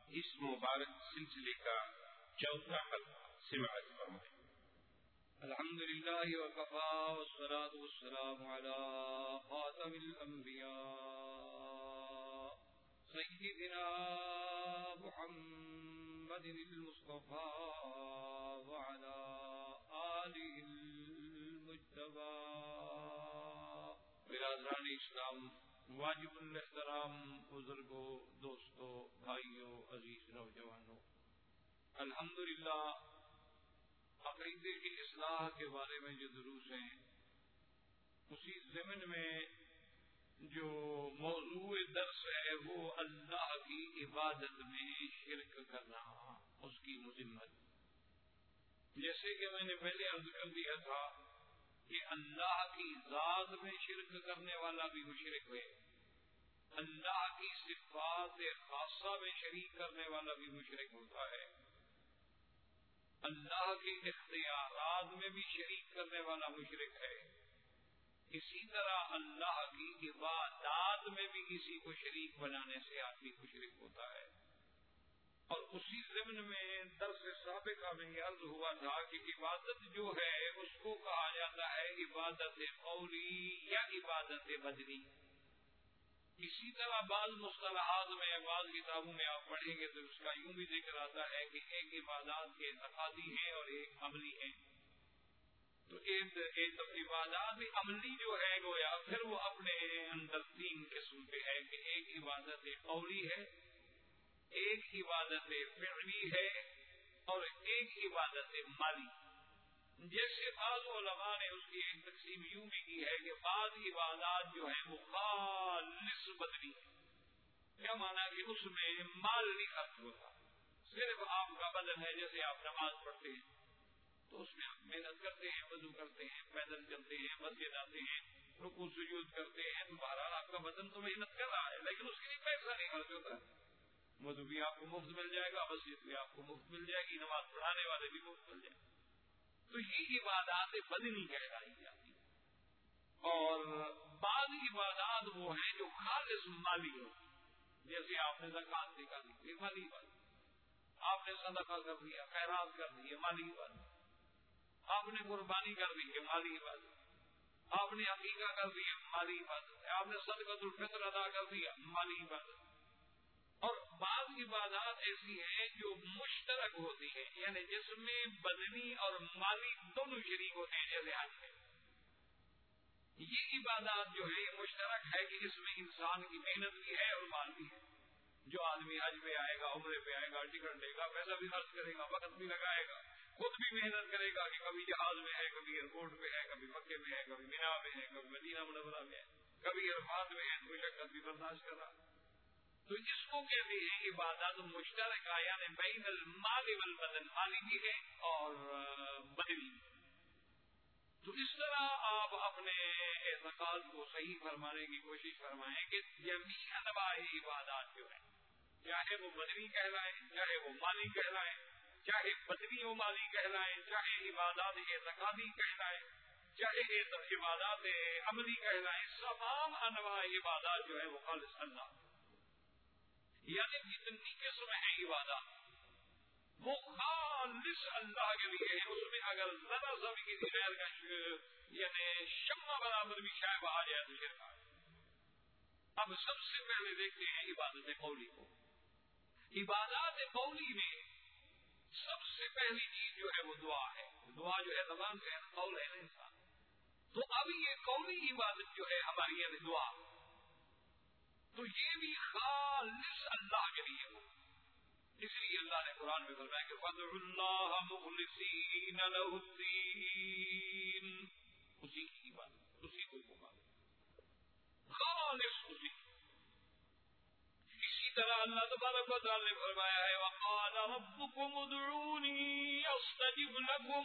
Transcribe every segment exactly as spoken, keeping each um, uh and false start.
اس مبارک سلسلے کا چوتھا حلقہ سماعت فرمائیں۔ الحمد للہ وکفا والصلاة والسلام علی خاتم الانبیاء سیدنا محمد المصطفى وعلى آلہ المجتبى۔ برادران اسلام، واجب الاحترام بزرگوں، دوستوں، بھائیوں، عزیز نوجوانوں، الحمدللہ عقیدے کی اصلاح کے بارے میں جو دروس ہیں، اسی ضمن میں جو موضوع درس ہے وہ اللہ کی عبادت میں شرک کرنا، اس کی مذمت۔ جیسے کہ میں نے پہلے عرض کر دیا تھا کہ اللہ کی ذات میں شرک کرنے والا بھی مشرک ہے، اللہ کی صفات خاصہ میں شریک کرنے والا بھی مشرک ہوتا ہے، اللہ کے اختیارات میں بھی شریک کرنے والا مشرک ہے، اسی طرح اللہ کی عبادات میں بھی کسی کو شریک بنانے سے آدمی مشرک ہوتا ہے۔ اور اسی ضمن میں درس سابقہ میں یہ عرض ہوا تھا کہ عبادت جو ہے اس کو کہا جاتا ہے عبادت قولی یا عبادت بدنی۔ اسی طرح بعض مصطلحات میں، بعض کتابوں میں آپ پڑھیں گے تو اس کا یوں بھی ذکر آتا ہے کہ ایک عبادات کے اعتقادی ہیں اور ایک عملی ہیں۔ تو ایک ایک عبادات عملی جو ہے گویا پھر وہ اپنے اندر تین قسم کے ہے کہ ایک عبادت قولی ہے، ایک عبادت فعلی ہے اور ایک عبادت مالی۔ جیسے بعض علماء نے اس کی ایک تقسیم یوں بھی کی ہے کہ بعض عبادات جو ہیں وہ خالص بدنی ہے، کیا مانا کہ اس میں مال نہیں خرچ ہوتا، صرف آپ کا بدن ہے۔ جیسے آپ نماز پڑھتے ہیں تو اس میں آپ محنت کرتے ہیں، وضو کرتے ہیں، پیدل چلتے ہیں، مسجد آتے ہیں، رکوع سجود کرتے ہیں، تو بہرحال آپ کا بدن تو محنت کر رہا ہے لیکن اس کے لیے پیسہ نہیں خرچ ہوتا۔ وضو بھی آپ کو مفت مل جائے گا، مسجد بھی آپ کو مفت مل جائے گی، نماز پڑھانے والے بھی مفت مل جائے گا۔ تو یہ عبادات بدنی کہلائی جاتی ہیں۔ اور بعض عبادات وہ ہیں جو خالص مالی ہوتی ہیں، جیسے آپ نے زکوٰۃ نکالی، یہ مالی عبادت، آپ نے صدقہ کر دیا، خیرات کر دی، یہ مالی عبادت، آپ نے قربانی کر دی، یہ مالی عبادت، آپ نے عقیقہ کر دیا، مالی عبادت ہے، آپ نے صدقۃ الفطر ادا کر دیا، مالی عبادت۔ اور بعض عبادات ایسی ہیں جو مشترک ہوتی ہیں، یعنی جس میں بدنی اور مالی دونوں شریک ہوتے ہیں، جیسے حج ہے۔ یہ عبادات جو ہے یہ مشترک ہے کہ اس میں انسان کی محنت بھی ہے اور مال بھی ہے۔ جو آدمی حج پہ آئے گا، عمرے پہ آئے گا، ٹکٹ لے گا، پیسہ بھی خرچ کرے گا، وقت بھی لگائے گا، خود بھی محنت کرے گا کہ کبھی جہاز میں ہے، کبھی ایئرپورٹ پہ ہے، کبھی مکے میں ہے، کبھی مینا میں ہے، کبھی مدینہ منورہ میں ہے، کبھی عرفات میں ہے، کوئی شخص بھی برداشت کر رہا۔ تو اس کو کہتے ہیں عبادت مشترکہ، یعنی بین المال والبدن، مالی بھی ہے اور بدنی بھی۔ تو اس طرح آپ اپنے اعتقاد کو صحیح فرمانے کی کوشش فرمائیں کہ جمیع انواع عبادات جو ہیں، چاہے وہ بدنی کہلائیں، چاہے وہ مالی کہلائیں، چاہے بدنی و مالی کہلائیں، چاہے عبادات اعتقادی کہلائیں، چاہے عبادات عملی کہلائیں، تمام انواع عبادات جو ہے وہ خالص اللہ، یعنی جتنی قسم ہے عبادات وہ خالص اللہ کے لیے ہے۔ اس میں اگر ذرا سا بھی کسی غیر کا یعنی شمع برابر بھی شاید آ جائے تو شرک ہے۔ اب سب سے پہلے دیکھتے ہیں عبادت قولی کو۔ عبادات قولی میں سب سے پہلی چیز جو ہے وہ دعا ہے۔ دعا جو ہے زبان سے ہے، قول ہے نا انسان۔ تو اب یہ قولی عبادت جو ہے ہماری یعنی دعا، تو یہ بھی خالص اللہ کے لیے ہو۔ اس لیے اللہ نے قرآن میں فرمایا کہ فَادْعُوا اللَّهَ مُخْلِصِينَ لَهُ الدِّينَ، اسی کی عبادت، اسی کو پکارو، خالص اسی۔ اسی طرح اللہ تبارک و تعالی نے فرمایا ہے وَقَالَ رَبُّكُمُ ادْعُونِي أَسْتَجِبْ لَكُمْ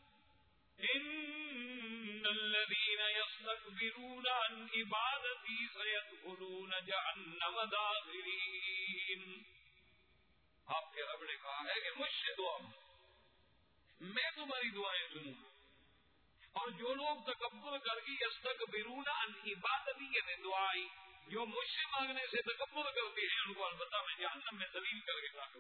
إِنَّ الَّذِينَ يَسْتَكْبِرُونَ عَنْ عِبَادَتِي سَيَدْخُلُونَ جَهَنَّمَ دَاخِرِينَ۔ آپ کے رب نے کہا ہے کہ مجھ سے دعا میں تمہاری دعائیں سنوں گا، اور جو لوگ تکبر کر کے یستکبرون عن عبادتی یعنی دعائی جو مجھ سے مانگنے سے تکبر کرتے ہیں ان کو البتہ میں جہنم میں ذلیل کر کے داخل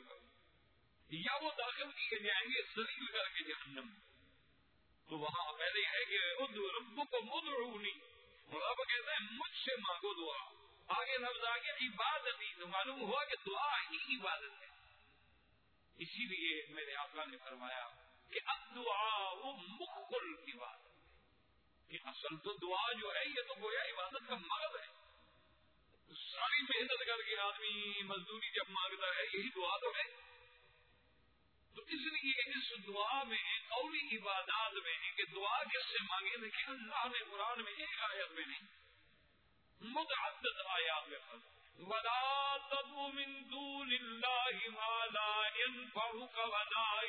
یا وہ داخل کیے جائیں گے ذلیل کر کے جہنم. تو وہاں پہلے ہے کہ ادعو ربکم ادعونی، اور اب کہتا ہے مجھ سے مانگو دعا. آگے لفظ آگے عبادتی، تو معلوم ہوا کہ دعا ہی عبادت ہے. اسی لیے میرے آقا نے فرمایا کہ الدعاء مخ العبادت، کہ اصل تو دعا جو ہے یہ تو گویا عبادت کا مغز ہے. ساری محنت کر کے آدمی مزدوری جب مانگتا ہے یہی دعا تو ہے. تو اس لیے اس دعا میں قولی عبادات میں کہ دعا جس سے مانگے، لیکن اللہ نے قرآن میں ایک آیت میں نہیں متعدد آیات میں فرمایا وَلَا تَدْعُ مِن دُونِ اللَّهِ مَا لَا يَنفَعُكَ وَلَا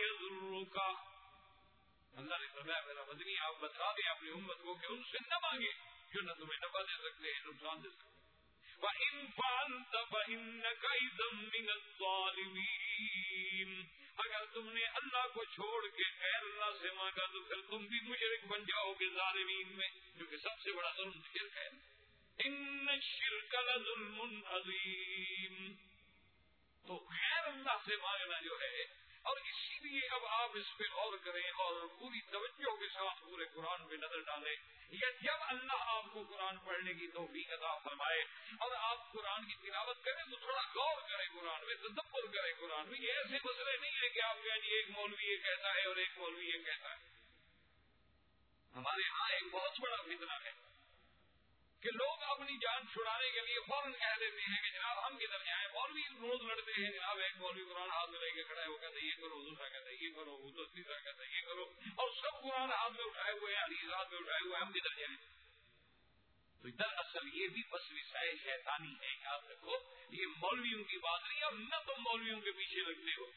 يَضُرُّكَ. اللہ نے فرمایا میرا مدنی آپ بتا دیں اپنی امت کو کہ ان سے نہ مانگے جو نہ تمہیں نفع دے سکتے ہیں نقصان دے سکتے. وَإِن فَعَلْتَ فَإِنَّكَ إِذًا مِّنَ الظَّالِمِينَ. اگر تم نے اللہ کو چھوڑ کے غیر اللہ سے مانگا تو پھر تم بھی مشرک بن جاؤ گے ظالمین میں، کیونکہ سب سے بڑا ظلم شرک ہے. ان الشرک لظلم عظیم. تو غیر اللہ سے مانگنا جو ہے، اور اسی لیے اب آپ اس پہ غور کریں اور پوری توجہ کے ساتھ پورے قرآن پہ نظر ڈالیں. یا جب اللہ آپ کو قرآن پڑھنے کی توفیق عطا فرمائے اور آپ قرآن کی تلاوت کریں تو تھوڑا غور کریں قرآن میں، تدبر کریں قرآن میں. یہ ایسے مسئلے نہیں ہے کہ آپ کہیں جی ایک مولوی یہ کہتا ہے اور ایک مولوی یہ کہتا ہے. ہمارے ہاں ایک بہت بڑا فتنہ ہے کہ لوگ اپنی جان چھڑانے کے لیے فوراً کہہ دیتے ہیں کہ جناب ہم کدھر جائیں. مولوی روز لڑتے ہیں جناب، ایک مولوی قرآن ہاتھ میں لے کے کھڑا ہے، وہ کہتے ہیں یہ کرو، دوسرا کہتا ہے یہ کرو، وہ تو تیسرا کہتا ہے یہ کرو، اور سب قرآن ہاتھ میں اٹھائے ہوئے ہیں، حدیث ہاتھ میں اٹھائے ہوئے ہیں، ہم کدھر جائیں. تو دراصل یہ بھی بس وسائل شیطانی ہے. یاد رکھو یہ مولویوں کی بات نہیں، اور نہ تم مولویوں کے پیچھے لگتے ہو.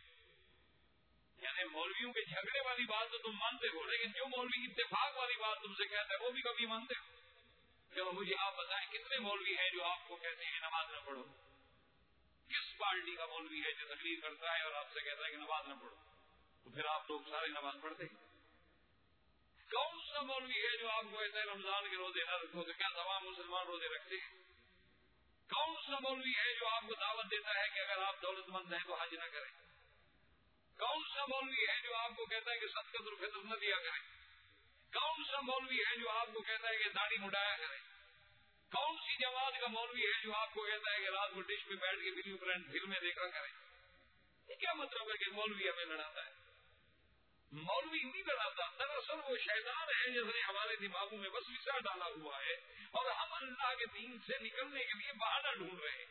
یعنی مولویوں کے جھگڑے والی بات تو تم مانتے ہو، لیکن جو مولوی اتفاق والی بات تم سے کہتا ہے وہ بھی کبھی مانتے ہو. چلو مجھے آپ بتائیں کتنے مولوی ہیں جو آپ کو کہتے ہیں نماز نہ پڑھو؟ کس پارٹی کا مولوی ہے جو تقریر کرتا ہے اور آپ سے کہتا ہے کہ نماز نہ پڑھو؟ تو پھر آپ لوگ سارے نماز پڑھتے ہیں. کون سا مولوی ہے جو آپ کو کہتا ہے رمضان کے روزے نہ رکھو؟ تو کیا تمام مسلمان روزے رکھتے ہیں؟ کون سا مولوی ہے جو آپ کو دعوت دیتا ہے کہ اگر آپ دولت مند ہیں تو حج نہ کریں؟ کون سا مولوی ہے جو آپ کو کہتا ہے کہ صدقۃ الفطر نہ دیا کریں؟ کون سا مولوی ہے جو آپ کو کہتا ہے کہ داڑھی مڈایا کرے؟ کون سی جماعت کا مولوی ہے جو آپ کو کہتا ہے کہ رات کو ڈش پہ بیٹھ کے ویڈیو فرینڈ فلمیں دیکھا کرے؟ یہ کیا مطلب ہے کہ مولوی ہمیں لڑاتا ہے؟ مولوی نہیں لڑاتا، دراصل وہ شیطان ہے جس نے ہمارے دماغوں میں بس وسا ڈالا ہوا ہے، اور ہم اللہ کے دین سے نکلنے کے لیے بہانہ ڈھونڈ رہے ہیں.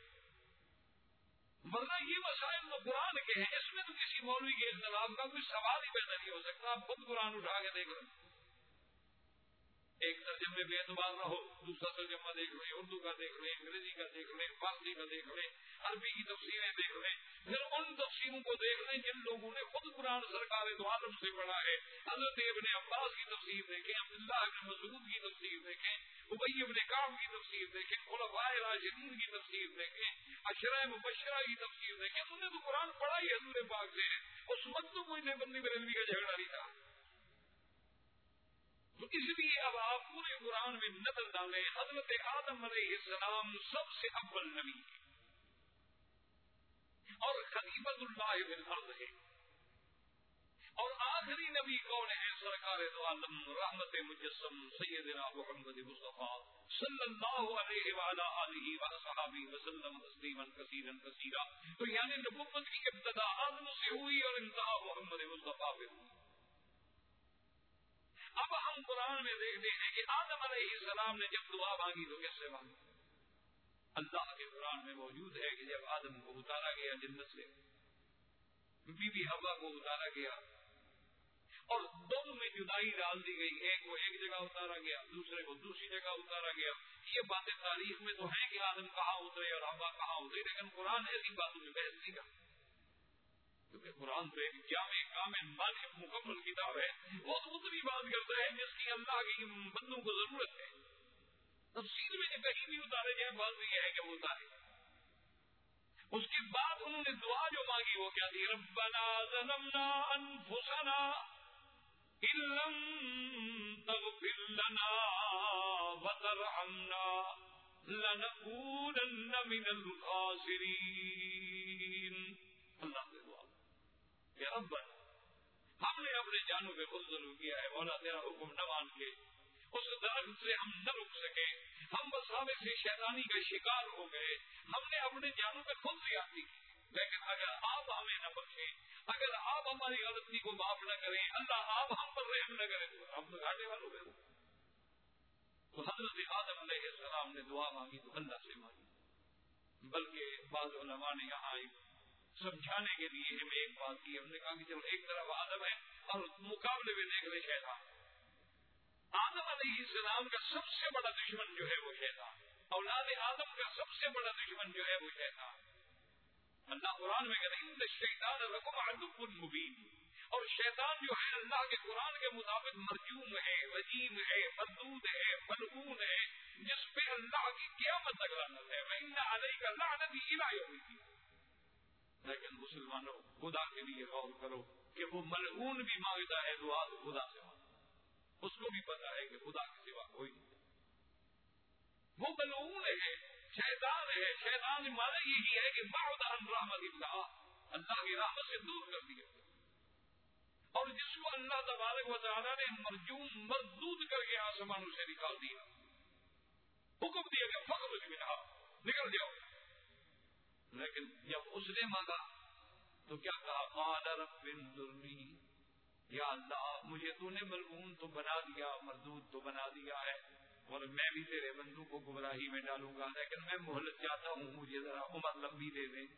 ورنہ یہ مسائل تو قرآن کے ہیں، اس میں تو کسی مولوی کے اختلاف کا کوئی سوال ہی پیدا نہیں ہو سکتا. آپ خود قرآن اٹھا کے دیکھ لیں، ایک ترجمے بے اعتبار نہ ہو، دوسرا ترجمہ دیکھ لیں، اردو کا دیکھ لیں، انگریزی کا دیکھ لیں، فارسی کا دیکھ لیں، عربی کی تفسیریں دیکھ لیں، پھر ان تفسیروں کو دیکھ لیں جن لوگوں نے خود قرآن سرکار دو عالم سے پڑھا ہے. حضرت ابن عباس کی تفسیر دیکھیں، عبداللہ بن مسعود کی تفسیر دیکھیں، ابی بن کعب کی تفسیر دیکھیں، خلفائے راشدین کی تفسیر دیکھیں، عشرہ مبشرہ کی تفسیر دیکھیں. انہوں نے تو قرآن پڑھا ہی حضور پاک سے، اس وقت تو کوئی دیوبندی بریلوی کا جھگڑا نہیں تھا. تو اس لیے اب آپ پورے قرآن میں نظر ڈالیں. حضرت آدم علیہ السلام سب سے اول نبی ہے اور خلیفۃ اللہ فی الارض ہے، اور آخری نبی کون ہے؟ سرکار دو عالم رحمت مجسم سیدنا محمد مصطفیٰ صلی اللہ علیہ وعلی آلہ وصحبہ وسلم تسلیما کثیرا کثیرا. تو یعنی نبوت کی ابتدا آدم سے ہوئی اور انتہا محمد مصطفیٰ پہ ہوئی. اب ہم قرآن میں دیکھتے ہیں کہ آدم علیہ السلام نے جب دعا مانگی تو کس سے مانگی؟ اللہ کے قرآن میں موجود ہے کہ جب آدم کو اتارا گیا جنت سے، بی بی حوا کو اتارا گیا اور دونوں میں جدائی ڈال دی گئی، ایک کو ایک جگہ اتارا گیا، دوسرے کو دوسری جگہ اتارا گیا. یہ باتیں تاریخ میں تو ہیں کہ آدم کہاں اترے اور حوا کہاں اتری، لیکن قرآن ایسی باتوں میں بحث نہیں کرتا، کیونکہ قرآن تو ایک جامع کامل مانع مکمل کتاب ہے. وہ تو اتنی بات کرتا ہے جس کی اللہ کی بندوں کو ضرورت ہے. تفسیر میں کہیں بھی اتارے جائیں بات یہ ہے کہ وہ اتارے. اس کے بعد انہوں نے دعا جو مانگی وہ کیا تھی؟ ربنا ظلمنا انفسنا ان لم تغفر لنا وترحمنا لنکونن من الخاسرین. اللہ سے دعا کہ ربنا، ہم نے اپنے جانوں پہ خود ظلم کیا ہے مولا، تیرا حکم نہ مان کے اس درخت سے ہم نہ رک سکے، ہم مساوے سے شیطانی کا شکار ہو گئے، ہم نے اپنے جانوں پہ خود زیادتی کی، لیکن اگر آپ ہمیں نہ بخشیں، اگر آپ ہماری غلطی کو معاف نہ کریں، اللہ آپ ہم پر رحم نہ کریں تو ہم تو گھاٹے والوں پہ۔ تو حضرت آدم علیہ السلام نے دعا مانگی تو اللہ سے مانگی، بلکہ بعض علماء نے یہاں سمجھانے کے لیے ہمیں ایک بات کی، ہم نے کہا کہ چلو ایک طرف آدم ہے اور مقابلے میں دیکھ لے شیطان۔ آدم علیہ السلام کا سب سے بڑا دشمن جو ہے وہ شیطان، اولاد آدم کا سب سے بڑا دشمن جو ہے وہ شیطان۔ اللہ قرآن میں کہتے ہیں ان الشیطان لکم عدو مبین، اور شیطان جو ہے اللہ کے قرآن کے مطابق مرجوم ہے، رجیم ہے، مردود ہے، ملعون ہے، جس پہ اللہ کی قیامت تک لعنت ہے، وَإِنَّ عَلَيْكَ لَعْنَتِي إِلَىٰ يَوْمِ الدِّينِ۔ لیکن مسلمانوں خدا کے لیے غور کرو کہ وہ ملعون بھی مانگتا ہے دعا تو خدا سے مانگتا، اس کو بھی پتا ہے کہ خدا کے سوا کوئی نہیں، وہ ملعون ہے، شیطان ہے۔ شیطان مانا یہی ہے کہ بعد عن رحمت اللہ، اللہ کی رحمت سے دور کر دیا، اور جس کو اللہ تبارک و تعالیٰ نے مرجوم مردود کر کے آسمانوں سے نکال دیا، حکم دیا کہ فخرج منہا، نکل جاؤ، لیکن جب اس نے مانگا تو کیا کہا؟ قال رب انظرنی، یا اللہ مجھے تو نے ملعون تو بنا دیا، مردود تو بنا دیا ہے، اور میں بھی تیرے بندوں کو گمراہی میں ڈالوں گا، لیکن میں مہلت چاہتا ہوں، مجھے ذرا عمر لمبی دے دیں۔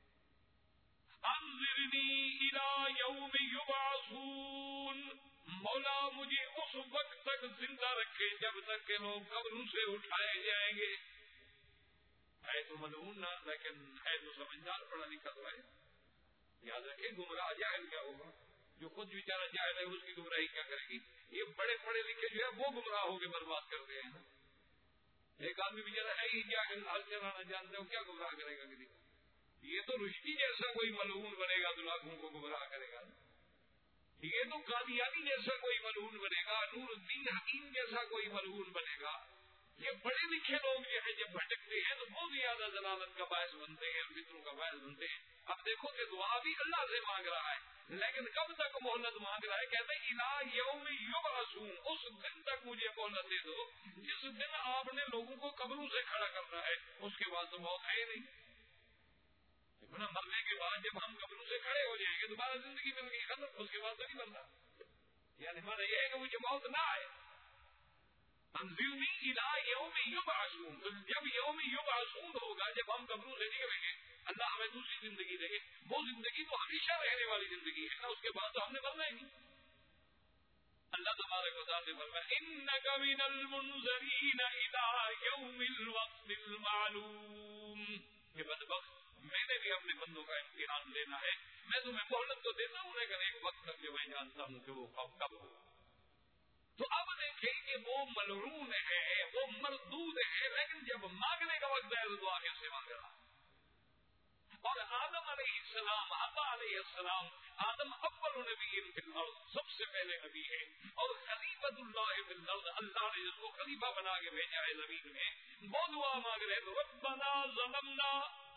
انظرنی الی یوم یبعثون، مولا مجھے اس وقت تک زندہ رکھے جب تک کہ لوگ قبروں سے اٹھائے جائیں گے۔ ہے تو ملعون نہ، لیکن ہے تو سمجھدار، پڑھا لکھا تو ہے۔ یاد رکھیں گمراہ جاہل کیا ہوگا، جو خود بیچارہ جاہل ہے اس کی گمراہی کیا کرے گی؟ یہ بڑے پڑھے لکھے جو ہے وہ گمراہ ہو کے برباد کرتے ہیں۔ ایک آدمی بیچارہ ہے ہی جاہل، ہل چلانا جانتے ہو، کیا گمراہ کرے گا کسی کو؟ یہ تو رشتی جیسا کوئی ملعون بنے گا تو لاکھوں کو گمراہ کرے گا، یہ تو قادیانی جیسا کوئی ملعون بنے گا، نور الدین حکیم جیسا کوئی ملعون بنے گا۔ یہ پڑھے لکھے لوگ جو ہے جب بھٹکتے ہیں تو بہت زیادہ ضلالت کا باعث بنتے ہیں، فطروں کا باعث بنتے ہیں۔ اب دیکھو کہ دعا بھی اللہ سے مانگ رہا ہے، لیکن کب تک مہلت مانگ رہا ہے؟ کہتے ہیں الی یوم یبعثون، اس دن تک مجھے مہلت دے دو جس دن آپ نے لوگوں کو قبروں سے کھڑا کرنا ہے، اس کے بعد تو موت ہے ہی نہیں۔ نا مرنے کے بعد جب ہم قبروں سے کھڑے ہو جائیں گے دوبارہ زندگی مل گئی ختم، اس کے بعد تو نہیں مرنا، یعنی مانا یہ ہے کہ مجھے موت نہ آئے۔ انظرنی الی یوم یبعثون، جب یوم یبعثون ہوگا، جب ہم قبروں سے نکلیں گے، اللہ ہمیں دوسری زندگی دے گی، وہ زندگی تو ہمیشہ رہنے والی زندگی ہے نا، اس کے بعد تو ہم نے مرنا ہی نہیں۔ اللہ تبارک و تعالیٰ نے فرمایا انک من المنذرین الی یوم الوقت المعلوم، کہ بدبخت میں نے بھی اپنے بندوں کا امتحان لینا ہے، میں تمہیں مہلت تو دیتا ہوں لیکن ایک وقت تک جو میں جانتا ہوں کہ وہ کب کب ہو۔ تو اب دیکھیں کہ وہ ملعون ہے، وہ مردود ہے، لیکن جب مانگنے کا وقت ہے تو دعا کیسے مانگ رہا ہے۔ اور آدم علیہ السلام، حوا علیہ السلام، آدم اول نبی فی الارض، سب سے پہلے نبی ہے، اور خلیفۃ اللہ فی الارض، اللہ نے جس کو خلیفہ بنا کے بھیجا ہے زمین میں، وہ دعا مانگ رہے ہیں ربنا ظلمنا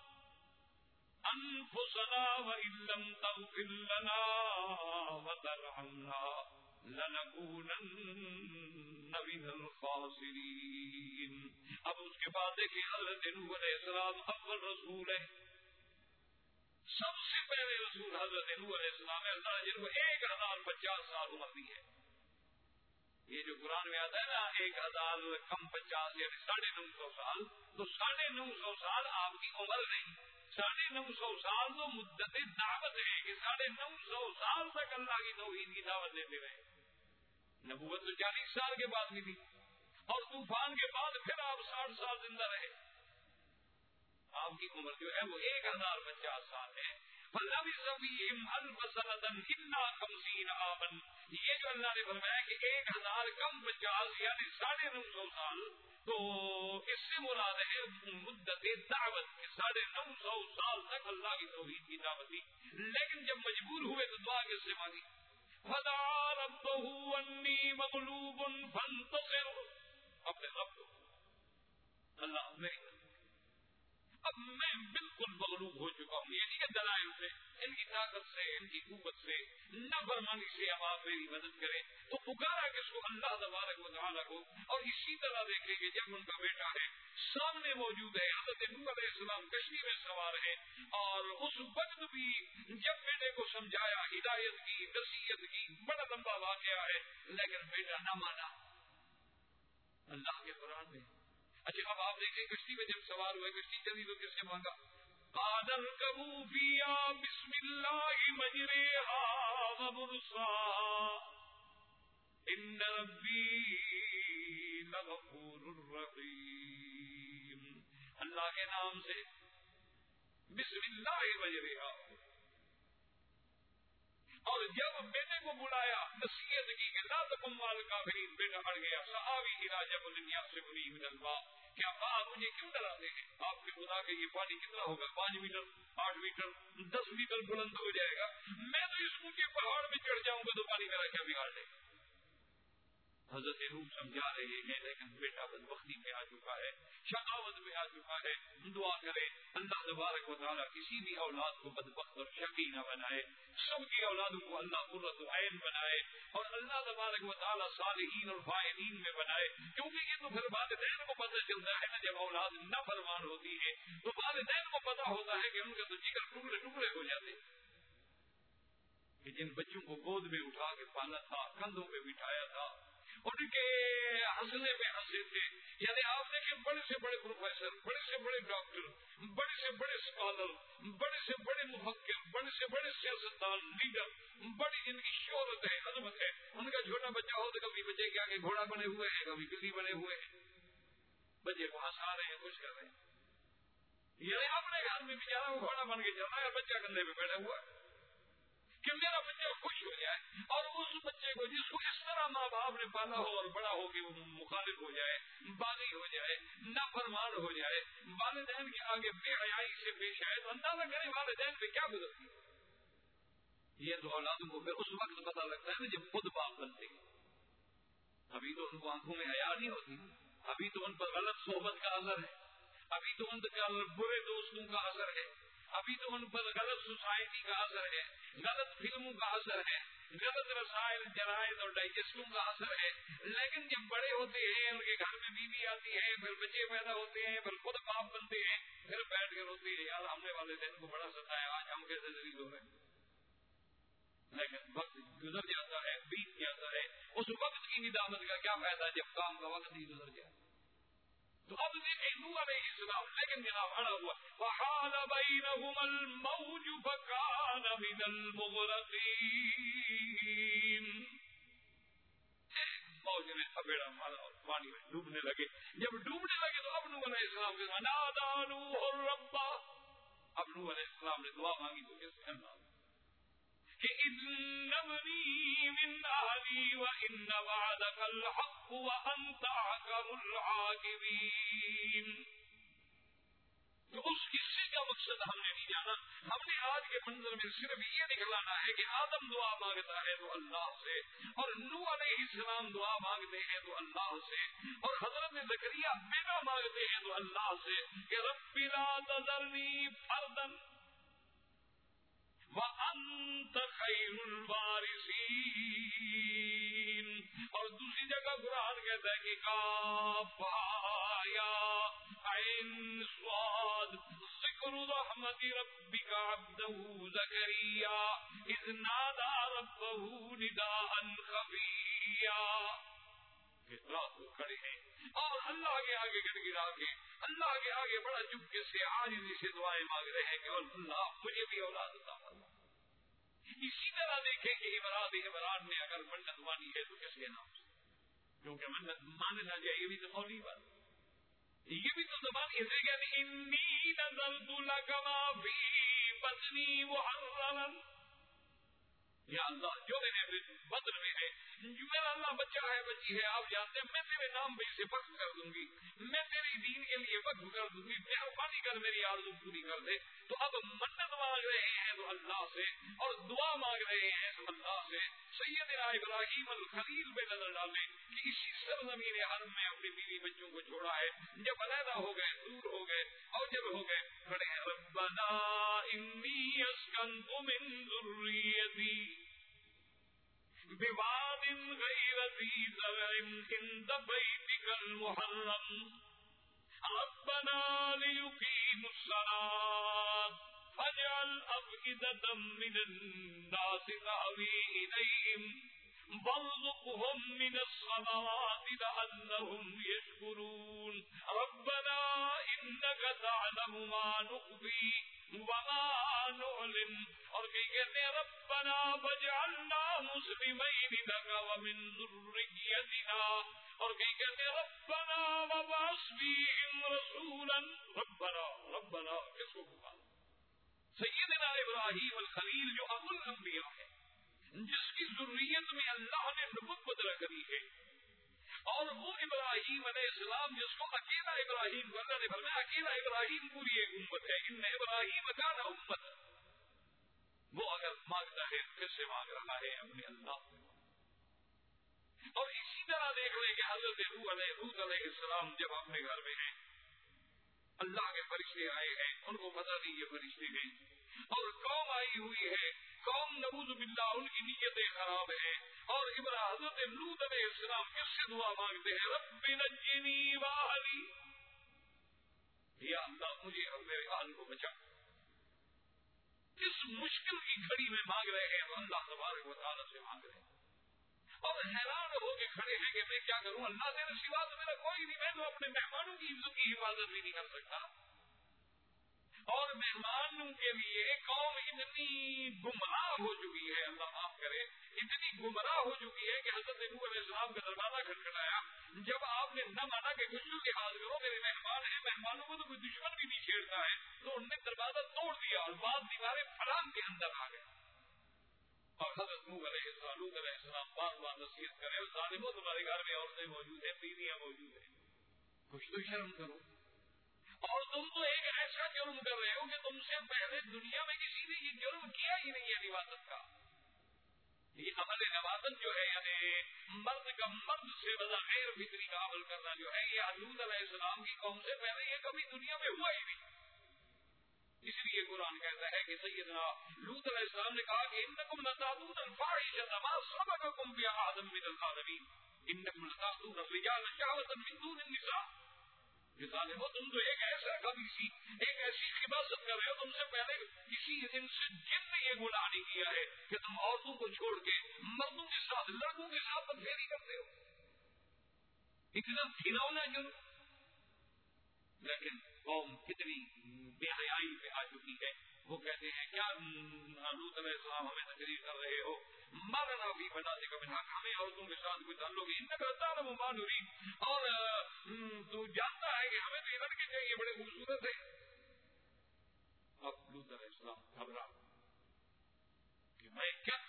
انفسنا وان لم تغفر لنا وترحمنا لنکونن من الخاسرین۔ اب اس کے بعد دیکھیں حضرت نوح علیہ السلام اول رسول ہے، سب سے پہلے رسول حضرت نوح علیہ السلام ہے، اللہ نے جن کو ایک ہزار پچاس سال عمر دی ہے۔ یہ جو قرآن میں آتا ہے نا ایک ہزار کم پچاس یعنی ساڑھے نو سو سال، تو ساڑھے نو سو سال آپ کی عمر نہیں، ساڑھے نو سو سال تو مدت دعوت ہے کہ ساڑھے نو سو سال تک اللہ کی توحید کی دعوت دیتے رہے۔ نبوت تو چالیس سال کے بعد ملی، اور طوفان کے بعد پھر آپ ساٹھ سال زندہ رہے، آپ کی عمر جو ہے وہ ایک ہزار پچاس سال ہے۔ فَلَبِثَ فِيهِمْ أَلْفَ سَنَةٍ إِلَّا خَمْسِينَ عَامًا، یہ جو اللہ نے فرمایا کہ ایک ہزار کم پچاس یعنی ساڑھے نو سو سال، تو اس سے مراد ہے مدت دعوت، ساڑھے نو سو سال تک اللہ کی توحید کی دعوت دی۔ لیکن جب مجبور ہوئے تو دعا کس سے مانگی؟ فَدَعَا رَبَّهُ أَنِّي مَغْلُوبٌ فَانتَصِرْ، اپنے رب کو، اللہ میری اب میں بالکل مغلوب ہو چکا ہوں. یہ نہیں دلائل سے, ان کی طاقت سے, ان کی قوت سے, نافرمانی سے اب آپ میری مدد کریں. تو پکارا کس کو؟ اللہ تبارک و تعالیٰ کو. اور اسی طرح دیکھیں کہ جب ان کا بیٹا ہے سامنے موجود ہے, حضرت نوح علیہ السلام کشتی میں سوار ہے, اور اس وقت بھی جب بیٹے کو سمجھایا, ہدایت کی, نصیحت کی, بڑا لمبا واقعہ ہے, لیکن بیٹا نہ مانا اللہ کے قرآن میں. اچھا اب آپ دیکھیں کشتی میں جب سوار ہوئے, کشتی چلی تو کس نے مانگا؟ قال اركبوا فيها بسم الله مجريها ومرساها ان ربي لغفور رحيم. اللہ کے نام سے بسم اللہ مجريها. اور جب بیٹے کو بلایا, نصیحت کی کہ لا تکن مع الکافرین, بیٹا اڑ گیا. سآوی الی جبل یعصمنی من الماء, کیا باپ مجھے کیوں ڈراتے ہیں؟ آپ کے خدا کے یہ پانی کتنا ہوگا؟ پانچ میٹر, آٹھ میٹر, دس میٹر بلند ہو جائے گا. میں تو اس اونچے پہاڑ میں چڑھ جاؤں گا تو پانی میرا کیا بگاڑ لے گا؟ حضرت نوح سمجھا رہے ہیں, لیکن بیٹا بدبختی میں آ چکا ہے, شقاوت میں آ چکا ہے. دعا کرے اللہ تبارک و تعالیٰ کسی بھی اولاد کو بدبخت اور شقی نہ بنائے, سب کی اولادوں کو اللہ قرۃ عین بنائے, اور اللہ تبارک و تعالیٰ صالحین اور فاعلین میں بنائے. کیونکہ یہ تو پھر والدین کو پتہ چلتا ہے نا, جب اولاد نافرمان ہوتی ہے تو والدین کو پتہ ہوتا ہے کہ ان کا تو جگر ٹکڑے ٹکڑے ہو جاتے. کہ جن بچوں کو گود میں اٹھا کے پالا تھا, کندھوں پہ بٹھایا تھا, ان کے ہنسنے میں ہنسے تھے. یعنی آپ دیکھیں بڑے سے بڑے پروفیسر, بڑے سے بڑے ڈاکٹر, بڑے سے بڑے اسکالر, بڑے سے بڑے مفکر, بڑے سے بڑے سیاستدان, لیڈر, بڑی جن کی شہرت ہے, عظمت ہے, ان کا چھوٹا بچہ ہو تو کبھی بچے کے آگے گھوڑا بنے ہوئے ہیں, کبھی بلی بنے ہوئے ہیں, بچے کو ہنسا رہے ہیں, خوش کر رہے ہیں. یعنی اپنے گھر میں بیچارہ وہ گھوڑا بن کے چل رہا ہے, بچہ کندھے پہ بیٹھا ہوا ہے کہ میرا بچہ خوش ہو جائے. اور اس بچے کو جس کو اس طرح ماں باپ نے پالا ہو اور بڑا ہو کے وہ مخالف ہو جائے, باغی ہو جائے, نافرمان ہو جائے, والدین کے آگے بے حیائی سے پیش آئے, تو اندازہ کریں والدین پہ کیا گزرتی. یہ تو اولادوں کو پھر اس وقت پتا لگتا ہے نا جب خود باپ بنتے ہیں. ابھی تو ان کو آنکھوں میں حیا نہیں ہوتی, ابھی تو ان پر غلط صحبت کا اثر ہے, ابھی تو ان کا برے دوستوں کا اثر ہے, ابھی تو ان پر غلط سوسائٹی کا اثر ہے, غلط فلموں کا اثر ہے, غلط رسائل, جرائد اور ڈائجسٹوں کا اثر ہے. لیکن جب بڑے ہوتے ہیں, ان کے گھر میں بیوی آتی ہے, پھر بچے پیدا ہوتے ہیں, پھر خود باپ بنتے ہیں, پھر بیٹھ کر ہوتے ہیں یار ہم نے والدین کو بڑا ستایا, آج ہم کیسے ذلیل ہو گئے. لیکن وقت گزر جاتا ہے, بیت جاتا ہے, اس وقت کی ندامت کا کیا فائدہ جب کام کا وقت ہی گزر جائے. تو اب دیکھیں نوح علیہ السلام, لیکن جناب اڑا ہوا وحال بینہما الموج فکان من المغرقین. موج نے تھپیڑا مارا اور پانی میں ڈوبنے لگے. جب ڈوبنے لگے تو اب نوح علیہ السلام کے نادا نوح ربا, اب نوح علیہ السلام نے دعا مانگی تو کس نے مانگی کہ ان ابنی من اہلی وان وعدک الحق وانت احکم الحاکمین. تو اس قصے کا مقصد ہم نے نہیں جانا, ہم نے آج کے منظر میں صرف یہ دکھلانا ہے کہ آدم دعا مانگتا ہے تو اللہ سے, اور نوح علیہ السلام دعا مانگتے ہیں تو اللہ سے, اور حضرت زکریا بیٹا مانگتے ہیں تو اللہ سے کہ رب لا تذرنی فردا وَأَنْتَ خَيْرُ الْوَارِثِينَ. اور دوسری جگہ قرآن کہتا ہے کہ کاف یا عین صاد ذکر رحمت ربک عبدہ زکریا اذ نادى ربہ نداء خفیا. رات کو کھڑے ہیں اور اللہ کے آگے گڑ گڑا کے, اللہ کے آگے بڑا چپکے سے عاجزی سے دعائیں مانگ رہے ہیں کہ اللہ مجھے بھی اولاد عطا فرما. اسی طرح دیکھیں کہ عمران عمران نے اگر منت مانی ہے تو کس کے نام سے, کیونکہ منت ماننا چاہیے, یہ بھی تو قولی بات, یہ بھی تو زبانی ہے کہ انی نذرت لک ما فی بطنی محررا. یا اللہ جو میرے بدن میں ہے, جو میرا اللہ بچہ ہے, بچی ہے, آپ جانتے ہیں, میں تیرے نام پہ اسے وقف کر دوں گی, میں تیرے دین کے لیے وقف کر دوں گی, مہربانی کر میری آرزو پوری کر دے. تو اب منت مانگ رہے ہیں تو اللہ سے اور دعا مانگ رہے ہیں تو اللہ سے. سیدنا ابراہیم الخلیل پہ نظر ڈالیں کہ اسی سرزمین حرم میں اپنی بیوی بچوں کو چھوڑا ہے. جب علیحدہ ہو گئے, دور ہو گئے, اور جب ہو گئے کھڑے ہیں ربنا انی اسکنت من ذریتی بواد غیر ذی زرع عند بیتک المحرم ربنا لیقیموا الصلاة فاجعل أفئدة من الناس تهوی إلیہم وارزقهم من الثمرات لعلهم يشكرون ربنا إنك تعلم ما نخفي وما نعلن. اور کہیں کہتے ہیں ربنا واجعلنا مسلمین لك ومن ذریتنا. اور کہیں کہتے ہیں ربنا وابعث فیہم رسولا. ربنا ربنا کس کو پکارا؟ سیدنا ابراہیم الخلیل جو ابو الانبیاء ہے, جس کی ذریت میں اللہ نے نبوت رکھی ہے, اور وہ ابراہیم علیہ السلام جس کو اکیلا ابراہیم کو اللہ نے فرمایا اکیلا ابراہیم پوری ایک امت ہے, ان ابراہیم کان امت. وہ اگر مانگتا ہے کس سے مانگ رہا ہے؟ اپنے اللہ. اور اسی طرح دیکھ لیں کہ حضرت روح علیہ روح علیہ السلام جب اپنے گھر میں ہیں, اللہ کے فرشتے آئے ہیں, ان کو پتہ نہیں یہ فرشتے ہیں, اور قوم آئی ہوئی ہے, قوم نعوذ باللہ ان کی نیتیں خراب ہیں, اور ابراہیم حضرت لوط علیہ السلام کس سے دعا مانگتے ہیں؟ رب نجنی واہلی, یا اللہ مجھے اور میرے اہل کو بچا. اس مشکل کی گھڑی میں مانگ رہے ہیں, اللہ تبارک و تعالیٰ سے مانگ رہے ہیں, اور حیران ہو کے کھڑے ہیں کہ میں کیا کروں, اللہ سے سوا تو میرا کوئی نہیں, میں تو اپنے مہمانوں کی عزت کی حفاظت بھی نہیں کر سکتا. اور مہمانوں کے لیے قوم اتنی گمراہ ہو چکی ہے, اللہ معاف کرے, اتنی گمراہ ہو چکی ہے کہ حضرت نوح علیہ السلام کا دروازہ کھٹکھٹایا. جب آپ نے نہ مانا کہ کچھ لوگ لحاظ کرو میرے مہمان ہیں, مہمانوں کو تو کوئی دشمن بھی نہیں چھیڑتا ہے, تو انہوں نے دروازہ توڑ دیا اور بعض دیواریں پھلان کے اندر آ گئے. اور حضرت نوح علیہ السلام لوط علیہ السلام بار بار نصیحت کرے, ظالموں تمہارے گھر میں عورتیں موجود ہیں, بیویاں موجود ہیں, کچھ تو شرم کرو. اور تم تو ایک ایسا جرم کر رہے ہو کہ تم سے پہلے دنیا میں کسی نے یہ جرم کیا ہی نہیں ہے نباتت کا. یہ عمل نباتت جو ہے یعنی مرد کا مرد سے بغیر فطری کا عمل کرنا جو ہے, یہ لوط علیہ السلام کی قوم سے پہلے یہ کبھی دنیا میں ہوا ہی نہیں. اس لیے قرآن کہتا ہے کہ سیدنا لوط علیہ السلام نے کہا کہ انکم لتاتون الفاحشۃ ما سبقکم بها احد من العالمین انکم لتاتون الرجال شهوة من دون النساء. ظالمو تم تو ایک ایسا کبھی سی ایک ایسی خباثت کر رہے ہو, تم سے پہلے کسی ان سے جن نے یہ گناہ نہیں کیا ہے کہ تم عورتوں کو چھوڑ کے مردوں کے ساتھ لڑکوں کے ساتھ بدفعلی کرتے ہو. اتنا گھناؤنا جرم. لیکن قوم کتنی بے حیائی پہ آ چکی ہے. وہ کہتے ہیں کیا لوط علیہ السلام ہمیں تقریر کر رہے ہو, مارنا بھی بنا دے گا بنا, ہمیں عورتوں کے ساتھ کوئی تعلق ان کا تعلق مانوری, اور تو جانتا ہے کہ ہمیں تو یہ لڑکے چاہیے بڑے خوبصورت ہے. اب لوط علیہ السلام گھبرا کہ میں کیا,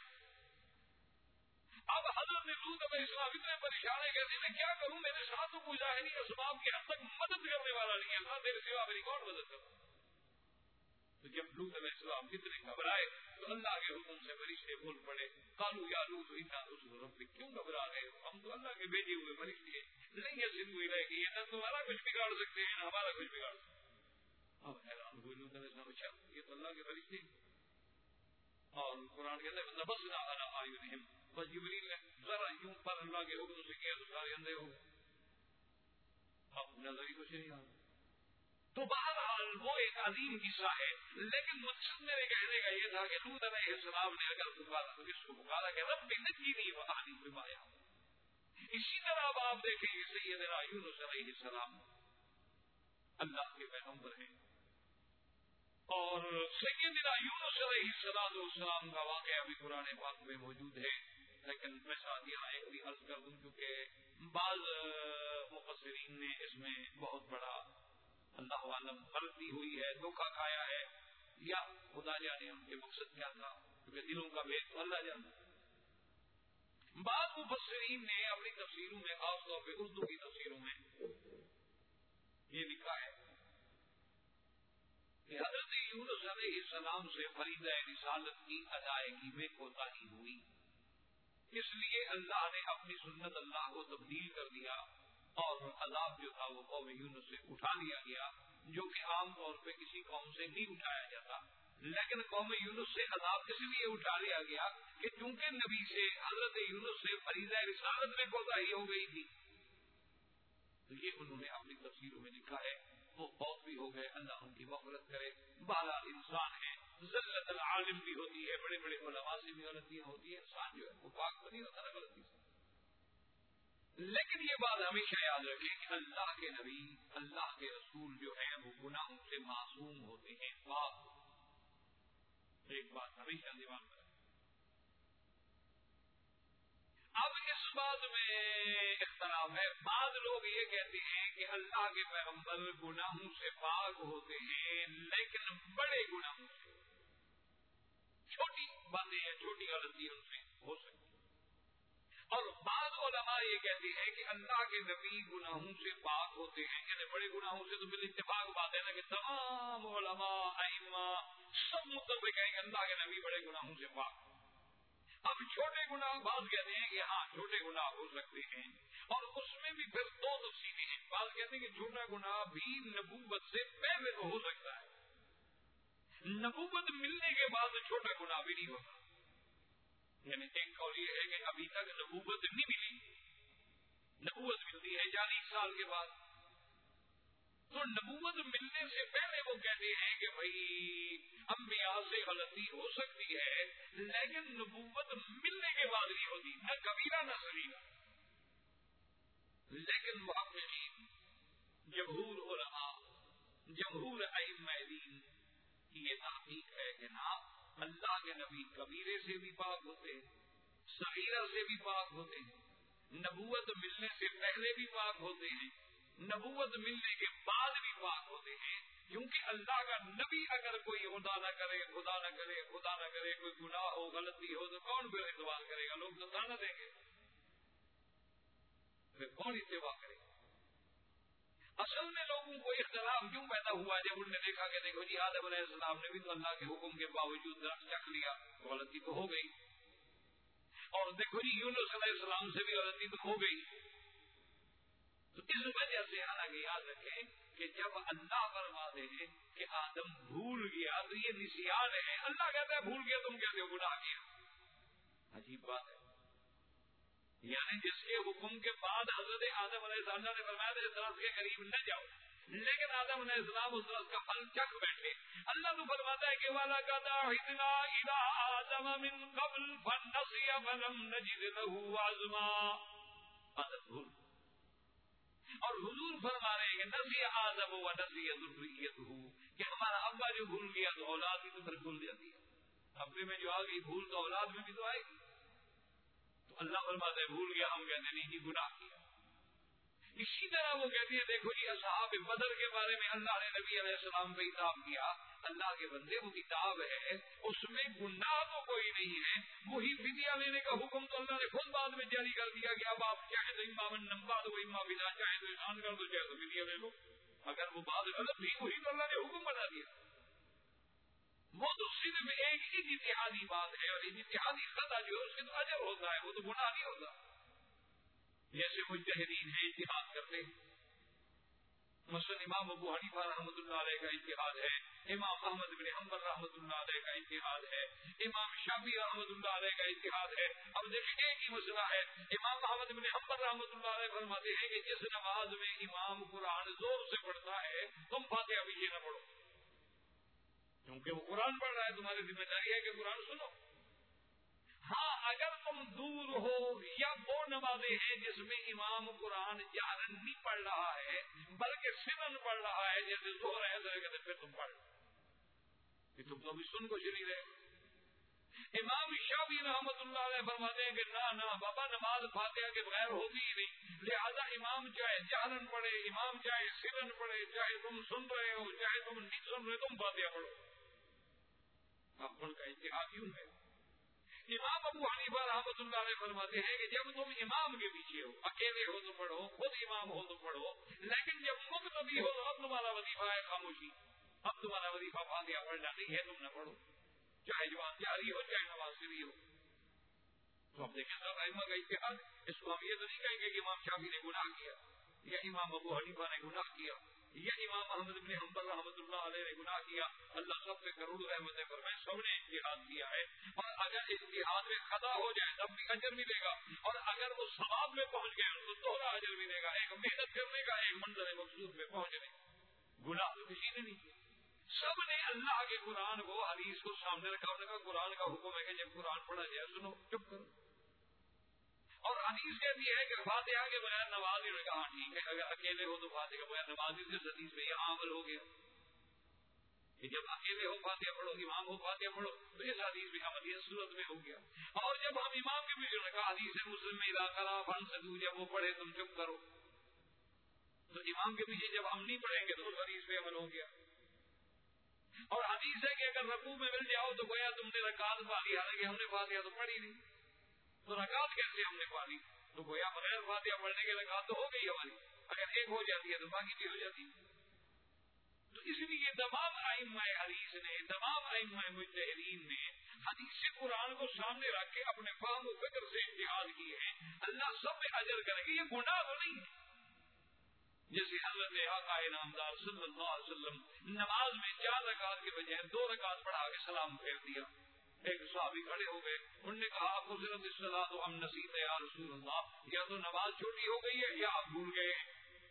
اب حضرت لوط علیہ السلام اتنے پریشان ہے کہتے ہیں کیا کروں, میرے ساتھ تو کوئی ظاہری اسباب کی حد تک مدد کرنے والا نہیں ہے, اللہ میرے سوا میری کون مدد کرتا. تو جب لوط علیہ السلام اتنے گھبرائے تو اللہ کے حکم سے فرشتے بول پڑے, قالوا یا لوط انا رسل ربک, کیوں گھبرا گئے ہو, ہم تو اللہ کے بھیجے ہوئے فرشتے نہیں یصلوا الیک, یہ نہ تمہارا کچھ بگاڑ سکتے ہیں نہ ہمارا کچھ بگاڑ سکتے. اب حیران ہوئے لوط علیہ السلام, اچھا یہ تو اللہ کے فرشتے. اور قرآن کہتا ہے نبذنا علی اعینہم, بس جبریل نے ذرا یوں پر اللہ کے حکم سے کیا تو سارے اندھے ہو. اب نظر ہی کچھ نہیں آ. تو بہرحال وہ ایک عظیم قصہ ہے, لیکن مقصد میرے کہنے کا یہ تھا کہ لوط علیہ السلام نے اگر پکارا تو اس کو پکارا کہ رب نجنی واہلی بما یعملون. اسی طرح اب آپ دیکھیں کہ سیدنا یونس علیہ السلام اللہ کے پیغمبر ہیں, اور سیدنا یونس علیہ السلام کا واقعہ بھی قرآن پاک میں موجود ہے. لیکن میں ساتھ یہاں ایک بھی عرض کر دوں, کیونکہ بعض مفسرین نے اس میں بہت بڑا اللہ عالم غلطی ہوئی ہے, دھوکہ کھایا ہے, یا خدا جانے ان کے مقصد کیا تھا, کیونکہ دلوں کا بھید تو اللہ جانے. بعض مفسرین نے اپنی تفسیروں میں, خاص طور پہ اردو کی تفسیروں میں, یہ لکھا ہے کہ حضرت یونس علیہ السلام سے فریضہ رسالت کی ادائیگی میں کوتاہی ہوئی، اس لیے اللہ نے اپنی سنت اللہ کو تبدیل کر دیا اور عذاب جو تھا وہ قوم یونس سے اٹھا لیا گیا، جو کہ عام طور پہ کسی قوم سے نہیں اٹھایا جاتا، لیکن قوم یونس سے عذاب اس لیے اٹھا لیا گیا کہ چونکہ نبی سے حضرت یونس سے فریضہ رسالت میں کوتاہی ہو گئی تھی۔ تو یہ انہوں نے اپنی تفسیروں میں لکھا ہے، وہ بہت بھی ہو گئے، اللہ ان کی مغفرت کرے۔ بہرحال انسان ہے، ذلت العالم بھی ہوتی ہے، بڑے بڑے علماء سے بھی غلطیاں ہوتی ہیں، انسان جو ہے وہ پاک نہیں ہوتا نا غلطی سے۔ لیکن یہ بات ہمیشہ یاد رکھیں کہ اللہ کے نبی، اللہ کے رسول جو ہیں وہ گناہوں سے معصوم ہوتے ہیں، پاک۔ ایک بات ہمیشہ دماغ میں رکھیں۔ اب اس بات میں اختلاف ہے، بعض لوگ یہ کہتے ہیں کہ اللہ کے پیغمبر گناہوں سے پاک ہوتے ہیں لیکن بڑے گناہوں سے، چھوٹی باتیں یا چھوٹی غلطی ان سے ہو سکتی ہے، اور بعض علماء یہ کہتے ہیں کہ اللہ کے نبی گناہوں سے پاک ہوتے ہیں، یعنی بڑے گناہوں سے تو بال اتفاق بات ہے نا کہ تمام علماء ائمہ سب متفق ہیں کہ اللہ کے نبی بڑے گناہوں سے پاک۔ اب چھوٹے گناہ بعض کہتے ہیں کہ ہاں چھوٹے گناہ ہو سکتے ہیں، اور اس میں بھی پھر دو تفصیلیں ہیں، بعض کہتے ہیں کہ چھوٹا گناہ بھی نبوت سے پہلے تو ہو سکتا ہے، نبوت ملنے کے بعد چھوٹا گناہ بھی نہیں ہوتا، یعنی ایک قول یہ ہے کہ ابھی تک نبوت نہیں ملی، نبوت ملتی ہے چالیس سال کے بعد، تو نبوت ملنے سے پہلے وہ کہتے ہیں کہ بھائی انبیاء سے غلطی ہو سکتی ہے لیکن نبوت ملنے کے بعد نہیں ہوتی، نہ کبیرہ نہ صغیرہ۔ لیکن محققین، جمہور علماء، جمہور ائمہ دین کی یہ تحقیق ہے کہ نہ، اللہ کے نبی کبیرے سے بھی پاک ہوتے ہیں، صغیرہ سے بھی پاک ہوتے ہیں، نبوت ملنے سے پہلے بھی پاک ہوتے ہیں، نبوت ملنے کے بعد بھی پاک ہوتے ہیں، کیونکہ اللہ کا نبی اگر کوئی خدا نہ کرے خدا نہ کرے خدا نہ کرے کوئی گناہ ہو غلطی ہو تو کون پھر اعتبار کرے گا؟ لوگ تو نہ دیں گے، پھر کون اتباع کرے گا؟ اصل میں لوگوں کو اختلاف کیوں پیدا ہوا؟ جب انہوں نے دیکھا کہ دیکھو جی آدم علیہ السلام نے بھی تو اللہ کے حکم کے باوجود درخت چکھ لیا، تو غلطی تو ہو گئی، اور دیکھو جی یونس علیہ السلام سے بھی غلطی تو ہو گئی۔ تو اس وجہ سے حالانکہ یاد رکھیں کہ جب اللہ فرماتے ہیں کہ آدم بھول گیا تو یہ نسیان ہے، اللہ کہتا ہے بھول گیا، تم کہتے ہو گناہ کیا، عجیب بات ہے۔ یعنی جس کے حکم کے بعد حضرت آدم علیہ السلام نے فرمایا تھا اس درخت کے قریب نہ جاؤ، لیکن آدم علیہ السلام اس درخت کا پھل چکھ بیٹھے، اللہ تو فرماتا ہے کہ وَلَقَدْ عَهِدْنَا إِلَىٰ آدَمَ مِن قَبْلُ فَنَسِيَ فَلَمْ نَجِدْ لَهُ عَزْمًا۔ آدم بھول، اور حضور فرما رہے ہیں کہ نسی آدم و نسی ذریتہ، کہ ہمارا ابا جو بھول گیا تو اولاد بھی تو پھر بھول جاتی ہے، ابے میں جو آ گئی بھول تو اولاد میں بھی تو آئے گی۔ تو اللہ فرماتا ہے بھول گیا، ہم کہتے ہیں نہیں جی گناہ کیا۔ اسی طرح وہ کہتی ہے دیکھو جی اصحاب بدر کے بارے میں اللہ نے نبی علیہ السلام پہ کتاب کیا، اللہ کے بندے وہ کتاب ہے اس میں گناہ تو کوئی نہیں ہے، وہی فدیہ لینے کا حکم تو اللہ نے خود بعد میں جاری کر دیا کہ اب آپ چاہے تو امام نمبا دو امام بنا، چاہے تو احسان کر دو، چاہے تو فدیہ لے لو، اگر وہ بات غلط تھی وہی تو اللہ نے حکم بنا دیا۔ وہ تو صرف ایک اجتہادی بات ہے، اور اجتہادی خطا جو ہے اس کے تو اجر ہوتا ہے، وہ تو گناہ نہیں ہوتا۔ جیسے مجتہدین ہیں اجتہاد کرتے ہیں، مثلا امام ابو حنیفہ رحمۃ اللہ علیہ کا اجتہاد ہے، امام احمد بن حنبل رحمۃ اللہ علیہ کا اجتہاد ہے، امام شافعی رحمۃ اللہ علیہ کا اجتہاد ہے۔ اب دیکھیں ایک ہی مسئلہ ہے، امام احمد بن حنبل رحمۃ اللہ علیہ فرماتے ہیں کہ جس نماز میں امام قرآن زور سے پڑھتا ہے تم فاتحہ پیچھے نہ پڑھو، کیونکہ وہ قرآن پڑھ رہا ہے، تمہاری ذمہ داری ہے کہ قرآن سنو۔ ہاں اگر تم دور ہو یا وہ نمازیں ہیں جس میں امام قرآن جہرن نہیں پڑھ رہا ہے بلکہ سرن پڑھ رہا ہے، جیسے زہر ہے تو کہتے پھر تم پڑھ کہ تم تو ابھی سن کو شریک رہے۔ امام شافعی رحمۃ اللہ علیہ فرماتے ہیں کہ نہ نہ بابا نماز فاتحہ کے بغیر ہوتی ہی نہیں، لہذا امام چاہے جہرن پڑھے، امام چاہے سرن پڑھے، چاہے تم سن رہے ہو چاہے تم نہیں سن رہے، تم فاتحہ پڑھو۔ اب ان کا اتحاد کیوں ہے؟ امام ابو حنیفہ رحمۃ اللہ علیہ فرماتے ہیں کہ جب تم امام کے پیچھے ہو، اکیلے ہو تو پڑھو، خود امام ہو تو پڑھو، لیکن جب مقتدی ہو تو اب تمہارا وظیفہ ہے خاموشی، اب تمہارا وظیفہ فاتحہ پڑھنا نہیں ہے، تم نہ پڑھو، چاہے جوان جاری ہو چاہے نماز سری ہو۔ تو اب دیکھیں صاحب ائمہ کا اجتہاد، اس کو ہم یہ تو نہیں کہیں گے کہ امام شافعی نے گناہ کیا یا امام ابو حنیفہ نے گناہ کیا یا امام احمد بن حنبل رحمۃ اللہ علیہ نے گناہ کیا، اللہ سب پہ کروڑ رحمتیں فرمائے، سب نے اجتہاد کیا ہے، اور اگر اجتہاد میں خطا ہو جائے تب بھی اجر ملے گا، اور اگر وہ ثواب میں پہنچ گئے ان کو دوہرا اجر ملے گا، ایک محنت کرنے کا، ایک منزل مقصود میں پہنچنے۔ گناہ تو کسی نے نہیں کیا، سب نے اللہ کے قرآن کو، حدیث کو سامنے رکھا، انہوں نے کہا قرآن کا حکم ہے کہ جب قرآن پڑھا جائے سنو، چپ کرو، اور حدیث کہتی ہے کہ فاتحہ کے بغیر نماز ہی، کہا ٹھیک ہے اگر اکیلے ہو تو فاتحہ کے بغیر نماز ہی، اس حدیث میں یہاں عمل ہو گیا کہ جب اکیلے ہو فاتحہ پڑھو، امام ہو فاتحہ پڑھو، تو اس حدیث میں عمل یہ صورت میں ہو گیا۔ اور جب ہم امام کے پیچھے رکھا، حدیث مسلم میں اذا قرأ فانصتوا، جب وہ پڑھے تم چپ کرو، تو امام کے پیچھے جب ہم نہیں پڑھیں گے تو اس حدیث پہ عمل ہو گیا۔ اور حدیث ہے کہ اگر رکوع میں مل جاؤ تو گویا تم نے رکعت پا لی، حالانکہ ہم نے فاتحہ تو پڑھی نہیں، تو رکعت کیسے ہم نے پا لی؟ تو گویا بغیر فاتحہ پڑھنے کے رکعت تو ہو گئی ہماری، اگر ایک ہو جاتی ہے تو باقی بھی ہو جاتی ہے۔ تو اس لیے تمام ائمہ حدیث نے، تمام ائمہ مجتہدین نے حدیث قرآن کو سامنے رکھ کے اپنے فہم و فکر سے اجتہاد کیے ہیں، اللہ سب پہ اجر کرے گا، یہ گناہ تو نہیں ہے۔ جیسے حضرت آقا انعامدار صلی اللہ علیہ وسلم نماز میں چار رکعت کے بجائے دو رکعت پڑھا کے سلام پھیر دیا، ایک صحابی کھڑے ہو گئے، انہوں نے کہا آپ حضرت الصلاۃ ام نسیت یا رسول اللہ، یا تو نماز چھوٹی ہو گئی ہے یا آپ بھول گئے۔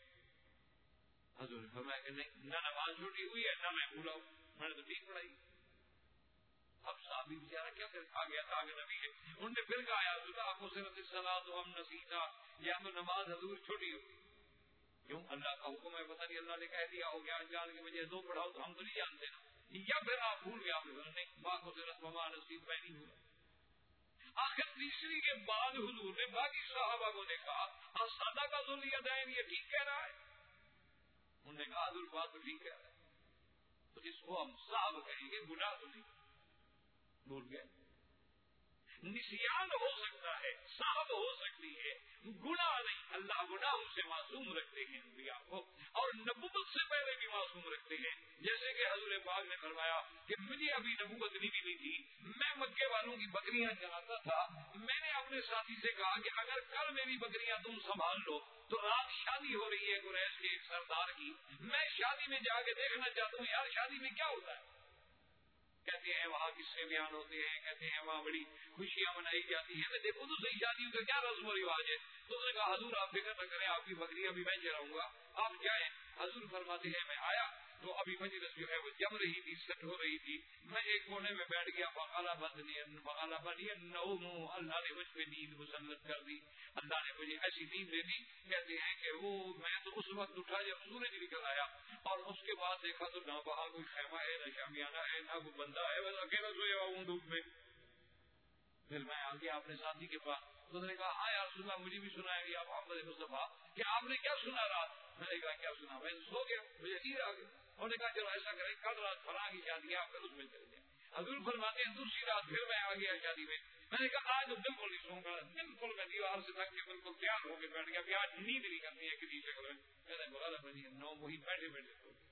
حضور نے فرمایا کہ نہیں، نہ نماز چھوٹی ہوئی ہے نہ میں بھولا ہوں، میں نے تو ٹھیک پڑھائی۔ اب صحابی بیچارہ کیا کر آ گیا تھا کہ نبی ہے، انہوں نے پھر کہا یا رسول اللہ آپ حضرت الصلاۃ ام نسیت، یا تو نماز حضور چھوٹی ہو، کیوں اللہ کا حکم ہے، پتہ نہیں اللہ نے کہہ دیا ہو گیا جان کے بجائے دو پڑھاؤ تو ہم تو نہیں جانتے نا، یا پھر آپ بھول گیا، نہیں ماں کو صرف مما نصیب میں نہیں بھولا۔ آخر تیسری کے بعد حضور نے باقی صحابہ کو دیکھا، اسادہ کا ذو الیدین یہ ٹھیک کہہ رہا ہے، انہوں نے کہا حضور بات تو ٹھیک کہہ رہا ہے، تو اس کو ہم صاحب کہیں گے، گناہ تو نہیں، بھول گئے۔ نسیان ہو سکتا ہے، صاحب ہو سکتی ہے، گناہ نہیں، اللہ گناہوں سے معصوم رکھتے ہیں انبیاء کو، اور نبوت سے پہلے بھی معصوم رکھتے ہیں، جیسے کہ حضور پاک نے فرمایا کہ مجھے ابھی نبوت نہیں ملی تھی، میں مکے والوں کی بکریاں چراتا تھا، میں نے اپنے ساتھی سے کہا کہ اگر کل میری بکریاں تم سنبھال لو تو رات شادی ہو رہی ہے قریش کے ایک سردار کی، میں شادی میں جا کے دیکھنا چاہتا ہوں یار شادی میں کیا ہوتا ہے۔ کہتے ہیں وہاں قصے بیان ہوتے ہیں، کہتے ہیں وہاں بڑی خوشیاں منائی جاتی ہیں، میں دیکھو تو صحیح شادیوں کا کیا رسم و رواج ہے، تو اس نے کہا حضور آپ فکر نہ کریں، آپ کی بکریاں بھی میں چراؤں گا، آپ جائیں۔ حضور فرماتے ہیں میں آیا تو ابھی مجلس جو ہے وہ جم رہی تھی، سٹ ہو رہی تھی، میں ایک کونے میں بیٹھ گیا، بغالہ بندنی بغالہ بنی نوم، اللہ نے مجھ پہ نیند مسلط کر دی، اللہ نے مجھے ایسی نیند دے دی، کہتے ہیں کہ وہ میں تو اس وقت اٹھا جب سورج نکل آیا، اور اس کے بعد دیکھا تو نہ وہاں کوئی خیمہ ہے نہ شامیانہ ہے نہ کوئی بندہ ہے، بس اکیلا سویا ہوا ہوں دھوپ میں۔ پھر میں آ گیا اپنے ساتھی کے پاس، تو انہوں نے کہا ہاں یا رسول اللہ مجھے بھی سنایا گیا محمد مصطفیٰ کہ آپ نے کیا سنا رات؟ میں نے کہا کیا سنا؟ میں سو گیا، مجھے نیند آ گئی۔ انہوں نے کہا چلو ایسا کریں کل رات فلاں کی شادی ہے آپ پھر اس میں چلے جائیں۔ حضور فرماتے ہیں دوسری رات پھر میں آ گیا شادی میں، میں نے کہا آج بالکل نہیں سوں گا، بالکل میں دیوار سے تھک کے بالکل تیار ہو کے بیٹھ گیا، آج نیند نہیں کرنی ہے کسی شکل میں۔ میں نے بولا بنی نو وہی بیٹھے بیٹھے سو گئے۔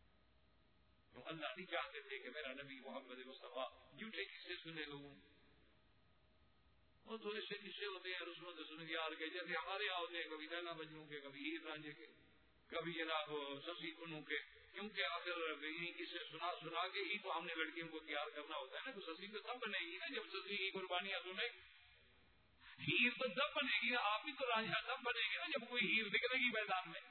تو اللہ نہیں چاہتے تھے کہ میرا نبی محمد مصطفیٰ جھوٹے قصے سنے لوگوں، وہ تھوڑے سے قصے ہوتے ہیں رسومات سنگیار کے، جیسے ہمارے یہاں ہوتے ہیں کبھی لیلا مجنوں کے، کبھی ہیر رانجھے کے، کبھی جناب سسی کنوں کے، کیونکہ اگر یہی قصے سنا سنا کے ہی تو ہم نے لڑکیوں کو تیار کرنا ہوتا ہے نا، تو سسی تو تب بنے گی نا جب سسی کی قربانیاں سنے، ہیر تو تب بنے گی نا، آپ بھی تو رانجھا تب بنے گی نا جب کوئی ہیر دکھے گی میدان میں۔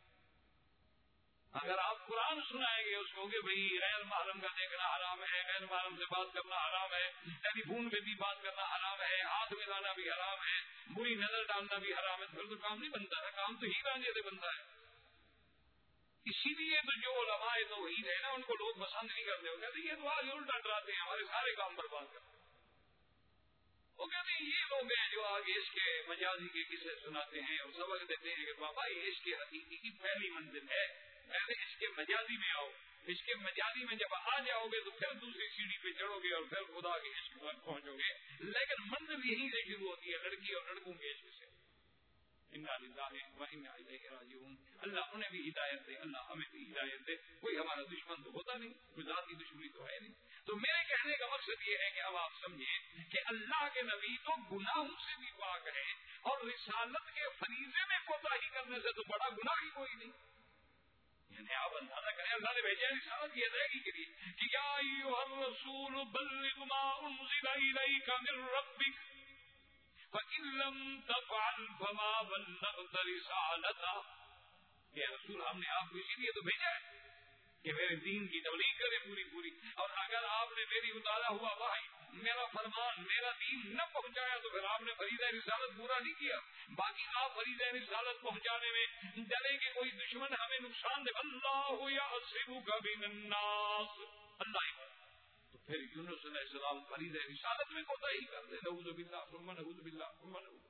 اگر آپ قرآن سنائیں گے اس کو کہ بھئی غیر محرم کا دیکھنا حرام ہے، غیر محرم سے بات کرنا حرام ہے، ٹیلی فون پہ بھی بات کرنا حرام ہے، ہاتھ ملانا بھی حرام ہے، بری نظر ڈالنا بھی حرام ہے، پھر تو کام نہیں بنتا ہے، کام تو ہی رانجھے سے بنتا ہے۔ اسی لیے تو جو علماء توحید ہے نا ان کو لوگ پسند نہیں کرتے، وہ کہتے ہیں یہ تو آج الٹا ڈراتے ہیں، ہمارے سارے کام برباد کرتے ہیں۔ وہ کہتے ہیں یہ لوگ ہیں جو آگے عشق کے مجازی کے قصے سناتے ہیں اور سبق دیتے ہیں کہ بابا یہ عشق حقیقی کی پہلی منزل ہے، پہلے عشق مجازی میں آؤ، عشق مجازی میں جب آ جاؤ گے تو پھر دوسری سیڑھی پہ چڑھو گے اور پھر خدا کے عشق پر پہنچو گے، لیکن منزل یہیں سے شروع ہوتی ہے لڑکی اور لڑکوں کے عشق سے۔ انا للہ و انا الیہ راجعون. اللہ انہیں بھی ہدایت دے, اللہ ہمیں بھی ہدایت دے. کوئی ہمارا دشمن تو ہوتا نہیں, کوئی ذاتی دشمنی تو ہے نہیں. تو میرے کہنے کا مقصد یہ ہے کہ اب آپ سمجھیں کہ اللہ کے نبی تو گناہوں سے بھی پاک ہے, اور رسالت کے فریضے میں کوتاہی کرنے سے تو بڑا گناہ ہی کوئی نہیں. یعنی آپ اندازہ کریں, اللہ نے بھیجا رسالت یہ ادائیگی کے لیے کہ یا ایھا الرسول بلغ ما انزل الیک من ربک فإن لم تفعل فما بلغت رسالتہ. کہ رسول ہم نے آپ کو اسی لیے تو بھیجا ہے کہ میرے دین کی تبلیغ کرے پوری پوری, اور اگر آپ نے میری اتارا ہوا وحی, میرا فرمان, میرا دین نہ پہنچایا تو پھر آپ نے فریضہ رسالت پورا نہیں کیا. باقی آپ فریضہ رسالت پہنچانے میں ڈریں کہ کوئی دشمن ہمیں نقصان دے. اللہ یعصمک من الناس, اللہ ہی. تو پھر یونس علیہ السلام فریضہ رسالت میں کوتاہی کر دے. نعوذ باللہ ثم نعوذ باللہ ثم نعوذ.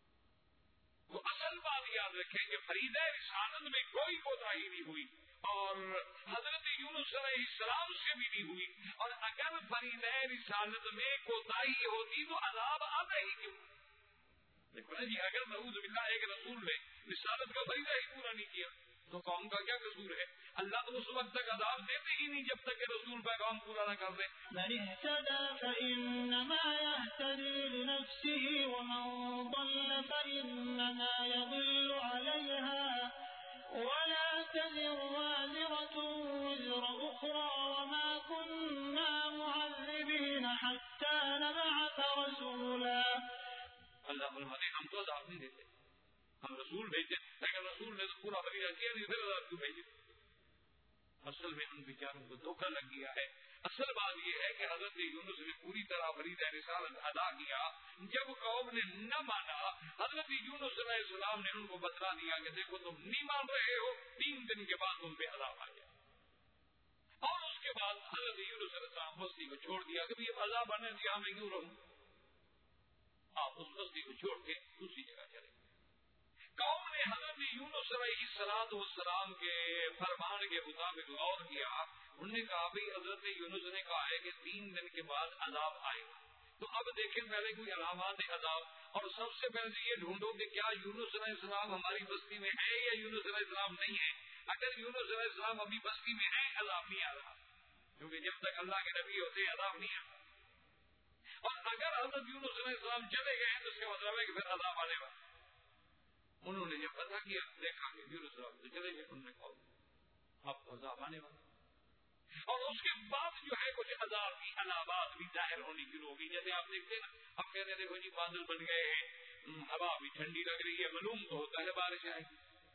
تو اصل بات یاد رکھیں کہ فریضہ رسالت میں کوئی کوتاہی نہیں ہوئی, اور حضرت یونس علیہ السلام سے بھی نہیں ہوئی. اور اگر فریضہ رسالت میں کوتاہی ہوتی تو عذاب آتا ہی کیوں؟ دیکھو نا جی, اگر نعوذ باللہ ایک رسول نے رسالت کا فریضہ ہی پورا نہیں کیا تو قوم کا کیا قصور ہے؟ اللہ تو اس وقت تک عذاب دیتے ہی نہیں جب تک کہ رسول پیغام پورا نہ کر دے. من اهتدى فإنما يهتدي لنفسه ومن ضل فإنما يضل عليها ولا تزر وازرة وزر أخرى وما كنا معذبين حتى نبعث رسولا. اللہ فرماتے ہم تو عذاب نہیں دیتے, ہم رسول بھیجتے, لیکن رسول نے تو پورا فریضہ کیا نہیں, پھر عذاب کیوں بھیجے؟ اصل میں ان بیچاروں کو دھوکہ لگ گیا ہے. اصل بات یہ ہے کہ حضرت یونس نے پوری طرح فریضہ رسالت ادا کیا. جب قوم نے نہ مانا, حضرت یونس علیہ السلام نے ان کو بتلا دیا کہ دیکھو تم نہیں مان رہے ہو, تین دن کے بعد تم پہ عذاب آ گیا. اور اس کے بعد حضرت یونس علیہ السلام بستی کو چھوڑ دیا کہ یہ عذاب آنے دیا, میں کیوں رہوں. آپ اس بستی کو چھوڑ کے دوسری جگہ چلے. قوم نے حضرت یونس علیہ السلام کے فرمان کے مطابق غور کیا. انہوں نے کہا بھائی حضرت یونس نے کہا ہے کہ تین دن کے بعد عذاب آئے, تو اب دیکھیں پہلے کوئی علامات عذاب, اور سب سے پہلے یہ ڈھونڈو کہ کیا یونس علیہ السلام ہماری بستی میں ہے یا یونس علیہ السلام نہیں ہے. اگر یونس علیہ السلام ابھی بستی میں ہے عذاب نہیں آ رہا, کیونکہ جب تک اللہ کے نبی ہوتے عذاب نہیں آتا. اور اگر حضرت یونس علیہ السلام چلے گئے ہیں تو اس کا مطلب ہے کہ پھر عذاب آنے والا. انہوں نے جب پتا کیا, دیکھا کہ یونس علیہ السلام چلے گئے, انہوں نے کہا اب عذاب آنے والا. اور اس کے بعد جو ہے کچھ عذاب کی علامات بھی ظاہر ہونی شروع ہوگی. جیسے آپ دیکھتے ہیں نا, اب کہتے ہیں دیکھو جی بادل بن گئے ہیں, ہوا بھی ٹھنڈی لگ رہی ہے, معلوم تو ہوتا ہے بارش آئے.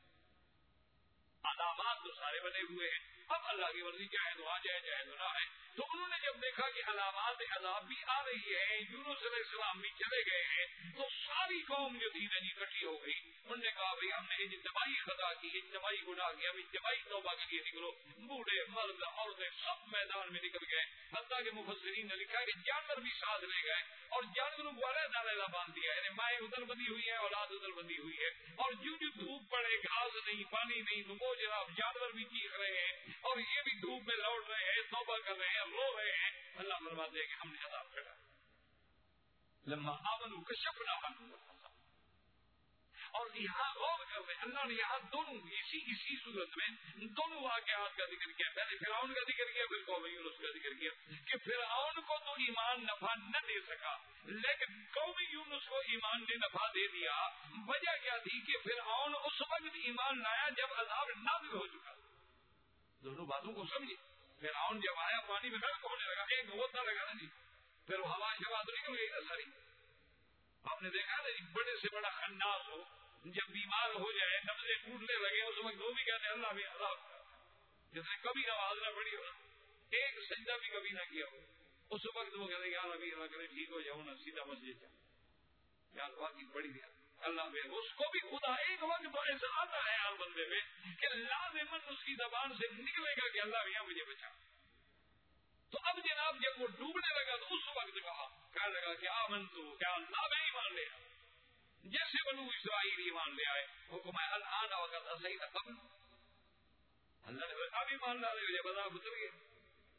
علامات تو سارے بنے ہوئے ہیں, اب اللہ کی مرضی چاہے تو آ جائے چاہے تو نہ آئے. تو انہوں نے جب دیکھا کہ علامات عذاب بھی آ رہی ہے, یونس علیہ السلام بھی چلے گئے ہیں, تو ساری قوم جو تھی نا جی اکٹھی ہو گئی. انہوں نے کہا بھائی ہم نے اجتماعی خطا کی, اجتماعی گناہ کیا, اب اجتماعی توبہ کے لیے نکلو. بوڑھے مرد عورتیں سب میدان میں نکل گئے. حتیٰ کہ مفسرین نے لکھا کہ جانور بھی ساتھ لے گئے, اور جانوروں کو علیحدہ علیحدہ باندھ دیا. یعنی مائیں ادھر بندی ہوئی ہے, اولاد ادھر بندی ہوئی ہے, اور جو جو دھوپ پڑے, گھاس نہیں, پانی نہیں, تو وہ جناب جانور بھی چیخ رہے ہیں, اور یہ بھی دھوپ میں لوٹ رہے ہیں, توبہ کر رہے ہیں, رو رہے ہیں. اللہ فرماتے ہیں کہ ہم نے عذاب چڑھا. لما آمنوا کشفنا عنہم. اور یہاں غور کر رہے, اللہ نے یہاں دونوں اسی اسی صورت میں دونوں واقعات کا ذکر کیا. پہلے فرعون کا ذکر کیا, پھر قوم یونس کا ذکر کیا. کہ فرعون کو تو ایمان نفع نہ دے سکا, لیکن قوم یونس کو ایمان نے نفع دے دیا. وجہ کیا تھی کہ فرعون اس وقت ایمان لایا جب عذاب نازل ہو چکا. دونوں باتوں کو سمجھے. فرعون جب آیا پانی میں غرق ہونے لگا, ایک ہوتا لگا نا جی, پھر ہوا شوا تو نکل گئی نا ساری. آپ نے دیکھا نا جی, بڑے سے بڑا خناس ہو, جب بیمار ہو جائے, نبضیں ٹوٹنے لگے, اس وقت وہ بھی کہتے ہیں اللہ بھی عذاب. جس نے کبھی نماز نہ پڑھی ہو, ایک سجدہ بھی کبھی نہ کیا ہو, اس وقت وہ کہتے ہیں یار ابھی اللہ کرے ٹھیک ہو جاؤ نا, سیدھا مسجد جاؤ. یار واقعی بڑی دیا اللہ میں, اس کو بھی خدا ایک وقت تو ایسا آتا ہے ہر بندے میں کہ لازماً اس کی زبان سے نکلے گا کہ اللہ میاں مجھے بچا. تو اب جناب جب وہ ڈوبنے لگا تو اس وقت کہا, کہنے لگا کہ آمن تو کیا اللہ میں ایمان لے آیا, جیسے بنو اسرائیل ایمان لے آئے. حکم ہے الآن وقت صحیح تھا قبل, اللہ نے ابھی مان ڈالے, مجھے بتا اتر گئے.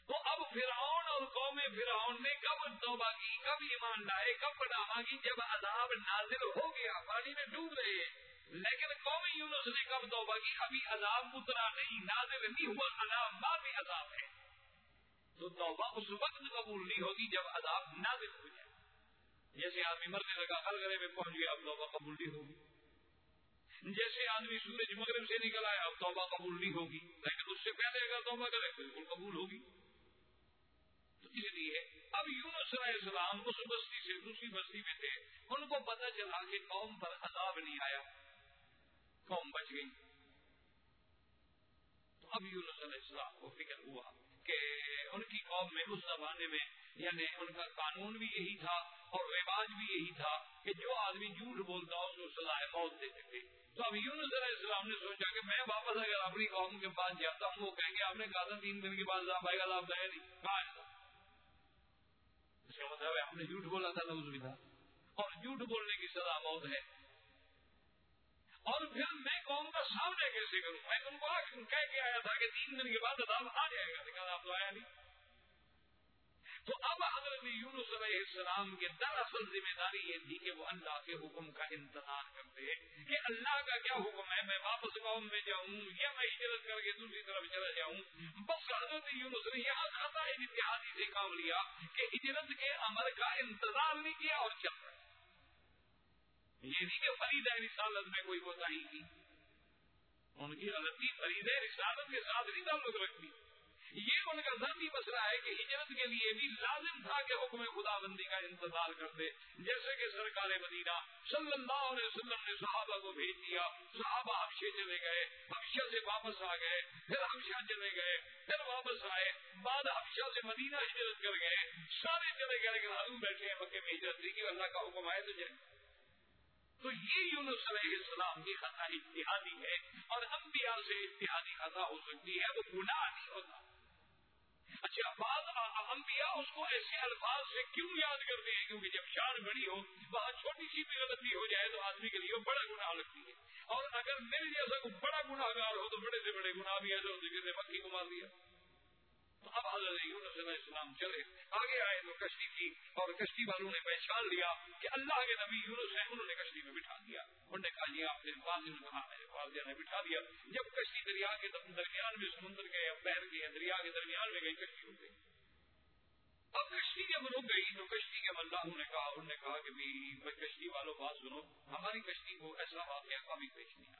تو اب فرعون اور قوم فرعون نے کب توبہ کی، کب ایمان لائے، کب پناہ مانگی؟ جب عذاب نازل ہو گیا، پانی میں ڈوب رہے ہیں۔ لیکن قوم یونس نے کب توبہ کی؟ ابھی عذاب اترا نہیں، نازل نہیں ہوا، عذاب بعد میں عذاب ہے۔ تو توبہ اس وقت قبول نہیں ہوگی جب عذاب نازل ہو جائے۔ جیسے آدمی مرنے لگا، غرغرے میں پہنچ گیا، اب توبہ قبول نہیں ہوگی۔ جیسے آدمی سورج مغرب سے نکل آیا، اب توبہ قبول نہیں ہوگی، لیکن اس سے پہلے اگر توبہ کرے بالکل قبول ہوگی۔ تو اس لیے اب یونس علیہ السلام اس بستی سے دوسری بستی میں تھے، ان کو پتہ چلا کہ قوم پر عذاب نہیں آیا، قوم بچ گئی۔ تو اب یونس علیہ السلام کو فکر ہوا کہ ان کی قوم میں اس زمانے میں یعنی ان کا قانون بھی یہی تھا اور رواج بھی یہی تھا کہ جو آدمی جھوٹ بولتا اس کو سزا موت دیتے تھے۔ تو اب یونس علیہ السلام نے سوچا کہ میں واپس اگر اپنی قوم کے پاس جاتا ہوں، وہ کہیں گے آپ نے کہا تھا تین دن کے بعد عذاب آئے گا، عذاب آئے نہیں، کہاں ہے؟ اس کا مطلب ہے آپ نے جھوٹ بولا تھا، نعوذ باللہ، اور جھوٹ بولنے کی سزا موت ہے۔ اور پھر میں قوم کا سامنا کیسے کروں؟ میں تم کو کہہ کے آیا تھا کہ تین دن کے بعد عذاب آ جائے گا، لیکن عذاب تو آیا نہیں۔ تو اب حضرت یونس علیہ السلام کے دراصل ذمہ داری یہ تھی کہ وہ اللہ کے حکم کا انتظار کرتے کہ اللہ کا کیا حکم ہے، میں واپس قوم میں جاؤں یا میں ہجرت کر کے دوسری طرف چلا جاؤں۔ بس حضرت یونس نے یہاں خطا اجتہادی سے کام لیا کہ ہجرت کے امر کا انتظار نہیں کیا اور چل رہا۔ یہ نہیں کہ فریضہ رسالت میں کوئی کوتاہی کی، ان کی غلطی فریضہ رسالت کے ساتھ نہیں تعلق رکھتی، یہ ان کا ذاتی مسئلہ ہے کہ ہجرت کے لیے بھی لازم تھا کہ حکم خدا بندی کا انتظار کرتے۔ جیسے کہ سرکار مدینہ صلی اللہ علیہ وسلم نے صحابہ کو بھیج دیا، صحابہ حبشے چلے گئے، حبشہ سے واپس آ گئے، پھر حبشہ چلے گئے، پھر واپس آئے، بعد حبشہ سے مدینہ ہجرت کر گئے، سارے چلے گئے، لیکن ہم بیٹھے ہیں مکے میں ہجرت نہیں کی، اللہ کا حکم آئے تو جائے۔ تو یہ یونس علیہ السلام کی خطا اجتہادی ہے، اور انبیاء سے اجتہادی خطا ہو سکتی ہے، وہ گناہ نہیں ہوتا۔ اچھا، بعض انبیاء اس کو ایسے الفاظ سے کیوں یاد کرتے ہیں؟ کیونکہ جب شان بڑی ہو، وہاں چھوٹی سی بھی غلطی ہو جائے تو آدمی کے لیے بڑا گناہ لگتی ہے، اور اگر میرے جیسا کوئی بڑا گناہ گار ہو تو بڑے سے بڑے گناہ بھی ایسے ہوتے جیسے مکھی کو مار دیا۔ تو اب حضرت یونس علیہ السلام چلے آگے آئے تو کشتی تھی، اور کشتی والوں نے پہچان لیا کہ اللہ کے نبی یونس ہیں، انہوں نے کشتی میں بٹھا دیا۔ انہوں نے کہا یہ آپ نے فاضل نے کہا میرے فاضل نے بٹھا دیا۔ جب کشتی دریا کے درمیان میں سمندر کے بحر کے دریا کے درمیان میں گئی، کشتی رک گئی۔ اب کشتی جب رک گئی تو کشتی کے ملاحوں نے کہا انہوں نے کہا کہ بھائی کشتی والوں بات سنو، ہماری کشتی کو ایسا واقعہ کبھی پیش نہیں آیا،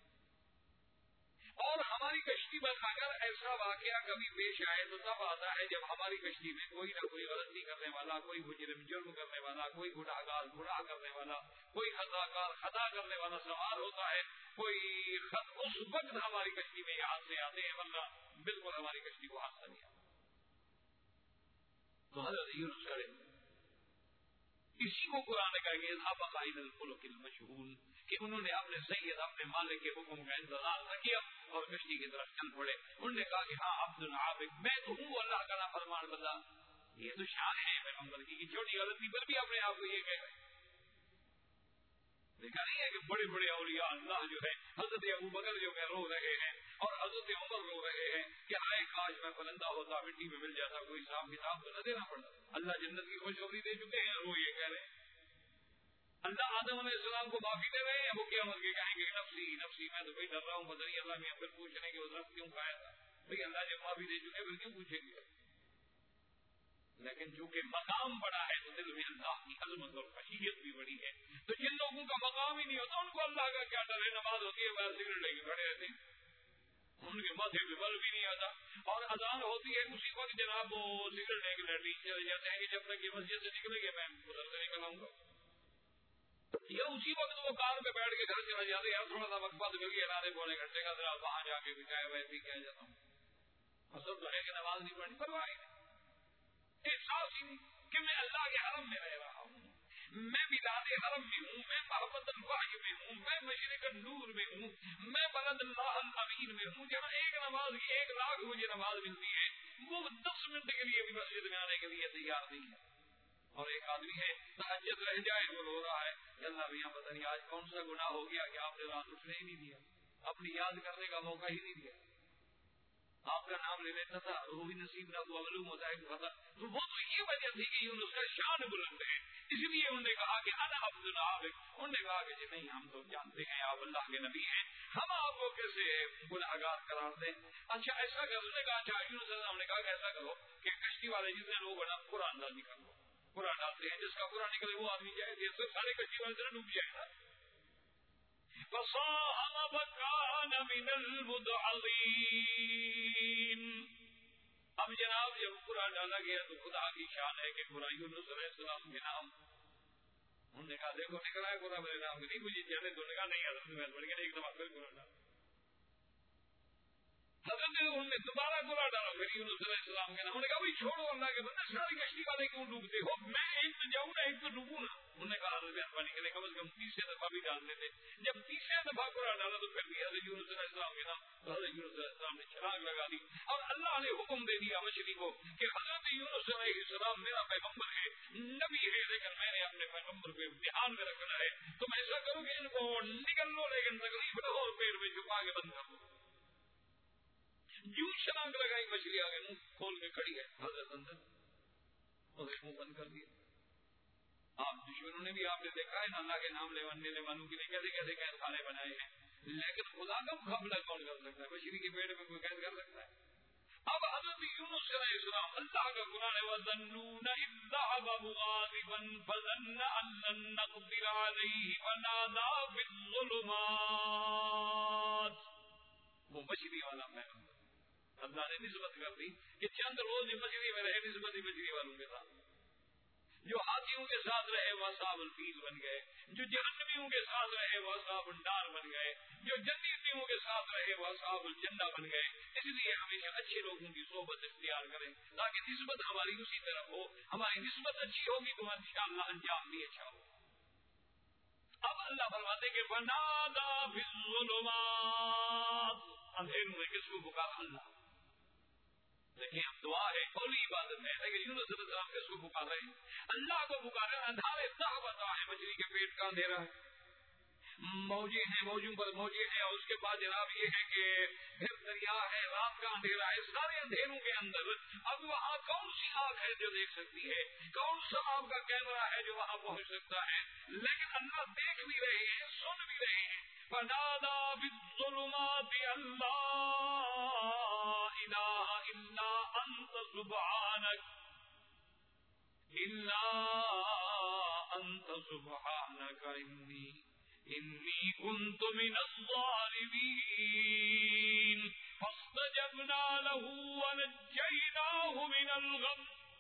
اور ہماری کشتی پر اگر ایسا واقعہ کبھی پیش آئے تو تب آتا ہے جب ہماری کشتی میں کوئی نہ کوئی غلطی کرنے والا، کوئی مجرم جرم کرنے والا، کوئی گناہ گار گناہ کرنے والا، کوئی خطا کار خطا کرنے والا سوار ہوتا ہے، کوئی خط اس وقت ہماری کشتی میں یہ حادثے آتے ہیں، ورنہ بالکل ہماری کشتی کو حادثہ نہیں آتا۔ تو حضرت یونس علیہ اسی کو قرآن کا مشہور کہ انہوں نے اپنے سید اپنے مالک کے حکم کا انتظار نہ کیا اور کشتی کی طرف چل پڑے۔ انہوں نے کہا کہ ہاں عبد العابد، میں تو ہوں اللہ کا نافرمان بندہ۔ یہ تو شان ہے پیغمبر کی کہ چھوٹی غلطی پر بھی اپنے آپ کو یہ کہہ رہے۔ دیکھا نہیں ہے کہ بڑے بڑے اولیاء اللہ جو ہے، حضرت ابو بکر جو ہے رو رہے ہیں اور حضرت عمر رو رہے ہیں کہ ہائے کاش میں پرندہ ہوتا، مٹی میں مل جاتا، کوئی حساب کتاب تو نہ دینا پڑتا۔ اللہ جنت کی خوشخبری دے چکے ہیں، وہ یہ کہہ رہے ہیں۔ اللہ آدم علیہ السلام کو معافی دے رہے ہیں، وہ قیامت کے کہیں گے نفسی نفسی، میں تو بھائی ڈر رہا ہوں، پتہ نہیں اللہ میں پھر پوچھنے کہ وہ درخت کیوں کھایا تھا۔ بھائی اللہ جب معافی دے چکے پھر کیوں پوچھیں گے؟ لیکن چونکہ مقام بڑا ہے تو دل میں اللہ کی عظمت اور خشیت بھی بڑی ہے، تو جن لوگوں کا مقام ہی نہیں ہوتا ان کو اللہ کا کیا ڈر ہے؟ نماز ہوتی ہے باہر سگریٹ لے کے کھڑے رہتے ہیں، ان کے ماتھے پہ بل بھی نہیں آتا، اور اذان ہوتی ہے اسی وقت جناب وہ سگریٹ لے کے لیٹرین چلے جاتے ہیں کہ جب تک یہ مسجد سے نکلے گے میں ادھر سے نکل آؤں گا، یا اسی وقت وہ کار پہ بیٹھ کے گھر چلا جاتے ہیں، تھوڑا سا وقت بعد مل گیا آدھے پونے گھنٹے کا، ذرا وہاں جا کے بچائے ویسے ہی کہہ جاتا ہوں، اصل تو ہے کہ نماز نہیں پڑھنی، پرواہ نہیں، احساس ہی نہیں کہ میں اللہ کے حرم میں رہ رہا ہوں، میں بلاد حرم میں ہوں، میں محبت الوحی میں ہوں، میں مشرق النور میں ہوں، میں بلد اللہ الامین میں ہوں، جہاں ایک نماز کی ایک لاکھ مجھے نماز ملتی ہے، وہ دس منٹ کے لیے بھی مسجد میں آنے کے لیے تیار نہیں ہے، اور ایک آدمی ہے تہجد رہ جائے وہ رو رہا ہے کہ اللہ میاں پتہ نہیں آج کون سا گناہ ہو گیا کہ آپ نے رات اٹھنے ہی نہیں دیا، اپنی یاد کرنے کا موقع ہی نہیں دیا۔ آپ کا نام لے لیتا تھا وہ بھی نصیب نہ ہوا، معلوم ہوتا ہے کہ فتح تو وہ تو یہ وجہ تھی کہ یونس کا شان بلند ہے، اس لیے انہوں نے کہا کہ انا عبد العابد، انہوں نے کہا کہ جی نہیں ہم تو جانتے ہیں آپ اللہ کے نبی ہیں، ہم آپ کو کیسے گنہگار قرار دیں؟ اچھا ایسا کرو، نے کہا اچھا یونس علیہ السلام نے کہا کہ ایسا کرو کہ کشتی والے جتنے لوگ ہیں نا قرآن ڈال نکل دو، قرآن ڈالتے ہیں، جس کا قرآن نکلے وہ آدمی جائے گا، سارے کشتی والے سے ڈوب جائے گا۔ فصاحب فكان من المدحضين۔ اب جناب جب قرآن ڈالا گیا تو خدا کی شان ہے کہ قرآن یونس علیہ السلام کے نام، انہوں نے کہا دیکھو نکلا ہے قرآن میرے نام نہیں مجھے جانے دو، نے کہا نہیں حضرت میں بڑھ گیا ایک دفعہ پھر قرآن ڈالا، حضرت نے انہوں نے دوبارہ قرآن ڈالا پھر یونس علیہ السلام کے نام، انہوں نے کہا بھائی چھوڑو اللہ کے بندے ساری کشتی والے کیوں ڈوبتے ہو، میں ایک تو جاؤں نا ایک تو ڈوبوں نا، انہوں نے کہا حضرت مہربانی کرے کم از کم تیسرے دفعہ بھی ڈال دیتے، جب تیسرے دفعہ قرآن ڈالا تو پھر بھی حضرت یونس علیہ السلام کے نام، حضرت یونس علیہ السلام نے چھلانگ لگا دی اور اللہ نے حکم دے دیا مچھلی کو کہ حضرت یونس علیہ السلام میرا پیغمبر ہے نبی ہے لیکن میں نے اپنے پیغمبر کو امتحان میں رکھنا ہے، تم ایسا کرو کہ ان کو نکل لو لیکن تکلیف نہ ہو پیڑ میں چھپا کے بند کر دو، یوں چھلانگ لگائی مچھلی آگے منہ کھول کے کھڑی ہے، حضرت اندر اور منہ بند کر دیا۔ آپ دشمنوں نے بھی آپ نے دیکھا ہے نا اللہ کے نام لینے والوں کے لیے کیسے کیسے قید خانے بنائے ہیں، لیکن خدا کا مقابلہ کون کر سکتا ہے؟ مچھلی کے پیڑ میں کوئی قید کر سکتا ہے؟ اب حضرت یونس علیہ السلام اللہ کا قرآن ہے وَظَنُّونَ إِذْ ذَهَبَ مُغَاضِبًا فَظَنَّ أَن لَّن نَّقْدِرَ عَلَيْهِ فَنَادَىٰ فِي الظُّلُمَاتِ، وہ مچھلی والا پیغمبر اللہ نے نسبت کر دی کہ چند روز مچھلی میں رہے، نسبت ہی مچھلی والوں کے ساتھ، جو ہاتھیوں کے ساتھ رہے وہ اصحاب الفیل بن گئے، جو جہنمیوں کے ساتھ رہے وہ اصحاب النار بن گئے، جو جنتیوں کے ساتھ رہے وہ اصحاب الجنہ بن گئے۔ اس لیے ہمیشہ اچھے لوگوں کی صحبت اختیار کریں تاکہ نسبت ہماری اسی طرف ہو، ہماری نسبت اچھی ہوگی تو انشاءاللہ انجام بھی اچھا ہوگا۔ اب اللہ فرماتے کہ فنادى في الظلمات، اندھیروں میں کس کو پکارا؟ اللہ۔ دیکھیں اب دعا ہے قولی عبادت ہے، لیکن یونس علیہ السلام کس کو پکار رہے ہیں؟ اللہ کو پکارے، اندھارے صحبتا ہے، مچھلی کے پیٹ کا اندھیرا ہے، موجے ہیں موجوں پر موجے ہیں، اور اس کے بعد جناب یہ ہے کہ پھر دریا ہے، رات کا اندھیرا ہے، سارے اندھیروں کے اندر اب وہاں کون سی آنکھ ہے جو دیکھ سکتی ہے، کون سا آپ کا کیمرہ ہے جو وہاں پہنچ سکتا ہے، لیکن اللہ دیکھ بھی رہے ہیں سن بھی رہے ہیں۔ فنادى بالظلمات ان لا اله الا انت سبحانك الا انت سبحانك انی انی كنت من الظالمين فاستجبنا له ونجيناه من الغم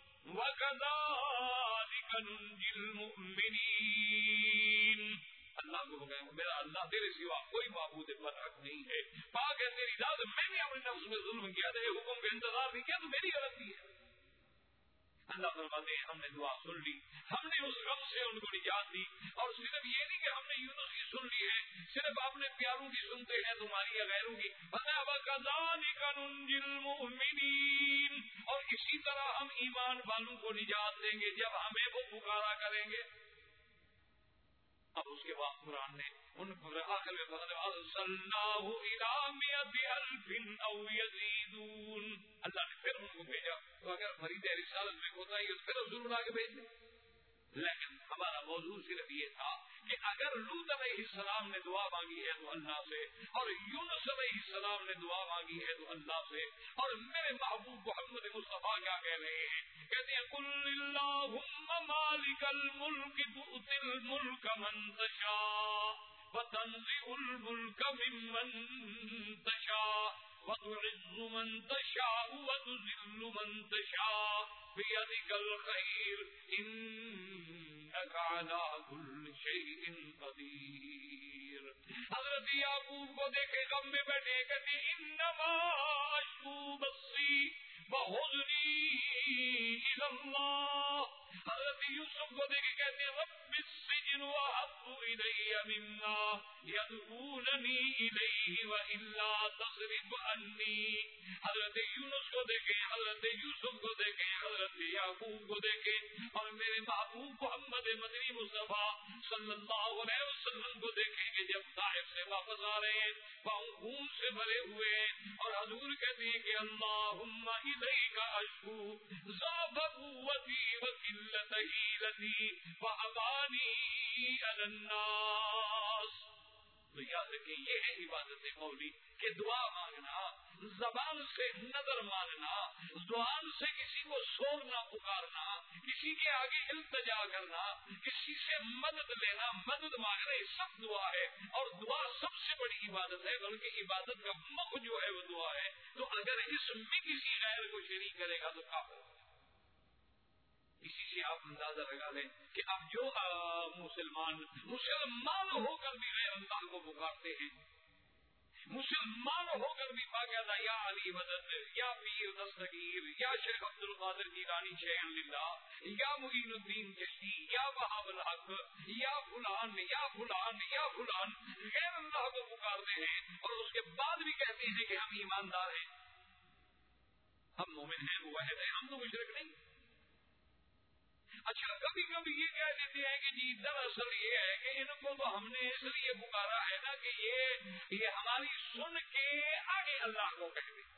وكذلك ننجي المؤمنين۔ اللہ کو ہو گئے میرا اللہ تیرے سوا کوئی معبود برحق نہیں ہے، پاک ہے تیری ذات، میں نے اپنے نفس میں ظلم کیا تھا، حکم کا انتظار نہیں کیا تو میری غلطی ہے۔ اللہ فرماتے ہیں ہم نے دعا سن لی، ہم نے اس غم سے ان کو نجات دی، اور صرف یہ نہیں کہ ہم نے یونس کی سن لی ہے، صرف اپنے پیاروں کی سنتے ہیں تمہاری یا غیروں کی، وَكَذَلِكَ نُنْجِي الْمُؤْمِنِينَ، اور اسی طرح ہم ایمان والوں کو نجات دیں گے جب ہمیں وہ پکارا کریں گے۔ اب اس کے بعد قرآن نے ان کو آخر میں ارسلناہ الی مئۃ الف او یزیدون، اللہ نے پھر ان کو بھیجا، تو اگر فرید رسالت میں ہوتا ہے پھر رسول لا کے بھیج دیں، لیکن ہمارا موضوع صرف یہ تھا کہ اگر لوط علیہ السلام نے دعا مانگی ہے تو اللہ سے، اور یونس علیہ السلام نے دعا مانگی ہے تو اللہ سے، اور میرے محبوب محمد مصطفیٰ کیا کہہ رہے ہیں؟ کہتے ہیں قل اللہم مالک الملک تؤتی الملک من تشاء وتنزع الملک ممن تشاء وتعز من تشاء وتذل من تشاء بیدک الخیر انک علی کل شیء قدیر۔ حضرت یعقوب کو دیکھے غم میں بیٹھے، کہتے انما اشکو بثی وحزنی الی اللہ۔ حضرت یوسف کو دیکھے کہتے ہیں رب السجن احب الی مما یدعوننی الیہ والا تصرف عنی۔ حضرت یونس کو دیکھیں، حضرت یوسف کو دیکھیں، حضرت یعقوب کو دیکھیں، اور میرے محبوب محمد مدنی مصطفیٰ صلی اللہ علیہ وسلم کو دیکھیں گے جب طائف سے واپس آ رہے ہیں پاؤں خون سے بھرے ہوئے ہیں اور حضور کہتے ہیں کہ اللہم الیک اشکو ضعف قوتی وقلت حیلتی فابانی علی الناس. تو یاد رکھیں یہ ہے عبادت قولی کہ دعا مانگنا، زبان سے نظر مانگنا، زبان سے کسی کو سورنا پکارنا، کسی کے آگے التجا کرنا، کسی سے مدد لینا، مدد مانگنا، یہ سب دعا ہے. اور دعا سب سے بڑی عبادت ہے، بلکہ عبادت کا مکھ جو ہے وہ دعا ہے. تو اگر اس میں کسی غیر کو شریک کرے گا تو کافر. اسی سے آپ اندازہ لگا لیں کہ اب جو مسلمان مسلمان ہو کر بھی غیر اللہ کو پکارتے ہیں، مسلمان ہو کر بھی باقاعدہ یا علی مدد، یا پیر دستگیر، یا شیخ عبد القادر جیلانی شیخ للہ، یا معین الدین چشتی، یا وہاب الحق، یا فلان یا فلان یا فلان غیر اللہ کو پکارتے ہیں اور اس کے بعد بھی کہتے ہیں کہ ہم ایماندار ہیں، ہم مومن ہیں، موحد ہیں، ہم تو مشرک نہیں. اچھا کبھی کبھی یہ کہہ دیتے ہیں کہ جی دراصل یہ ہے کہ ان کو تو ہم نے اس لیے پکارا ہے نا کہ یہ یہ ہماری سن کے آگے اللہ کو کہہ دیں.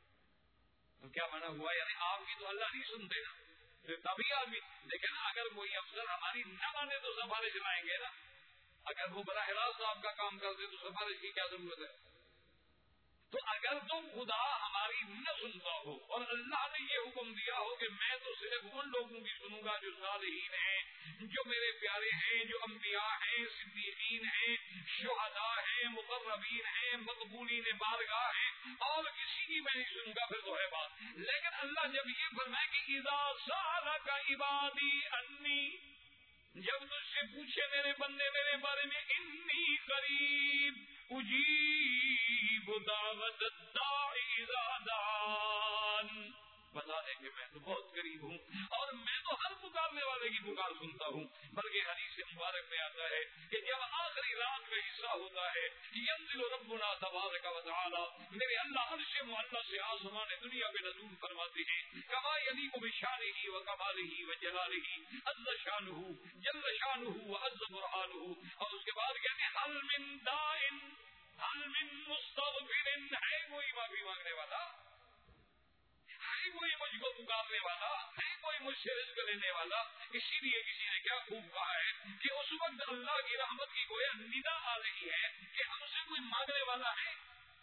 تو کیا مانا ہوا؟ یعنی آپ کی تو اللہ نہیں سنتے نا، پھر تبھی آدمی لیکن اگر کوئی افسر ہماری نہ مانے تو سفارش لائیں گے نا. اگر وہ براہ راست آپ کا کام کرتے تو سفارش کی کیا ضرورت ہے؟ تو اگر تو خدا ہماری نہ سنتا ہو اور اللہ نے یہ حکم دیا ہو کہ میں تو صرف ان لوگوں کی سنوں گا جو صالحین ہیں، جو میرے پیارے ہیں، جو انبیاء ہیں، صدیقین ہیں، شہداء ہیں، مقربین ہیں، مقبولین بارگاہ ہیں، اور کسی کی میں نہیں سنوں گا، پھر تو ہے بات. لیکن اللہ جب یہ فرمائے کہ اذا سألک عبادی انی، جب تجھ سے پوچھے میرے بندے میرے بارے میں، انی قریب اجیب دعوت الداعی اذا دعان، بتا دیں کہ میں تو بہت قریب ہوں اور میں تو ہر پکارنے والے کی پکار سنتا ہوں. بلکہ حدیث مبارک میں آتا ہے کہ جب آخری رات کا حصہ ہوتا ہے، ینزل ربنا تبارک و تعالی، میرے اللہ عرش معلی سے آسمان دنیا پہ نزول فرماتے ہیں، کما یلیق بشانہ و کمالہ و جلالہ، عز شانہ جل شانہ و عز برہانہ. اور اس کے بعد کہتے ہیں حل من دائن حل من مستغفر، ہے کوئی معافی مانگنے والا، ہے کوئی مجھ کو پکارنے والا، ہے کوئی مجھ سے رزق لینے والا. اسی لیے کسی نے کیا خوب کہا ہے کہ اس وقت اللہ کی رحمت کی گویا ندا آ رہی ہے کہ ہم سے کوئی مانگنے والا ہے.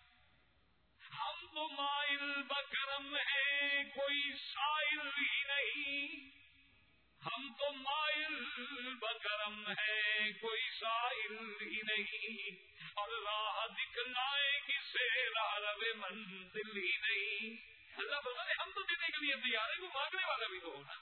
ہم تو مائل بکرم ہیں، کوئی سائل ہی نہیں، ہم تو مائل بکرم ہیں، کوئی سائل ہی نہیں، اور راہ دکھلائے کسے راہ رو منزل ہی نہیں. اللہ بتائے ہم تو دینے کے لیے تیار ہے، وہ مانگنے والا بھی تو ہونا.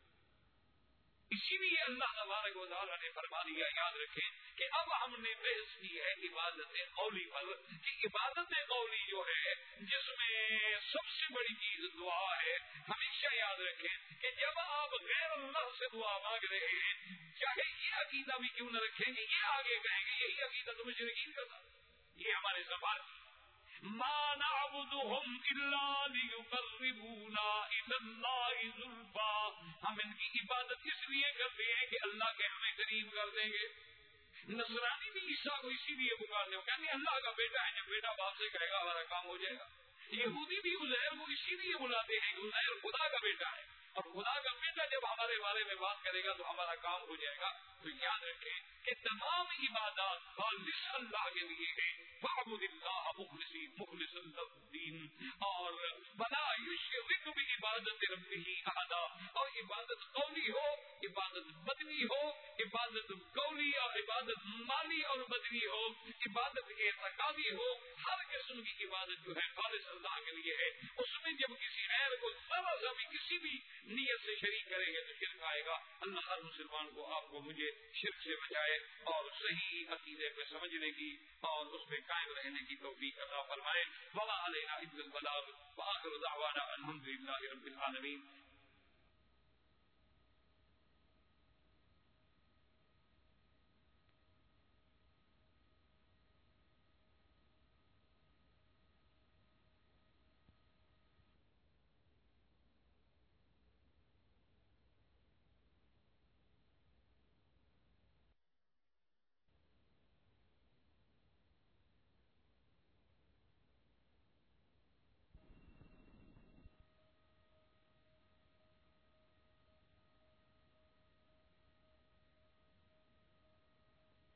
اسی لیے اللہ تبارک و تعالیٰ نے فرما دیا، یاد رکھیں کہ اب ہم نے بحث کی ہے عبادت قولی پر، کہ عبادت قولی جو ہے جس میں سب سے بڑی چیز دعا ہے. ہمیشہ یاد رکھیں کہ جب آپ غیر اللہ سے دعا مانگ رہے ہیں، چاہے یہ عقیدہ بھی کیوں نہ رکھیں گے، یہ آگے کہیں گے یہی عقیدہ تو مشرکین کا تھا، یہ ہمارے سوال ما نعبدهم الا ليقربونا الى الله زلفى، ہم ان کی عبادت اس لیے کرتے ہیں کہ اللہ کے ہمیں قریب کر دیں گے. نصرانی بھی عیسیٰ کو اسی لیے پکارتے ہو، کہتے ہیں اللہ کا بیٹا ہے، جب بیٹا باپ سے کہے گا ہمارا کام ہو جائے گا. یہودی بھی عزیر کو اسی لیے بلاتے ہیں کہ عزیر خدا کا بیٹا ہے، اور خدا کا بیٹا جب ہمارے بارے میں بات کرے گا تو ہمارا کام ہو جائے گا. تو یاد رکھیں کہ تمام عبادات خالص اللہ کے لیے ہیں. وَاعْبُدِ اللَّهَ مُخْلِصِينَ مُخْلِصًا لَهُ الدِّينَ، اور وَلَا يُشْرِكْ بِعِبَادَةِ رَبِّهِ أَحَدًا. اور عبادت قولی ہو، عبادت بدنی ہو، عبادت قولی اور عبادت مالی اور بدنی ہو، عبادت اعتقادی ہو، ہر قسم کی عبادت جو ہے خالص اللہ کے لیے ہے. اس میں جب کسی غیر کو ذرا سا بھی کسی بھی نیت سے شریک کریں گے تو شرک آئے گا. اللہ ہر مسلمان کو آپ کو مجھے شرک سے بچائے اور صحیح عقیدے پہ سمجھنے کی اور اس پہ قائم رہنے کی توفیق عطا فرمائے. وما علینا الا البلاغ وآخر دعوانا الحمد للہ رب العالمین.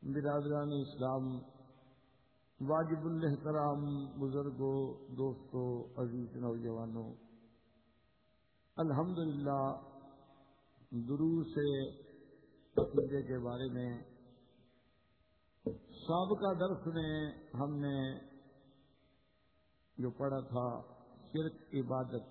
برادران اسلام، واجب الاحترام بزرگوں، دوستوں، عزیز نوجوانوں، الحمدللہ دروس عقیدے کے بارے میں سابقہ درس میں ہم نے جو پڑھا تھا شرک عبادت،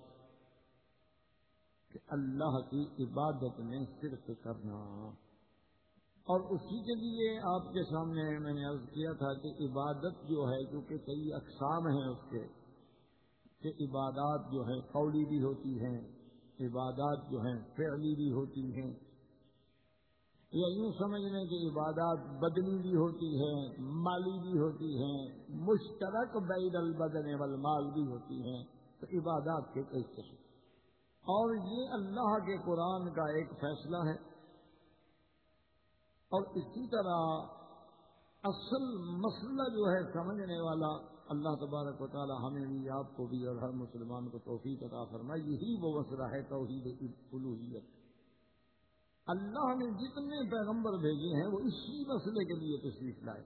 کہ اللہ کی عبادت میں شرک کرنا، اور اسی کے لیے آپ کے سامنے میں نے عرض کیا تھا کہ عبادت جو ہے کیونکہ کئی اقسام ہیں اس کے، کہ عبادات جو ہیں قولی بھی ہوتی ہیں، عبادات جو ہیں فعلی بھی ہوتی ہیں، یا یوں سمجھ لیں کہ عبادات بدنی بھی ہوتی ہیں، مالی بھی ہوتی ہیں، مشترک بین البدن والمال بھی ہوتی ہیں، تو عبادات کے کئی قسم، اور یہ اللہ کے قرآن کا ایک فیصلہ ہے۔ اور اسی طرح اصل مسئلہ جو ہے سمجھنے والا، اللہ تبارک و تعالی ہمیں بھی، آپ کو بھی، اور ہر مسلمان کو توفیق عطا فرمائے، یہی وہ مسئلہ ہے توحید الوہیت۔ اللہ نے جتنے پیغمبر بھیجے ہیں وہ اسی مسئلے کے لیے تشریف لائے۔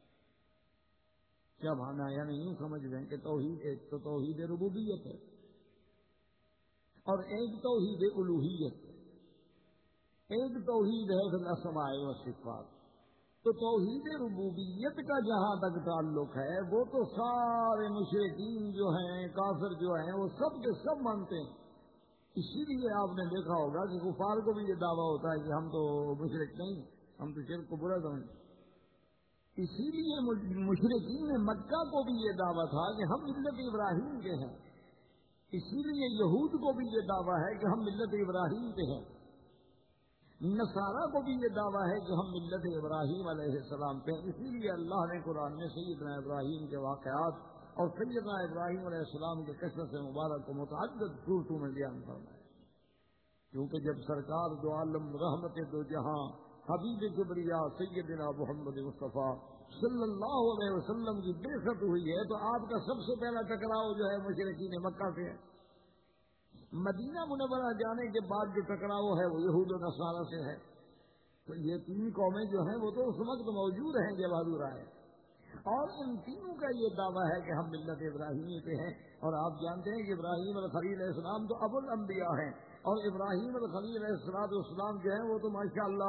کیا مانا؟ یعنی یوں سمجھ لیں کہ توحید ایک تو توحید ربوبیت ہے اور ایک توحید الوہیت ہے، ایک توحید ہے فی الاسماء والصفات۔ تو توحید ربوبیت کا جہاں تک تعلق ہے وہ تو سارے مشرکین جو ہیں، کافر جو ہیں، وہ سب کے سب مانتے ہیں۔ اسی لیے آپ نے دیکھا ہوگا کہ کفار کو بھی یہ دعویٰ ہوتا ہے کہ ہم تو مشرک نہیں، ہم تو شرک کو برا سمجھتے۔ اسی لیے مشرکین مکہ کو بھی یہ دعویٰ تھا کہ ہم ملت ابراہیم کے ہیں، اسی لیے یہود کو بھی یہ دعویٰ ہے کہ ہم ملت ابراہیم کے ہیں، نصارہ کو بھی یہ دعویٰ ہے کہ ہم ملت ابراہیم علیہ السلام پہ ہیں۔ اسی لیے اللہ نے قرآن میں سیدنا ابراہیم کے واقعات اور سیدنا ابراہیم علیہ السلام کے قصص مبارک کو متعدد صورتوں میں بیان فرمایا، کیونکہ جب سرکار دو عالم رحمت دو جہاں حبیب کبریا سیدنا محمد مصطفیٰ صلی اللہ علیہ وسلم کی بعثت ہوئی ہے تو آپ کا سب سے پہلا ٹکراؤ جو ہے مشرکین مکہ سے ہے۔ مدینہ منورہ جانے کے بعد جو ٹکراؤ ہے وہ یہود و نصارہ سے ہے۔ تو یہ تین قومیں جو ہیں وہ تو اس وقت موجود ہیں جب حضور آئے، اور ان تینوں کا یہ دعویٰ ہے کہ ہم ملت ابراہیمی پہ ہیں۔ اور آپ جانتے ہیں کہ ابراہیم الخلیل علیہ السلام تو ابو الانبیاء ہیں، اور ابراہیم الخلیل علیہ السلام جو ہیں وہ تو ماشاءاللہ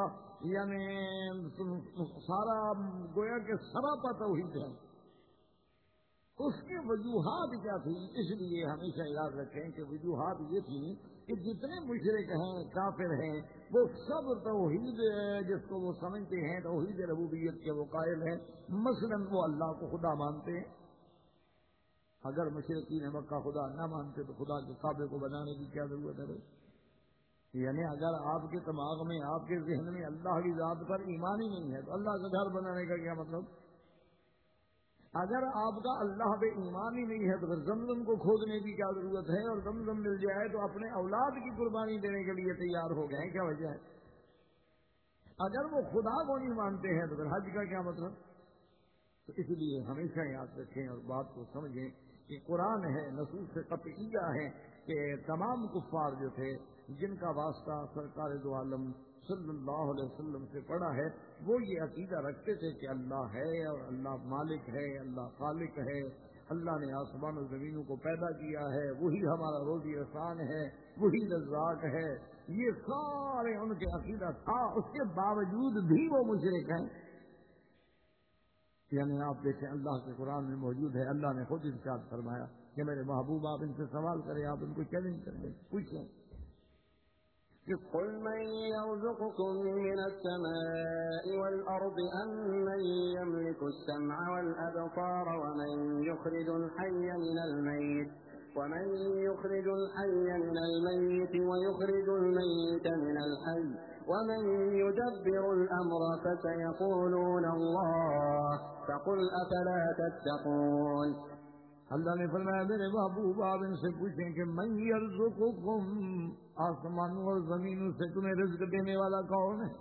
یعنی سارا گویا کہ سراپا توحید ہے۔ اس کی وجوہات کیا تھی؟ اس لیے ہمیشہ یاد رکھیں کہ وجوہات یہ تھی کہ جتنے مشرک ہیں، کافر ہیں، وہ سب توحید جس کو وہ سمجھتے ہیں توحید ربوبیت کے وہ قائل ہیں۔ مثلا وہ اللہ کو خدا مانتے ہیں۔ اگر مشرکین مکہ خدا نہ مانتے تو خدا کے کعبے کو بنانے کی کیا ضرورت ہے بھائی؟ یعنی اگر آپ کے دماغ میں، آپ کے ذہن میں اللہ کی ذات پر ایمان ہی نہیں ہے تو اللہ کا گھر بنانے کا کیا مطلب؟ اگر آپ کا اللہ پہ ایمان ہی نہیں ہے تو پھر زمزم کو کھودنے کی کیا ضرورت ہے؟ اور زمزم مل جائے تو اپنے اولاد کی قربانی دینے کے لیے تیار ہو گئے، کیا وجہ ہے؟ اگر وہ خدا کو نہیں مانتے ہیں تو پھر حج کا کیا مطلب؟ تو اس لیے ہمیشہ یاد رکھیں اور بات کو سمجھیں کہ قرآن ہے، نصوص قطعیہ ہے کہ تمام کفار جو تھے جن کا واسطہ سرکار دو عالم صلی اللہ علیہ وسلم سے پڑا ہے، وہ یہ عقیدہ رکھتے تھے کہ اللہ ہے اور اللہ مالک ہے، اللہ خالق ہے، اللہ نے آسمان و زمینوں کو پیدا کیا ہے، وہی ہمارا روزی رسان ہے، وہی رزاق ہے۔ یہ سارے ان کے عقیدہ تھا، اس کے باوجود بھی وہ مشرک ہیں۔ یعنی آپ دیکھیں اللہ کے قرآن میں موجود ہے، اللہ نے خود ارشاد فرمایا کہ میرے محبوب آپ ان سے سوال کریں، آپ ان کو چیلنج کریں، پوچھیں قل من يرزقكم من السماء والأرض أم من يملك السمع والأبصار ومن يخرج الحي من الميت ومن يخرج الحي من الميت ويخرج الميت من الحي ومن يدبر الأمر فسيقولون الله فقل أفلا تتقون۔ اللہ نے فرمایا میرے محبوب آپ ان سے پوچھیں کہ من یرزقکم، آسمانوں اور زمینوں سے تمہیں رزق دینے والا کون ہے؟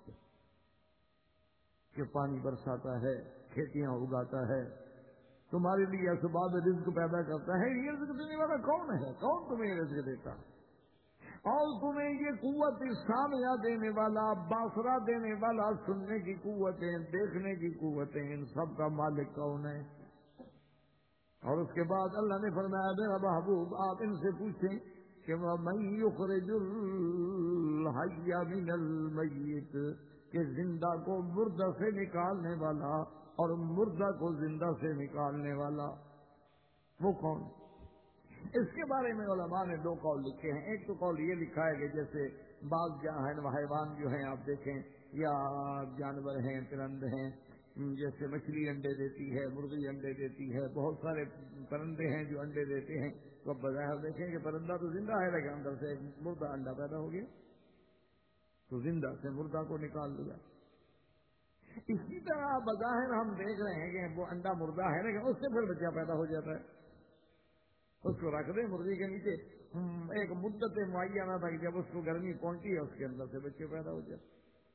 کہ پانی برساتا ہے، کھیتیاں اگاتا ہے، تمہارے لیے اسباب رزق پیدا کرتا ہے، یہ رزق دینے والا کون ہے؟ کون تمہیں رزق دیتا ہے؟ اور تمہیں یہ قوت سامعہ دینے والا، باصرہ دینے والا، سننے کی قوتیں، دیکھنے کی قوتیں، ان سب کا مالک کون ہے؟ اور اس کے بعد اللہ نے فرمایا میرا محبوب آپ ان سے پوچھیں کہ وَمَن يُخْرِجُ الْحَيَّ مِنَ الْمَيِّتِ، کہ زندہ کو مردہ سے نکالنے والا اور مردہ کو زندہ سے نکالنے والا وہ کون؟ اس کے بارے میں علماء نے دو قول لکھے ہیں. ایک تو قول یہ لکھا ہے کہ جیسے بعض جہاں حیوان جو ہیں آپ دیکھیں یا جانور ہیں، پرند ہیں، جیسے مچھلی انڈے دیتی ہے، مرغی انڈے دیتی ہے، بہت سارے پرندے ہیں جو انڈے دیتے ہیں. تو اب بظاہر دیکھیں کہ پرندہ تو زندہ ہے لیکن اندر سے ایک مردہ انڈا پیدا ہو گیا، تو زندہ سے مردہ کو نکال دیا. اسی طرح بظاہر ہم دیکھ رہے ہیں کہ وہ انڈا مردہ ہے لیکن اس سے پھر بچہ پیدا ہو جاتا ہے. اس کو رکھ دیں مرغی کے نیچے ایک مدت معینہ تھا کہ جب اس کو گرمی پہنچی ہے اس کے اندر سے بچے پیدا ہو جاتے.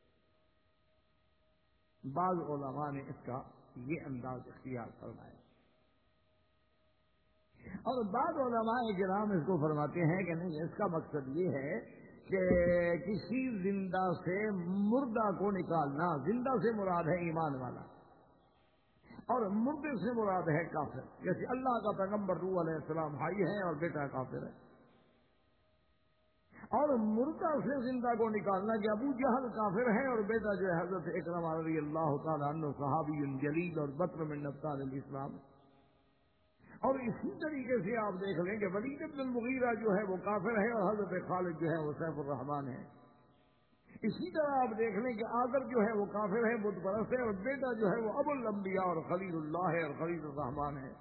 بعض علماء نے اس کا یہ انداز اختیار فرمایا اور بعض علماء کرام اس کو فرماتے ہیں کہ نہیں، اس کا مقصد یہ ہے کہ کسی زندہ سے مردہ کو نکالنا. زندہ سے مراد ہے ایمان والا اور مردے سے مراد ہے کافر. جیسے اللہ کا پیغمبر نوح علیہ السلام بھائی ہے اور بیٹا کافر ہے. اور مردہ سے زندہ کو نکالنا کہ ابو جہل کافر ہے اور بیٹا جو ہے حضرت اکرمہ رضی اللہ تعالیٰ عنہ صحابی جلیل اور بطر من ابطال الاسلام. اور اسی طریقے سے آپ دیکھ لیں کہ ولید بن المغیرہ جو ہے وہ کافر ہے اور حضرت خالد جو ہے وہ سیف الرحمان ہے. اسی طرح آپ دیکھ لیں کہ آدر جو ہے وہ کافر ہے، بت پرست ہے، اور بیٹا جو ہے وہ ابو الانبیاء اور خلیل اللہ ہے اور خلیل الرحمان ہے.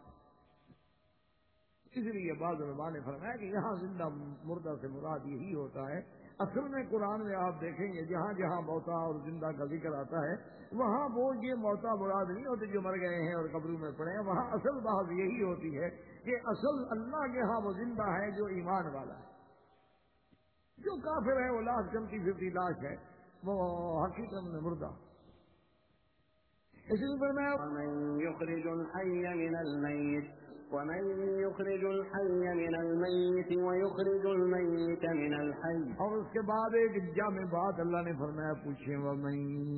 اس لیے بعض علماء نے فرمایا کہ یہاں زندہ مردہ سے مراد یہی ہوتا ہے. اصل میں قرآن میں آپ دیکھیں گے جہاں جہاں موتا اور زندہ کا ذکر آتا ہے وہاں وہ یہ موتا مراد نہیں ہوتے جو مر گئے ہیں اور قبروں میں پڑے ہیں. وہاں اصل بات یہی ہوتی ہے کہ اصل اللہ کے ہاں وہ زندہ ہے جو ایمان والا ہے. جو کافر ہے وہ لاش چلتی پھرتی لاش ہے، وہ حقیقت میں مردہ. اسی لیے میں ومن يخرج الحي من الميت ومن يخرج الحي من الميت ويخرج الميت من الحي. اور اس کے بعد ایک جامع بات اللہ نے فرمایا پوچھیں ومن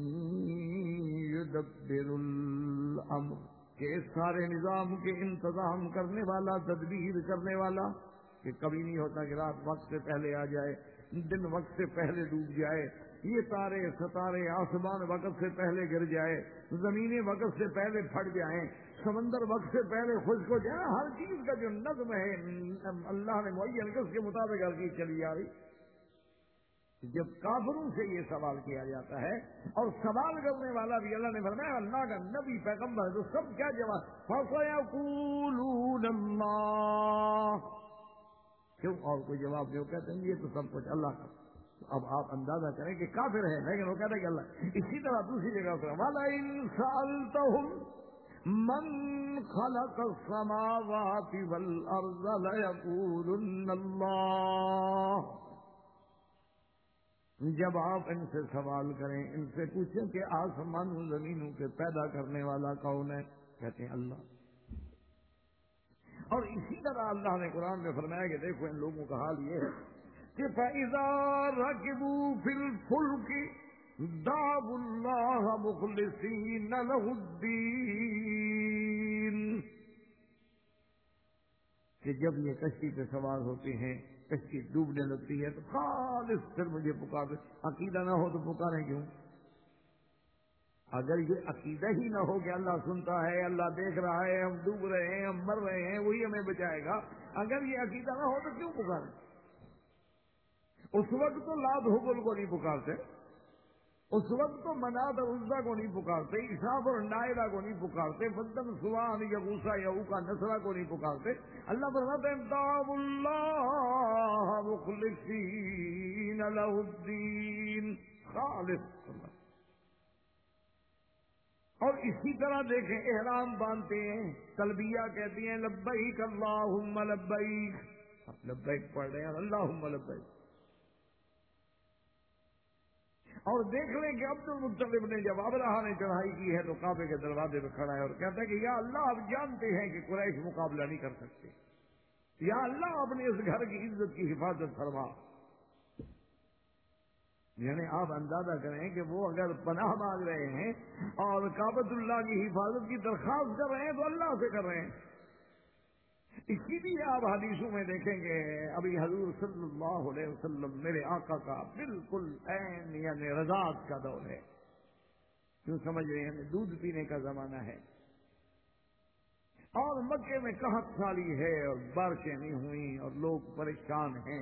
يدبر الامر، کہ اس سارے نظام کے انتظام کرنے والا، تدبیر کرنے والا، کہ کبھی نہیں ہوتا کہ رات وقت سے پہلے آ جائے، دن وقت سے پہلے ڈوب جائے، یہ تارے ستارے آسمان وقت سے پہلے گر جائے، زمینیں وقت سے پہلے پھٹ جائیں، سمندر وقت سے پہلے خشک ہو جائے. ہر چیز کا جو نظم ہے اللہ نے معین کر اس کے مطابق ہر چیز چلی آ رہی. جب کافروں سے یہ سوال کیا جاتا ہے اور سوال کرنے والا بھی اللہ نے فرمایا اللہ کا نبی پیغمبر ہے، تو سب کیا جواب فَسَيَقُولُونَ اللَّهُ، کیوں اور کوئی جواب نہیں کہتے ہیں یہ تو سب کچھ اللہ کا. اب آپ اندازہ کریں کہ کافر ہے لیکن وہ کہتا ہے کہ اللہ. اسی طرح دوسری جگہ پر وَلَئِن سَأَلْتَهُمْ مَنْ خَلَقَ السَّمَاوَاتِ وَالْأَرْضَ لَيَقُولُنَّ اللَّهُ. جب آپ ان سے سوال کریں، ان سے پوچھیں کہ آسمان و زمینوں کے پیدا کرنے والا کون ہے، کہتے ہیں اللہ. اور اسی طرح اللہ نے قرآن میں فرمایا کہ دیکھو ان لوگوں کا حال یہ ہے کہ فَإِذَا رَكِبُوا فِي الْفُلْكِ دَعَوُا اللَّهَ مُخْلِصِينَ لَهُ الدِّينَ، کہ جب یہ کشتی پہ سوار ہوتے ہیں، کشتی ڈوبنے لگتی ہے تو خالص پھر مجھے پکار. عقیدہ نہ ہو تو پکاریں کیوں؟ اگر یہ عقیدہ ہی نہ ہو کہ اللہ سنتا ہے، اللہ دیکھ رہا ہے، ہم ڈوب رہے ہیں، ہم مر رہے ہیں، وہی ہمیں بچائے گا، اگر یہ عقیدہ نہ ہو تو کیوں پکاریں؟ اس وقت تو لات حبل کو نہیں پکارتے، اس وقت تو منات اور عزا کو نہیں پکارتے، عصاف اور نائرہ کو نہیں پکارتے، بدن سوان یا غوسا یا اوکا نسرا کو نہیں پکارتے. اللہ فرماتے ہیں دعوا اللہ مخلصین لہ الدین، خالص. اور اسی طرح دیکھیں احرام باندھتے ہیں، تلبیہ کہتے ہیں لبیک اللہم لبیک، اب لبیک پڑھ رہے ہیں اللہم لبیک. اور دیکھ لیں کہ عبد المطلب نے جب ابرہہ نے چڑھائی کی ہے تو کعبے کے دروازے پہ کھڑا ہے اور کہتا ہے کہ یا اللہ آپ جانتے ہیں کہ قریش مقابلہ نہیں کر سکتے، یا اللہ اپنے اس گھر کی عزت کی حفاظت فرما. یعنی آپ اندازہ کریں کہ وہ اگر پناہ مانگ رہے ہیں اور کعبۃ اللہ کی حفاظت کی درخواست کر رہے ہیں تو اللہ سے کر رہے ہیں. اسی لیے آپ حدیثوں میں دیکھیں گے ابھی حضور صلی اللہ علیہ وسلم میرے آقا کا بالکل عین یعنی رضاعت کا دور ہے. کیوں سمجھ رہے ہیں؟ دودھ پینے کا زمانہ ہے اور مکے میں قحط سالی ہے اور بارشیں نہیں ہوئی اور لوگ پریشان ہیں.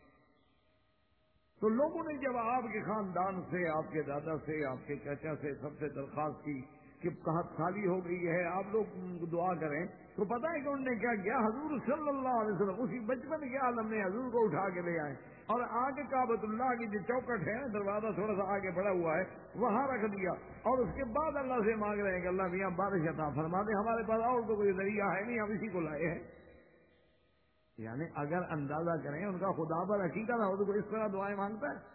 تو لوگوں نے جب آپ کے خاندان سے، آپ کے دادا سے، آپ کے چچا سے سب سے درخواست کی کہ قحط سالی ہو گئی ہے، آپ لوگ دعا کریں، تو پتہ ہے کہ انہوں نے کیا کیا؟ حضور صلی اللہ علیہ وسلم اسی بچپن کے عالم میں حضور کو اٹھا کے لے آئے اور آگے کعبۃ اللہ کی جو چوکٹ ہے، دروازہ تھوڑا سا آگے بڑھا ہوا ہے، وہاں رکھ دیا اور اس کے بعد اللہ سے مانگ رہے ہیں کہ اللہ میاں بارش عطا فرما دے، ہمارے پاس اور تو کوئی ذریعہ ہے نہیں، ہم اسی کو لائے ہیں. یعنی اگر اندازہ کریں ان کا خدا پر عقیدہ نہ ہو تو کوئی اس طرح دعائیں مانگتا ہے؟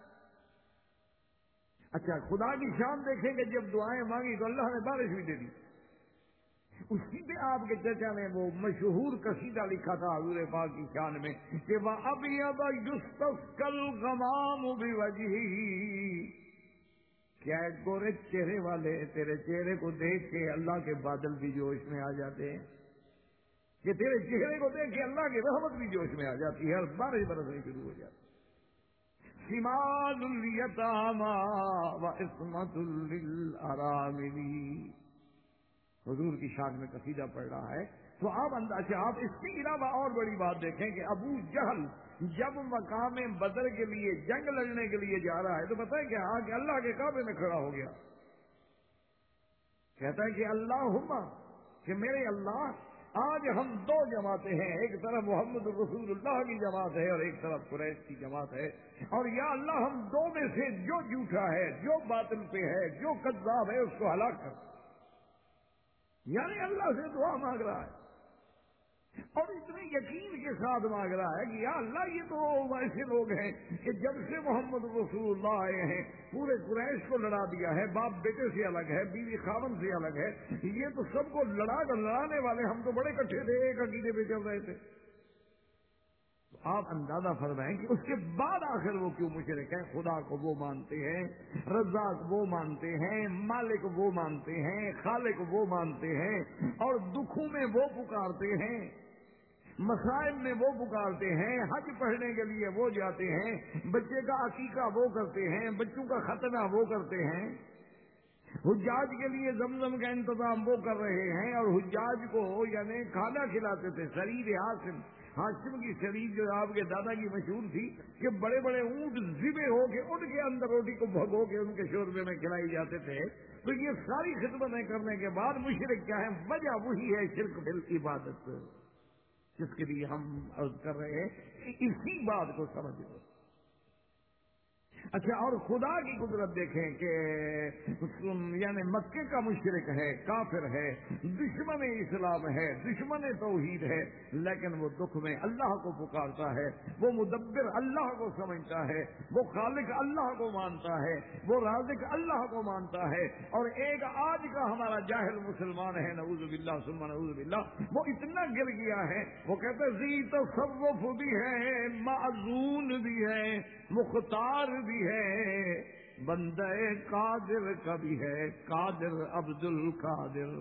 اچھا خدا کی شان دیکھیں کہ جب دعائیں مانگی تو اللہ نے بارش بھی دے دی. اسی پہ آپ کے چچا نے وہ مشہور قصیدہ لکھا تھا حضور پاک کی شان میں کہ وَأَبْيَضَ يُسْتَسْقَى الْغَمَامُ بِوَجْهِهِ، کیا گورے چہرے والے تیرے چہرے کو دیکھ کے اللہ کے بادل بھی جوش میں آ جاتے ہیں، کہ تیرے چہرے کو دیکھ کے اللہ کی رحمت بھی جوش میں آ جاتی ہے اور بارش برسنے شروع ہو جاتی ہے. شمال الیتاما وعصمت للارامل، حضور کی شان میں قصیدہ پڑھ رہا ہے. تو آپ اندازہ آپ اس کے علاوہ اور بڑی بات دیکھیں کہ ابو جہل جب مقام بدر کے لیے جنگ لڑنے کے لیے جا رہا ہے تو پتہ ہے کیا؟ کہ اللہ کے کعبے میں کھڑا ہو گیا، کہتا ہے کہ اللہم، کہ میرے اللہ آج ہم دو جماعتیں ہیں، ایک طرف محمد رسول اللہ کی جماعت ہے اور ایک طرف قریش کی جماعت ہے، اور یا اللہ ہم دو میں سے جو جھوٹا ہے، جو باطل پہ ہے، جو کذاب ہے اس کو ہلاک کر. یعنی اللہ سے دعا مانگ رہا ہے اور اتنے یقین کے ساتھ مانگ رہا ہے کہ یا اللہ یہ تو ایسے لوگ ہیں کہ جب سے محمد رسول اللہ آئے ہیں پورے قریش کو لڑا دیا ہے، باپ بیٹے سے الگ ہے، بیوی خاوند سے الگ ہے، یہ تو سب کو لڑا کر لڑانے والے، ہم تو بڑے کٹھے تھے، ایک عقیدے پہ چل رہے تھے. تو آپ اندازہ فرمائیں کہ اس کے بعد آخر وہ کیوں مشرک ہیں؟ خدا کو وہ مانتے ہیں، رزاق وہ مانتے ہیں، مالک وہ مانتے ہیں، خالق وہ مانتے ہیں، اور دکھوں میں وہ پکارتے ہیں، مسائل میں وہ پکارتے ہیں، حج پڑھنے کے لیے وہ جاتے ہیں، بچے کا عقیقہ وہ کرتے ہیں، بچوں کا ختنہ وہ کرتے ہیں، حجاج کے لیے زمزم کا انتظام وہ کر رہے ہیں، اور حجاج کو یعنی کھانا کھلاتے تھے. شریر ہاشم، ہاشم کی شریر جو آپ کے دادا کی مشہور تھی کہ بڑے بڑے اونٹ ذبح ہو کے ان کے اندر روٹی کو بھگو کے ان کے شوربے میں کھلائی جاتے تھے. تو یہ ساری خدمتیں کرنے کے بعد مشرک کیا ہے؟ وجہ وہی ہے شرک بالعبادت، جس کے لیے ہم عرض کر رہے ہیں اسی بات کو سمجھ لو. اچھا اور خدا کی قدرت دیکھیں کہ یعنی مکے کا مشرک ہے، کافر ہے، دشمن اسلام ہے، دشمن توحید ہے، لیکن وہ دکھ میں اللہ کو پکارتا ہے، وہ مدبر اللہ کو سمجھتا ہے، وہ خالق اللہ کو مانتا ہے، وہ رازق اللہ کو مانتا ہے. اور ایک آج کا ہمارا جاہل مسلمان ہے، نعوذ باللہ ثم نعوذ باللہ، وہ اتنا گر گیا ہے، وہ کہتے ذی تصرف بھی ہے، معزون بھی ہے، مختار بھی ہے، بندہ قادر کا بھی ہے، قادر عبد القادر.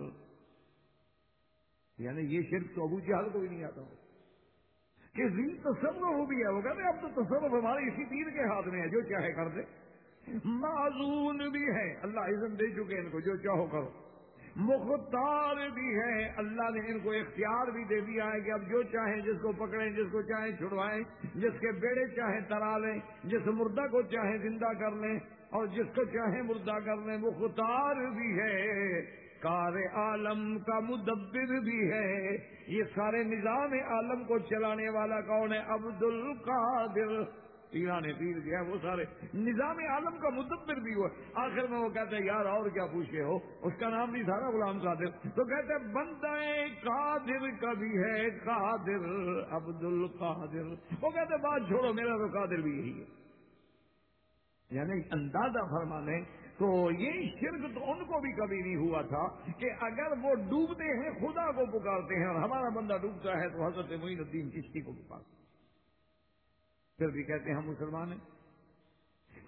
یعنی یہ شرک تو ابو جہل کو بھی نہیں آتا کہ ذی تصرف بھی ہے. وہ کہتے اب تو تصرف ہمارے اسی پیر کے ہاتھ میں ہے، جو چاہے کر دے. معزون بھی ہے، اللہ اذن دے چکے ان کو جو چاہو کرو. مختار بھی ہے، اللہ نے ان کو اختیار بھی دے دیا ہے کہ اب جو چاہیں جس کو پکڑیں، جس کو چاہیں چھڑوائیں، جس کے بیڑے چاہیں ترا لیں، جس مردہ کو چاہیں زندہ کر لیں اور جس کو چاہیں مردہ کر لیں. مختار بھی ہے، کار عالم کا مدبر بھی ہے. یہ سارے نظام عالم کو چلانے والا کون ہے؟ عبد القادر. پیران پیر جو ہے وہ سارے نظام عالم کا مدبر بھی ہوا. آخر میں وہ کہتے ہیں یار اور کیا پوچھے ہو، اس کا نام نہیں تھا نا غلام قادر، تو کہتے ہیں بندہ قادر کا بھی ہے، قادر عبد القادر. وہ کہتے ہیں بات چھوڑو، میرا تو قادر بھی یہی ہے. یعنی اندازہ فرمانے تو یہ شرک تو ان کو بھی کبھی نہیں ہوا تھا کہ اگر وہ ڈوبتے ہیں خدا کو پکارتے ہیں، اور ہمارا بندہ ڈوبتا ہے تو حضرت معین الدین چشتی کو پکارتے ہیں، پھر بھی کہتے ہیں ہم مسلمان ہیں.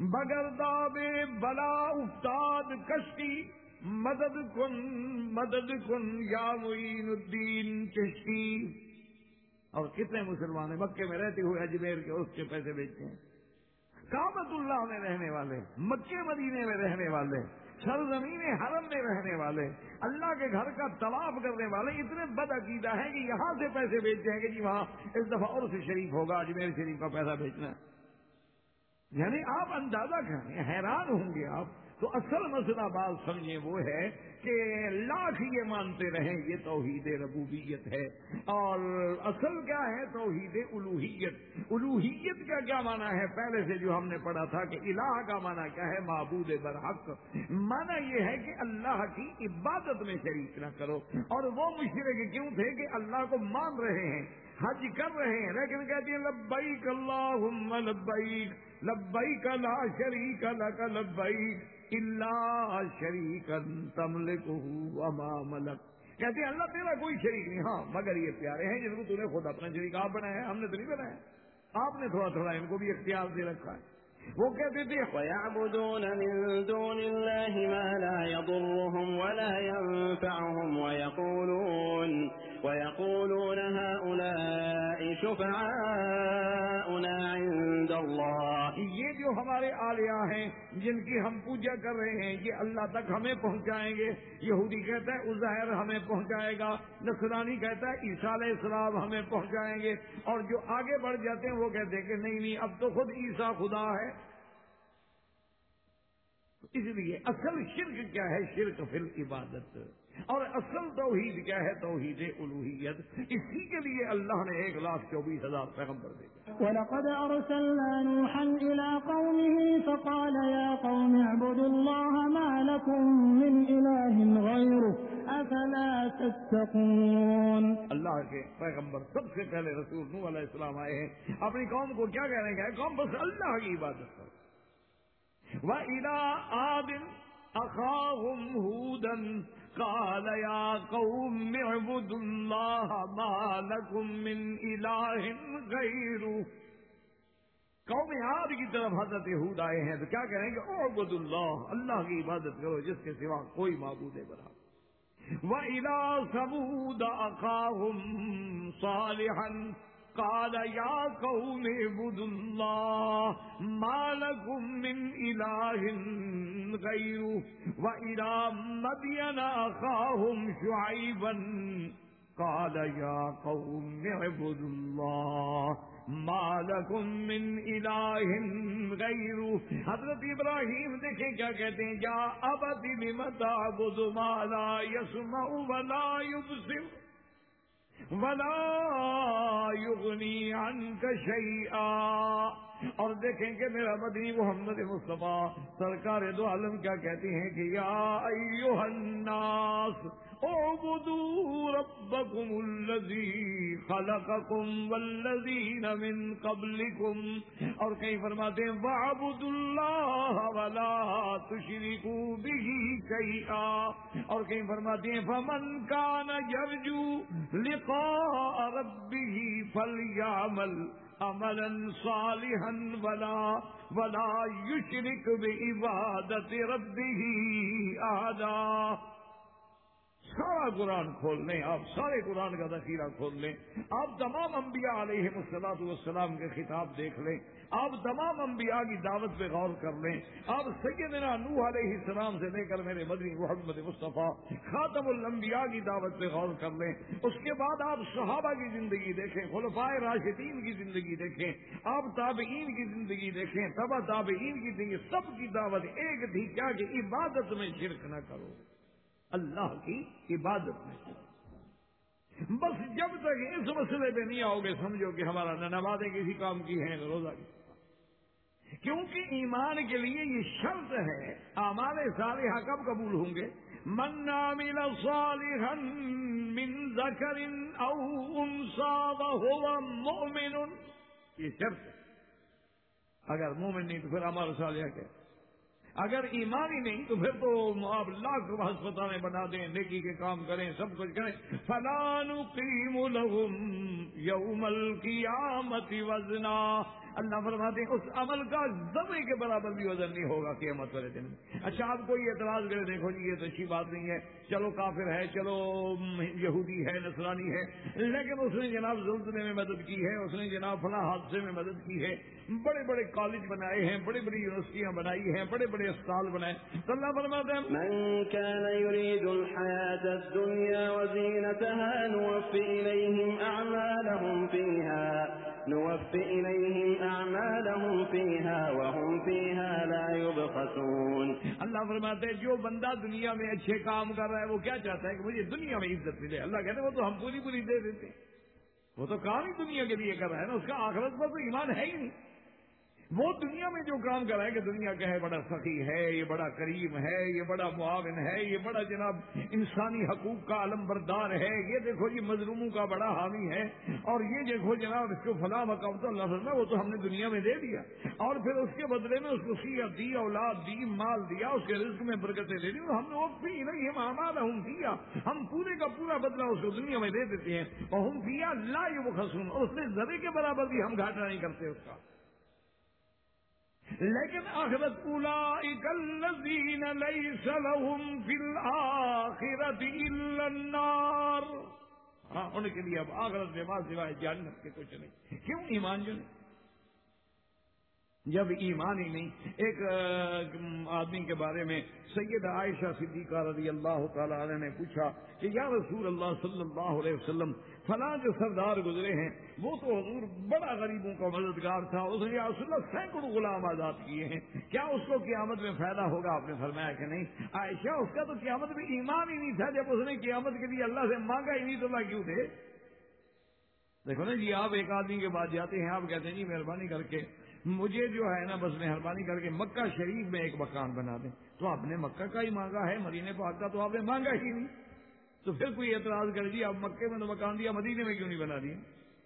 بگرداب بلا افتاد کشتی مدد کن مدد کن یا معین الدین چشتی. اور کتنے مسلمان ہیں مکے میں رہتے ہوئے اجمیر کے اس کے پیسے بیچتے ہیں. کعبۃ اللہ میں رہنے والے, مکے مدینے میں رہنے والے, سرزمین حرم میں رہنے والے, اللہ کے گھر کا طواف کرنے والے اتنے بد عقیدہ ہیں کہ یہاں سے پیسے بیچتے ہیں کہ جی وہاں اس دفعہ اور سے شریف ہوگا, اجمیر شریف کا پیسہ بیچنا ہے. یعنی آپ اندازہ کریں, حیران ہوں گے آپ. تو اصل مسئلہ بات سمجھیں وہ ہے کہ لاکھ یہ مانتے رہیں یہ توحید ربوبیت ہے, اور اصل کیا ہے توحید الوہیت. الوہیت کا کیا معنی ہے پہلے سے جو ہم نے پڑھا تھا کہ الہ کا معنی کیا ہے, معبود برحق. معنی یہ ہے کہ اللہ کی عبادت میں شریک نہ کرو. اور وہ مشرک کیوں تھے کہ اللہ کو مان رہے ہیں, حج کر رہے ہیں, لیکن کہتے ہیں لبیک اللہم لبیک لبیک لا شریک لک لبیک الا شریکا تملکہ وما ملک. کہتے ہیں اللہ تیرا کوئی شریک نہیں, ہاں مگر یہ پیارے ہیں جن کو تو نے خود اپنا شریک آپ بنایا ہے, ہم نے تو نہیں بنایا, آپ نے تھوڑا تھوڑا ان کو بھی اختیار دے رکھا ہے. وہ کہتے تھے وَيَعْبُدُونَ مِن دُونِ اللَّهِ مَا لَا يَضُرُّهُمْ وَلَا يَنفَعُهُمْ وَيَقُولُونَ وَيَقُولُونَ هَؤُلَاءِ شُفَعَاؤُنَا عِندَ اللَّهِ. یہ جو ہمارے آلیہ ہیں جن کی ہم پوجا کر رہے ہیں یہ اللہ تک ہمیں پہنچائیں گے. یہودی کہتا ہے عزیر ہمیں پہنچائے گا, نصرانی کہتا ہے عیسیٰ علیہ السلام ہمیں پہنچائیں گے, اور جو آگے بڑھ جاتے ہیں وہ کہتے ہیں کہ نہیں نہیں اب تو خود عیسیٰ خدا ہے. اس لیے اصل شرک کیا ہے, شرک فی العبادت, اور اصل توحید کیا ہے, توحید الوہیت. اسی کے لیے اللہ نے ایک لاکھ چوبیس ہزار پیغمبر بھیجے. وَلَقَدْ أَرْسَلْنَا نُوحًا إِلَىٰ قَوْمِهِ فَقَالَ يَا قَوْمِ اعْبُدُوا اللَّهَ مَا لَكُم مِّنْ إِلَٰهٍ غَيْرُهُ أَفَلَا تَتَّقُونَ. اللہ کے پیغمبر سب سے پہلے رسول نوح علیہ السلام آئے ہیں, اپنی قوم کو کیا کہنے گئے, قوم بس اللہ کی عبادت کرو. وَإِلَىٰ عَادٍ أَخَاهُمْ هُودًا قال يا قوم اعبدوا الله ما لكم من إله غيره. قوم عاد کی طرف حضرت ہود آئے ہیں تو کیا کہیں گے, اعبدوا اللہ, اللہ کی عبادت کرو جس کے سوا کوئی معبود برحق. وَإِلَىٰ ثَمُودَ أَخَاهُمْ صَالِحًا قال يا قوم اعبدوا الله ما لكم من إله غيره. وإلى مدين أخاهم شعيبا قال يا قوم اعبدوا الله ما لكم من إله غيره. حضرت ابراہیم دیکھیں کیا کہتے ہیں, یا ابت لم تعبد ما لا يسمع ولا يبصر وَلَا يُغْنِي عَنْكَ شَيْئًا. اور دیکھیں کہ میرا مدنی محمد مصطفیٰ سرکار دو عالم کیا کہتے ہیں کہ یا ایھا الناس اعبدوا ربکم الذی خلقکم والذین من قبلکم. اور کہیں فرماتے ہیں وَاعْبُدُوا اللَّهَ وَلَا تُشْرِكُوا بِهِ شَيْئًا. اور کہیں فرماتے ہیں فَمَنْ كَانَ يَرْجُو لِقَاءَ رَبِّهِ فَلْيَعْمَلْ عَمَلًا صَالِحًا وَلَا وَلَا يُشْرِكْ بِعِبَادَةِ رَبِّهِ أَحَدًا. سارا قرآن کھول لیں آپ, سارے قرآن کا ذخیرہ کھول لیں آپ, تمام انبیاء علیہ الصلوۃ والسلام کے خطاب دیکھ لیں آپ, تمام انبیاء کی دعوت پہ غور کر لیں آپ. سیدنا نوح علیہ السلام سے لے کر میرے مدنی محمد مصطفیٰ خاتم الانبیاء کی دعوت پہ غور کر لیں. اس کے بعد آپ صحابہ کی زندگی دیکھیں, خلفائے راشدین کی زندگی دیکھیں, آپ تابعین کی زندگی دیکھیں, تبع تابعین کی زندگی, سب کی دعوت ایک تھی, کیا کہ عبادت میں شرک نہ کرو, اللہ کی عبادت میں. بس جب تک اس مسئلے پہ نہیں آؤ گے سمجھو کہ ہمارا نہ نمازیں کسی کام کی ہیں نہ روزہ کی, کیونکہ ایمان کے لیے یہ شرط ہے. اعمال صالحہ کب قبول ہوں گے, من عمل صالحا من ذکر او انثى وهو مؤمن, یہ شرط ہے. اگر مومن نہیں تو پھر اعمال صالحہ کیا, اگر ایمان ہی نہیں تو پھر تو آپ لاکھ ہسپتالیں بنا دیں, نیکی کے کام کریں, سب کچھ کریں. فَلَا نُقِيمُ لَهُمْ يَوْمَ الْقِيَامَةِ وَزْنًا. اللہ فرماتے ہیں اس عمل کا ذرے کے برابر بھی وزن نہیں ہوگا قیامت والے دن. اچھا آپ کوئی اعتراض کرے دیکھو جی یہ تو اچھی بات نہیں ہے, چلو کافر ہے, چلو یہودی ہے, نصرانی ہے, لیکن اس نے جناب زلزلے میں مدد کی ہے, اس نے جناب فلاں حادثے میں مدد کی ہے, بڑے بڑے کالج بنائے ہیں, بڑی بڑی یونیورسٹیاں بنائی ہیں, بڑے بڑے اسپتال بنائے. تو اللہ فرماتے ہیں من كان يريد الحياة الدنيا وزينتها نوفي إليهم أعمالهم فيها نوفي إليهم أعمالهم فيها وهم فيها لا يبخسون. اللہ فرماتے ہیں جو بندہ دنیا میں اچھے کام کر رہا ہے وہ کیا چاہتا ہے کہ مجھے دنیا میں عزت ملے. اللہ کہتے ہیں وہ تو ہم پوری پوری دے دیتے ہیں, وہ تو کام ہی دنیا کے لیے کر رہا ہے نا, اس کا آخرت پر تو ایمان ہے ہی نہیں. وہ دنیا میں جو کام کر رہا ہے کہ دنیا کا ہے بڑا سخی ہے, یہ بڑا کریم ہے, یہ بڑا معاون ہے, یہ بڑا جناب انسانی حقوق کا علم بردار ہے, یہ دیکھو یہ مظلوموں کا بڑا حامی ہے, اور یہ دیکھو جناب اس کو فلاں مقام تو اللہ فرماتا ہے وہ تو ہم نے دنیا میں دے دیا, اور پھر اس کے بدلے میں اس کو صحت دی, اولاد دی, مال دیا, اس کے رزق میں برکتیں دے دی, ہم نے وہ بھی نہیں ہم اعمالہم دیا, ہم پورے کا پورا بدلہ اس کو دنیا میں دے دیتے ہیں. اور ہم فیہا لا یبخسون, اور اس میں ذرے کے برابر بھی ہم گھاٹا نہیں کرتے اس کا. لیکن آخرت اولئک الذین لیس لہم فی الآخرۃ الا النار, ہاں ان کے لیے اب آخرت میں بات سوائے جہنم کے کچھ نہیں. کیوں؟ ایمان جو نہیں. جب ایمان ہی نہیں. ایک آدمی کے بارے میں سیدہ عائشہ صدیقہ رضی اللہ تعالی عنہ نے پوچھا کہ یا رسول اللہ صلی اللہ علیہ وسلم فلاں جو سردار گزرے ہیں وہ تو حضور بڑا غریبوں کا مددگار تھا, اس نے یا رسول اللہ سینکڑوں غلام آزاد کیے ہیں, کیا اس کو قیامت میں فائدہ ہوگا؟ آپ نے فرمایا کہ نہیں. عائشہ اس کا تو قیامت میں ایمان ہی نہیں تھا, جب اس نے قیامت کے لیے اللہ سے مانگا ہی نہیں تو اللہ کیوں دے. دیکھو نا جی, آپ ایک آدمی کے بعد جاتے ہیں, آپ کہتے ہیں جی مہربانی کر کے مجھے جو ہے نا بس مہربانی کر کے مکہ شریف میں ایک مکان بنا دیں. تو آپ نے مکہ کا ہی مانگا ہے, مدینے پاک کا تو آپ نے مانگا ہی نہیں. تو پھر کوئی اعتراض کر جی آپ مکے میں تو مکان دیا, مدینے میں کیوں نہیں بنا دیا؟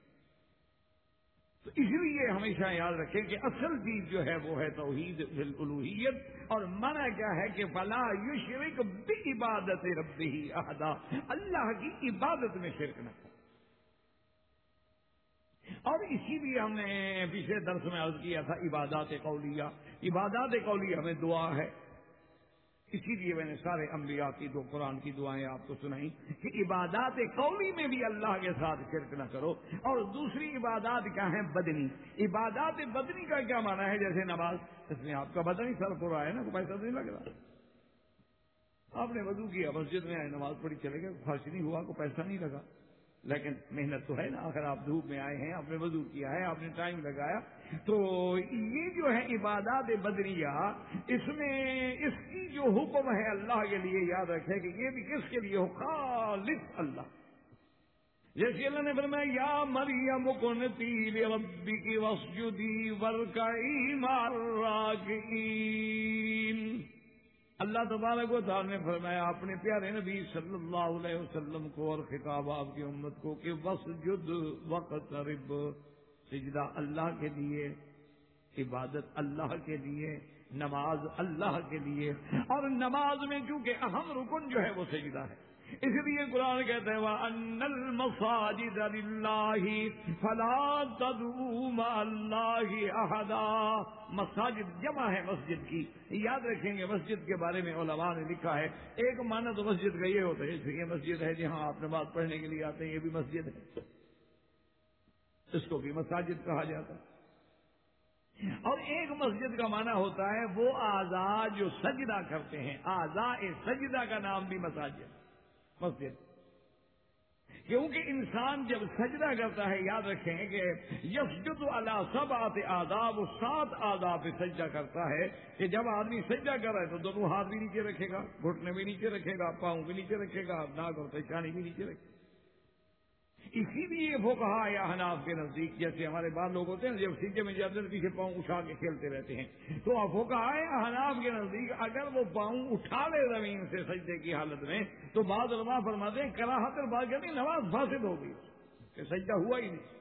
تو اس لیے ہمیشہ یاد رکھیں کہ اصل چیز جو ہے وہ ہے توحید الالوہیت, اور معنی کیا ہے کہ فلا یشرک بعبادت ربہ احدا, اللہ کی عبادت میں شرک نہ کرے. اور اسی لیے ہم نے پچھلے درس میں عرض کیا تھا عبادات قولیہ. عبادات قولیہ میں دعا ہے, اسی لیے میں نے سارے انبیاء کی دو قرآن کی دعائیں آپ کو سنائی کہ عبادات قولی میں بھی اللہ کے ساتھ شرک نہ کرو. اور دوسری عبادات کیا ہیں؟ بدنی. عبادات بدنی کا کیا معنی ہے؟ جیسے نماز, اس میں آپ کا بدن ہی سر ہو رہا ہے نا, کوئی پیسہ نہیں لگ رہا. آپ نے وضو کیا, مسجد میں آئے, نماز پڑھی, چلے گئے, خرچ نہیں ہوا, کوئی پیسہ نہیں لگا, لیکن محنت تو ہے نا. اگر آپ دھوپ میں آئے ہیں, آپ نے وضو کیا ہے, آپ نے ٹائم لگایا, تو یہ جو ہے عبادات بدریہ, اس میں اس کی جو حکم ہے اللہ کے لیے, یاد رکھیں کہ یہ بھی کس کے لیے ہو؟ خالص اللہ. جیسے اللہ نے فرمایا یا مریم اقنتی لربک واسجدی وارکعی مع الراکعین. اللہ تبارک و تعالی نے فرمایا اپنے پیارے نبی صلی اللہ علیہ وسلم کو اور خطاب آپ کی امت کو کہ وسجد وقترب, سجدہ اللہ کے لیے, عبادت اللہ کے لیے, نماز اللہ کے لیے. اور نماز میں چونکہ اہم رکن جو ہے وہ سجدہ ہے, اس لیے قرآن کہتے ہیں وَأَنَّ الْمَسَاجِدَ لِلَّهِ فَلَا تَدْعُوا مَعَ اللَّهِ أَحَدًا. مساجد جمع ہے مسجد کی. یاد رکھیں گے مسجد کے بارے میں علماء نے لکھا ہے, ایک معنی تو مسجد کا یہ ہوتا ہے کہ یہ مسجد ہے جہاں آپ نماز پڑھنے کے لیے آتے ہیں, یہ بھی مسجد ہے, اس کو بھی مساجد کہا جاتا ہے. اور ایک مسجد کا معنی ہوتا ہے وہ اعضاء جو سجدہ کرتے ہیں, اعضاء سجدہ کا نام بھی مساجد مسجد. کیونکہ انسان جب سجدہ کرتا ہے, یاد رکھیں کہ یسجد علی سبعۃ اعضاء, وہ سات اعضاء پہ سجدہ کرتا ہے. کہ جب آدمی سجدہ کر رہا ہے تو دونوں ہاتھ بھی نیچے رکھے گا, گھٹنے بھی نیچے رکھے گا, پاؤں بھی نیچے رکھے گا, ناک اور پیشانی بھی نیچے رکھے گا. اسی لیے فقہاء یا حناف کے نزدیک, جیسے ہمارے بعض لوگ ہوتے ہیں جب سجدے میں جاتے ہیں پیچھے پاؤں اٹھا کے کھیلتے رہتے ہیں, تو فقہاء یا حناف کے نزدیک اگر وہ پاؤں اٹھا لے زمین سے سجدے کی حالت میں, تو بعض علماء فرماتے ہیں کراہت اور بعض کہتے ہیں نماز فاسد ہو گئی, کہ سجدہ ہوا ہی نہیں.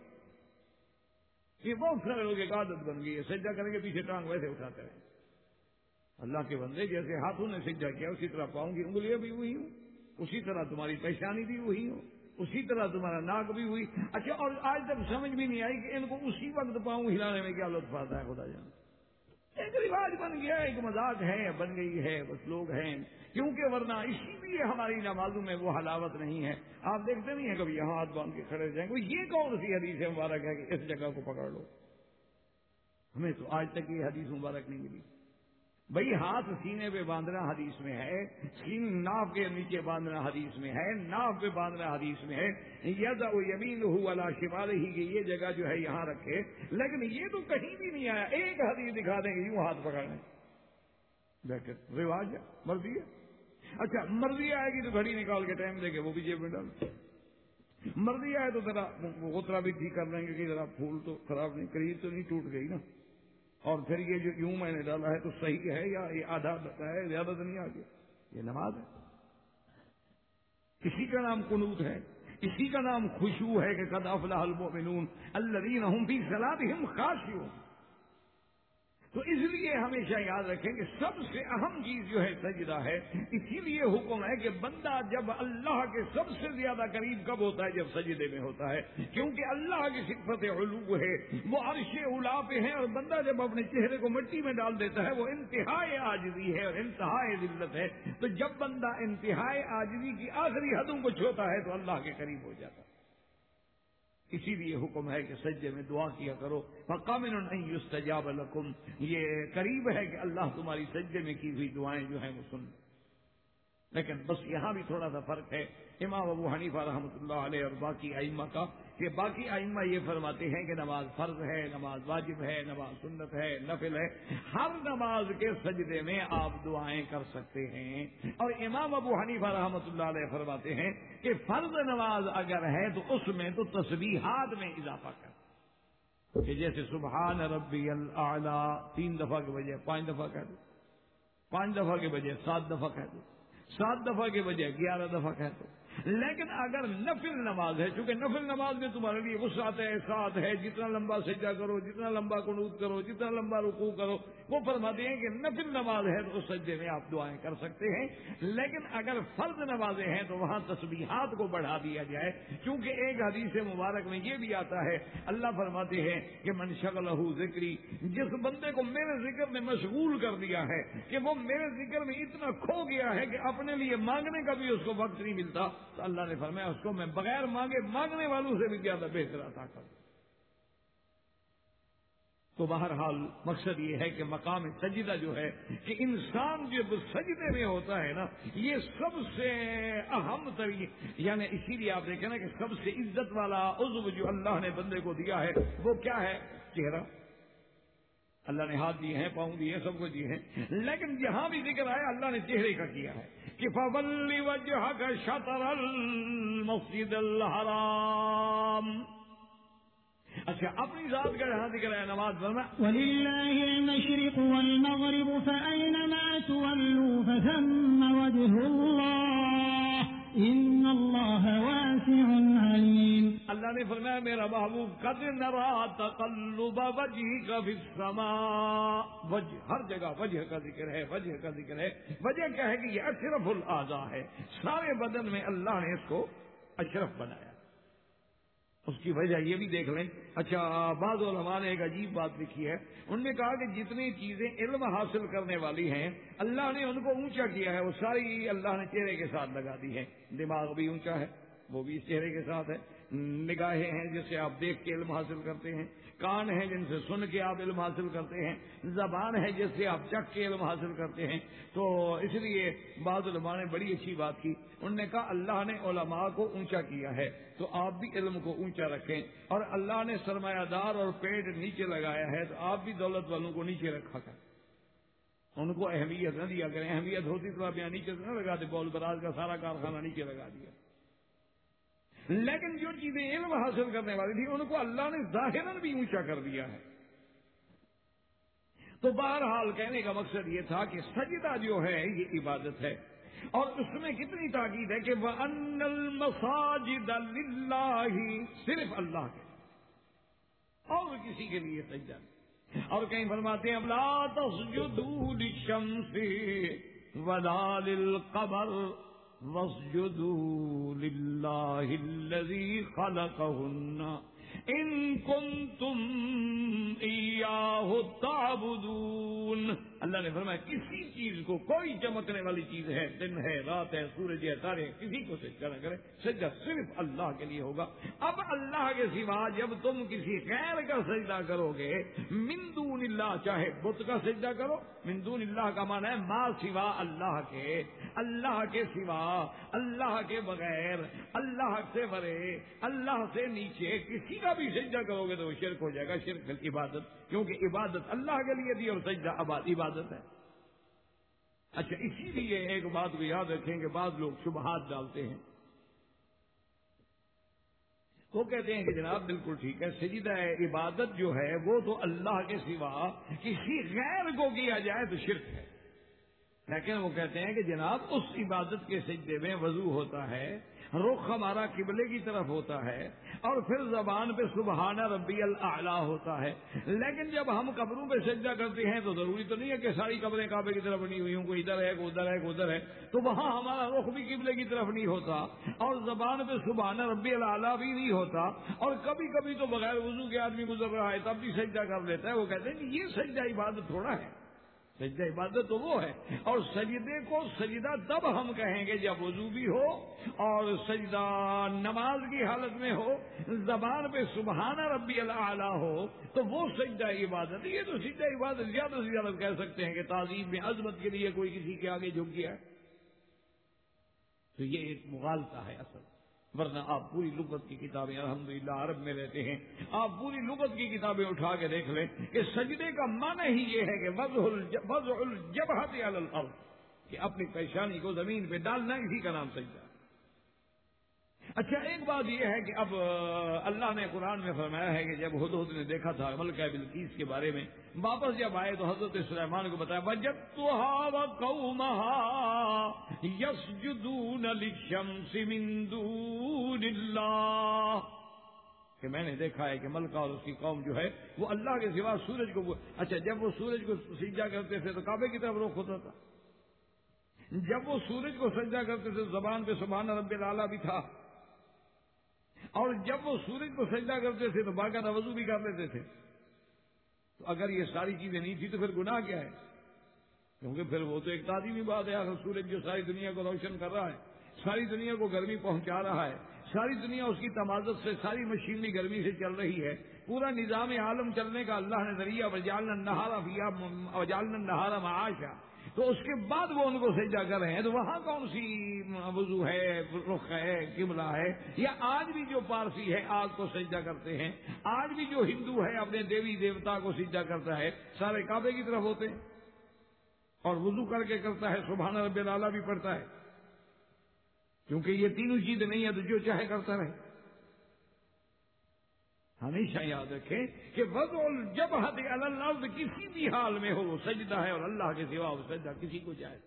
یہ بہت سارے لوگ ایک عادت بن گئی ہے, سجدہ کریں گے پیچھے ٹانگ ویسے اٹھاتے رہے. اللہ کے بندے جیسے ہاتھوں نے سجدہ کیا اسی طرح پاؤں کی انگلیاں بھی وہی ہوں, اسی طرح تمہاری پیشانی بھی وہی ہو, اسی طرح تمہارا ناک بھی ہوئی. اچھا اور آج تک سمجھ بھی نہیں آئی کہ ان کو اسی وقت پاؤں ہلانے میں کیا لطف آتا ہے. خدا جان ایک رواج بن گیا ہے, ایک مذاق ہے, بن گئی ہے, بس لوگ ہیں. کیونکہ ورنہ اسی لیے ہماری نمازوں میں وہ حلاوت نہیں ہے. آپ دیکھتے نہیں ہیں کبھی یہاں ہاتھ باندھ کے کھڑے جائیں گے, یہ کون سی حدیث مبارک ہے کہ اس جگہ کو پکڑ لو. ہمیں تو آج تک یہ حدیث مبارک نہیں ملی. بھئی ہاتھ سینے پہ باندھنا حدیث میں ہے, سین ناف کے نیچے باندھنا حدیث میں ہے, ناف پہ باندھنا حدیث میں ہے, یضع یمینہ علی شمالہ کی یہ جگہ جو ہے یہاں رکھے. لیکن یہ تو کہیں بھی نہیں آیا. ایک حدیث دکھا دیں گے یوں ہاتھ پکڑنے, بیٹھے رواج ہے, مرضی ہے. اچھا مرضی آئے گی تو گھڑی نکال کے ٹائم دے کے وہ بھی جیب میں ڈال, مرضی آئے تو ذرا غترہ بھی ٹھیک کر لیں گے کہ ذرا پھول تو خراب نہیں, کریز تو نہیں ٹوٹ گئی نا, اور پھر یہ جو یوں میں نے ڈالا ہے تو صحیح ہے یا یہ آدھا ہے, زیادہ تو نہیں آ گیا. یہ نماز ہے. اسی کا نام قنوت ہے, اسی کا نام خشوع ہے کہ قد افلح المؤمنون الذین هم فی صلاتهم خاشعون. تو اس لیے ہمیشہ یاد رکھیں کہ سب سے اہم چیز جو ہے سجدہ ہے. اسی لیے حکم ہے کہ بندہ جب اللہ کے سب سے زیادہ قریب کب ہوتا ہے, جب سجدے میں ہوتا ہے. کیونکہ اللہ کی صفت علو ہے, وہ عرش اولا پہ ہے, اور بندہ جب اپنے چہرے کو مٹی میں ڈال دیتا ہے وہ انتہائی عاجزی ہے اور انتہائی ذلت ہے. تو جب بندہ انتہائی عاجزی کی آخری حدوں کو چھوتا ہے تو اللہ کے قریب ہو جاتا ہے. اسی لیے حکم ہے کہ سجدے میں دعا کیا کرو. فَقَامِنٌ أَن يُسْتَجَابَ لَكُمْ, یہ قریب ہے کہ اللہ تمہاری سجدے میں کی ہوئی دعائیں جو ہیں وہ سن. لیکن بس یہاں بھی تھوڑا سا فرق ہے امام ابو حنیفہ رحمۃ اللہ علیہ اور باقی ائمہ کا, کہ باقی ائمہ یہ فرماتے ہیں کہ نماز فرض ہے, نماز واجب ہے, نماز سنت ہے, نفل ہے. ہر نماز کے سجدے میں آپ دعائیں کر سکتے ہیں. اور امام ابو حنیفہ رحمۃ اللہ علیہ فرماتے ہیں کہ فرض نماز اگر ہے تو اس میں تو تسبیحات میں اضافہ کر, کہ جیسے سبحان ربی الاعلی تین دفعہ کے بجائے پانچ دفعہ کہہ دو, پانچ دفعہ کے بجائے سات دفعہ کہہ دو, سات دفعہ کے بجائے گیارہ دفعہ کہہ دو. لیکن اگر نفل نماز ہے, چونکہ نفل نماز میں تمہارے لیے وسعت ہے, ساتھ ہے, جتنا لمبا سجدہ کرو, جتنا لمبا قنوت کرو, جتنا لمبا رکوع کرو, وہ فرماتے ہیں کہ نفل نماز ہے تو اس سجدے میں آپ دعائیں کر سکتے ہیں. لیکن اگر فرض نمازیں ہیں تو وہاں تسبیحات کو بڑھا دیا جائے, کیونکہ ایک حدیث مبارک میں یہ بھی آتا ہے, اللہ فرماتے ہیں کہ من شغلہ ذکری, جس بندے کو میرے ذکر نے مشغول کر دیا ہے کہ وہ میرے ذکر میں اتنا کھو گیا ہے کہ اپنے لیے مانگنے کا بھی اس کو وقت نہیں ملتا, تو اللہ نے فرمایا اس کو میں بغیر مانگے مانگنے والوں سے بھی زیادہ بہتر عطا کروں. تو بہرحال مقصد یہ ہے کہ مقام سجدہ جو ہے کہ انسان جب سجدے میں ہوتا ہے نا, یہ سب سے اہم ترین, یعنی اسی لیے آپ دیکھیں نا کہ سب سے عزت والا عضو جو اللہ نے بندے کو دیا ہے وہ کیا ہے, چہرہ. اللہ نے ہاتھ دیے ہیں, پاؤں دیے ہیں, سب کو دیے ہیں, لیکن جہاں بھی ذکر آیا اللہ نے چہرے کا کیا ہے کہ فَوَلِّ وَجْهَكَ شَطْرَ الْمَسْجِدِ الْحَرَامِ. اچھا اپنی ذات کا جہاں ذکر ہے نماز پڑھنا, وَلِلَّهِ الْمَشْرِقُ وَالْمَغْرِبُ فَأَيْنَمَا تُوَلُّوا فَثَمَّ وَجْهُ اللَّهِ إِنَّ اللَّهَ وَاسِعٌ عَلِيمٌ. اللہ نے فرمایا میرا محبوب قد نرا تقلب وجهك في السماء. وجہ ہر جگہ وجہ کا ذکر ہے, وجہ کا ذکر ہے. وجہ کیا ہے کہ یہ اشرف الاعضاء ہے, سارے بدن میں اللہ نے اس کو اشرف بنایا. اس کی وجہ یہ بھی دیکھ لیں. اچھا بعض علماء نے ایک عجیب بات لکھی ہے, انہوں نے کہا کہ جتنی چیزیں علم حاصل کرنے والی ہیں اللہ نے ان کو اونچا کیا ہے, وہ ساری اللہ نے چہرے کے ساتھ لگا دی ہے. دماغ بھی اونچا ہے, وہ بھی اس چہرے کے ساتھ ہے. نگاہیں ہیں جس سے آپ دیکھ کے علم حاصل کرتے ہیں, کان ہیں جن سے سن کے آپ علم حاصل کرتے ہیں, زبان ہے جس سے آپ چکھ کے علم حاصل کرتے ہیں. تو اس لیے بعض علماء نے بڑی اچھی بات کی, انہوں نے کہا اللہ نے علماء کو اونچا کیا ہے تو آپ بھی علم کو اونچا رکھیں, اور اللہ نے سرمایہ دار اور پیٹ نیچے لگایا ہے تو آپ بھی دولت والوں کو نیچے رکھا کریں, ان کو اہمیت نہ دیا کریں. اہمیت ہوتی تو آپ یہاں نیچے نہ لگا دے, بول براز کا سارا کارخانہ نیچے لگا دیا. لیکن جو چیزیں علم حاصل کرنے والی تھی ان کو اللہ نے ظاہراً بھی اونچا کر دیا ہے. تو بہرحال کہنے کا مقصد یہ تھا کہ سجدہ جو ہے یہ عبادت ہے, اور اس میں کتنی تاکید ہے کہ وَأَنَّ الْمَسَاجِدَ لِلَّهِ, صرف اللہ کے, اور کسی کے لیے سجدہ نہیں. اور کہیں فرماتے ہیں لَا تَسْجُدُوا لِلشَّمْسِ وَلَا لِلْقَمَرِ واسجدوا للہ الذی خلقہن ان کنتم ایاہ تعبدون. اللہ نے فرمایا کسی چیز کو، کوئی چمکنے والی چیز ہے، دن ہے، رات ہے، سورج ہے، تارے، کسی کو سجدہ نہ کرے. سجدہ صرف اللہ کے لیے ہوگا. اب اللہ کے سوا جب تم کسی غیر کا سجدہ کرو گے، من دون اللہ، چاہے بت کا سجدہ کرو، من دون اللہ کا معنی ہے ما سوا اللہ کے، اللہ کے سوا، اللہ کے بغیر، اللہ سے برے، اللہ سے نیچے کسی کا بھی سجدہ کرو گے تو وہ شرک ہو جائے گا. شرک فی عبادت، کیونکہ عبادت اللہ کے لیے دی اور سجدہ عبادت ہے. اچھا، اسی لیے ایک بات کو یاد رکھیں کہ بعض لوگ شبہات ڈالتے ہیں. وہ کہتے ہیں کہ جناب بالکل ٹھیک ہے، سجدہ عبادت جو ہے وہ تو اللہ کے سوا کسی غیر کو کیا جائے تو شرک ہے. لیکن وہ کہتے ہیں کہ جناب اس عبادت کے سجدے میں وضو ہوتا ہے، رخ ہمارا قبلے کی طرف ہوتا ہے، اور پھر زبان پہ سبحان ربی الاعلیٰ ہوتا ہے. لیکن جب ہم قبروں پہ سجدہ کرتے ہیں تو ضروری تو نہیں ہے کہ ساری قبریں کعبے کی طرف بنی ہوئی ہوں، کوئی ادھر ہے کوئی ادھر ہے کوئی ادھر ہے، تو وہاں ہمارا رخ بھی قبلے کی طرف نہیں ہوتا، اور زبان پہ سبحان ربی الاعلیٰ بھی نہیں ہوتا، اور کبھی کبھی تو بغیر وضو کے آدمی گزر رہا ہے تب بھی سجدہ کر لیتا ہے. وہ کہتے ہیں کہ یہ سجدہ عبادت تھوڑا ہے. سجدہ عبادت تو وہ ہے، اور سجدے کو سجدہ تب ہم کہیں گے جب وضو بھی ہو اور سجدہ نماز کی حالت میں ہو، زبان پہ سبحان ربی الاعلیٰ ہو تو وہ سجدہ عبادت. یہ تو سجدہ عبادت زیادہ سے زیادہ کہہ سکتے ہیں کہ تعظیم میں عظمت کے لیے کوئی کسی کے آگے جھک گیا ہے. تو یہ ایک مغالطہ ہے اصل. ورنہ آپ پوری لغت کی کتابیں، الحمدللہ عرب میں رہتے ہیں، آپ پوری لغت کی کتابیں اٹھا کے دیکھ لیں کہ سجدے کا معنی ہی یہ ہے کہ وضع الجبہۃ علی الارض، کہ اپنی پیشانی کو زمین پہ ڈالنا، اسی کا نام سجدہ. اچھا، ایک بات یہ ہے کہ اب اللہ نے قرآن میں فرمایا ہے کہ جب ہدہد نے دیکھا تھا ملکہ بلقیس کے بارے میں، واپس جب آئے تو حضرت سلیمان کو بتایا وجدتها وقومها يسجدون للشمس من دون اللہ، کہ میں نے دیکھا ہے کہ ملکہ اور اس کی قوم جو ہے وہ اللہ کے سوا سورج کو. اچھا، جب وہ سورج کو سجدہ کرتے تھے تو کعبے کی طرف رخ ہوتا تھا. جب وہ سورج کو سجدہ کرتے تھے زبان پہ سبحان ربی الاعلیٰ بھی تھا، اور جب وہ سورج کو سجدہ کرتے تھے تو باقاعدہ وضو بھی کر لیتے تھے. تو اگر یہ ساری چیزیں نہیں تھی تو پھر گناہ کیا ہے؟ کیونکہ پھر وہ تو ایک تعظیمی بات ہے. اگر سورج جو ساری دنیا کو روشن کر رہا ہے، ساری دنیا کو گرمی پہنچا رہا ہے، ساری دنیا اس کی تمازت سے، ساری مشینری گرمی سے چل رہی ہے، پورا نظام عالم چلنے کا اللہ نے ذریعہ وجعلنا النہار فیہا وجعلنا النہار معاشا، تو اس کے بعد وہ ان کو سجدہ کر رہے ہیں، تو وہاں کون سی وضو ہے، رخ ہے، قبلہ ہے؟ یا آج بھی جو پارسی ہے آگ کو سجدہ کرتے ہیں، آج بھی جو ہندو ہے اپنے دیوی دیوتا کو سجدہ کرتا ہے، سارے کعبے کی طرف ہوتے ہیں اور وضو کر کے کرتا ہے، سبحان ربی الاعلیٰ بھی پڑھتا ہے. کیونکہ یہ تینوں چیزیں نہیں ہے تو جو چاہے کرتا رہے. ہمیشہ یاد رکھیں کہ وضع الجبہۃ علی الارض کسی بھی حال میں ہو وہ سجدہ ہے، اور اللہ کے سوا وہ سجدہ کسی کو جائے.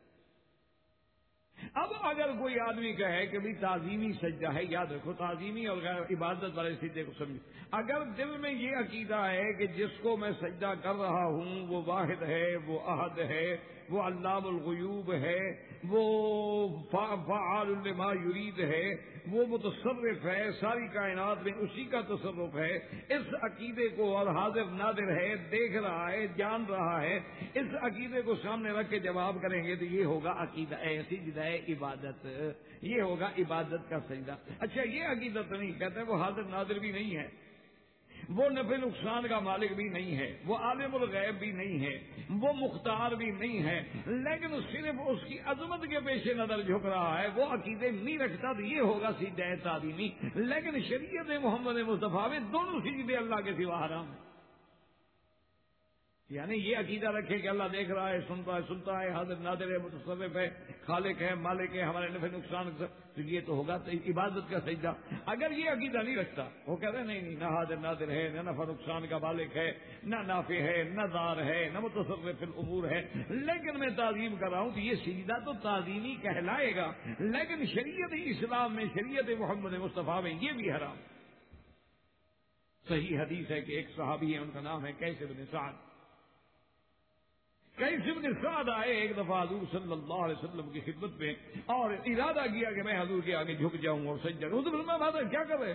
اب اگر کوئی آدمی کہے کہ بھی تعظیمی سجدہ ہے، یاد رکھو تعظیمی اور غیر عبادت والے سجدے کو سمجھو. اگر دل میں یہ عقیدہ ہے کہ جس کو میں سجدہ کر رہا ہوں وہ واحد ہے، وہ احد ہے، وہ علام الغیوب ہے، وہ فعال لما یرید ہے، وہ متصرف ہے، ساری کائنات میں اسی کا تصرف ہے، اس عقیدے کو اور حاضر ناظر ہے، دیکھ رہا ہے، جان رہا ہے، اس عقیدے کو سامنے رکھ کے جواب کریں گے تو یہ ہوگا عقیدہ سجدہ عبادت، یہ ہوگا عبادت کا سجدہ. اچھا، یہ عقیدت نہیں کہتے وہ حاضر ناظر بھی نہیں ہے، وہ نفع نقصان کا مالک بھی نہیں ہے، وہ عالم الغیب بھی نہیں ہے، وہ مختار بھی نہیں ہے، لیکن صرف اس کی عظمت کے پیش نظر جھک رہا ہے، وہ عقیدے نہیں رکھتا تو یہ ہوگا سجدہ تعظیمی. لیکن شریعت محمد مصطفیٰ میں دونوں سجدے اللہ کے سوا حرام ہیں. یعنی یہ عقیدہ رکھے کہ اللہ دیکھ رہا ہے، سنتا ہے سنتا ہے حاضر ناظر ہے، متصرف ہے، خالق ہے، مالک ہے، ہمارے نفع نقصان، تو یہ تو ہوگا عبادت کا سجدہ. اگر یہ عقیدہ نہیں رکھتا، وہ کہتے ہیں نہیں نہیں، نہ حاضر ناظر ہے، نہ نفع نقصان کا مالک ہے، نہ نافع ہے، نہ دار ہے، نہ متصرف الامور ہے، لیکن میں تعظیم کر رہا ہوں، تو یہ سجدہ تو تعظیمی کہلائے گا، لیکن شریعت اسلام میں، شریعت محمد مصطفیٰ میں یہ بھی حرام. صحیح حدیث ہے کہ ایک صحابی ہے، ان کا نام ہے قیس بن سعد. کیس ابن سعد آئے ایک دفعہ حضور صلی اللہ علیہ وسلم کی خدمت میں اور ارادہ کیا کہ میں حضور کے آگے جھک جاؤں اور سجدہ کروں. تو فرمایا بات کیا کر رہے؟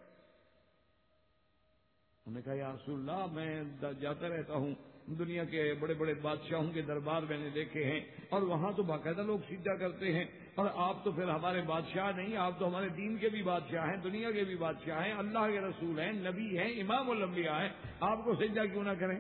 انہوں نے کہا یا رسول اللہ میں جاتا رہتا ہوں دنیا کے بڑے بڑے بادشاہوں کے دربار میں نے دیکھے ہیں اور وہاں تو باقاعدہ لوگ سجدہ کرتے ہیں، اور آپ تو پھر ہمارے بادشاہ نہیں، آپ تو ہمارے دین کے بھی بادشاہ ہیں، دنیا کے بھی بادشاہ ہیں، اللہ کے رسول ہیں، نبی ہیں، امام الانبیاء ہیں، آپ کو سجدہ کیوں نہ کریں؟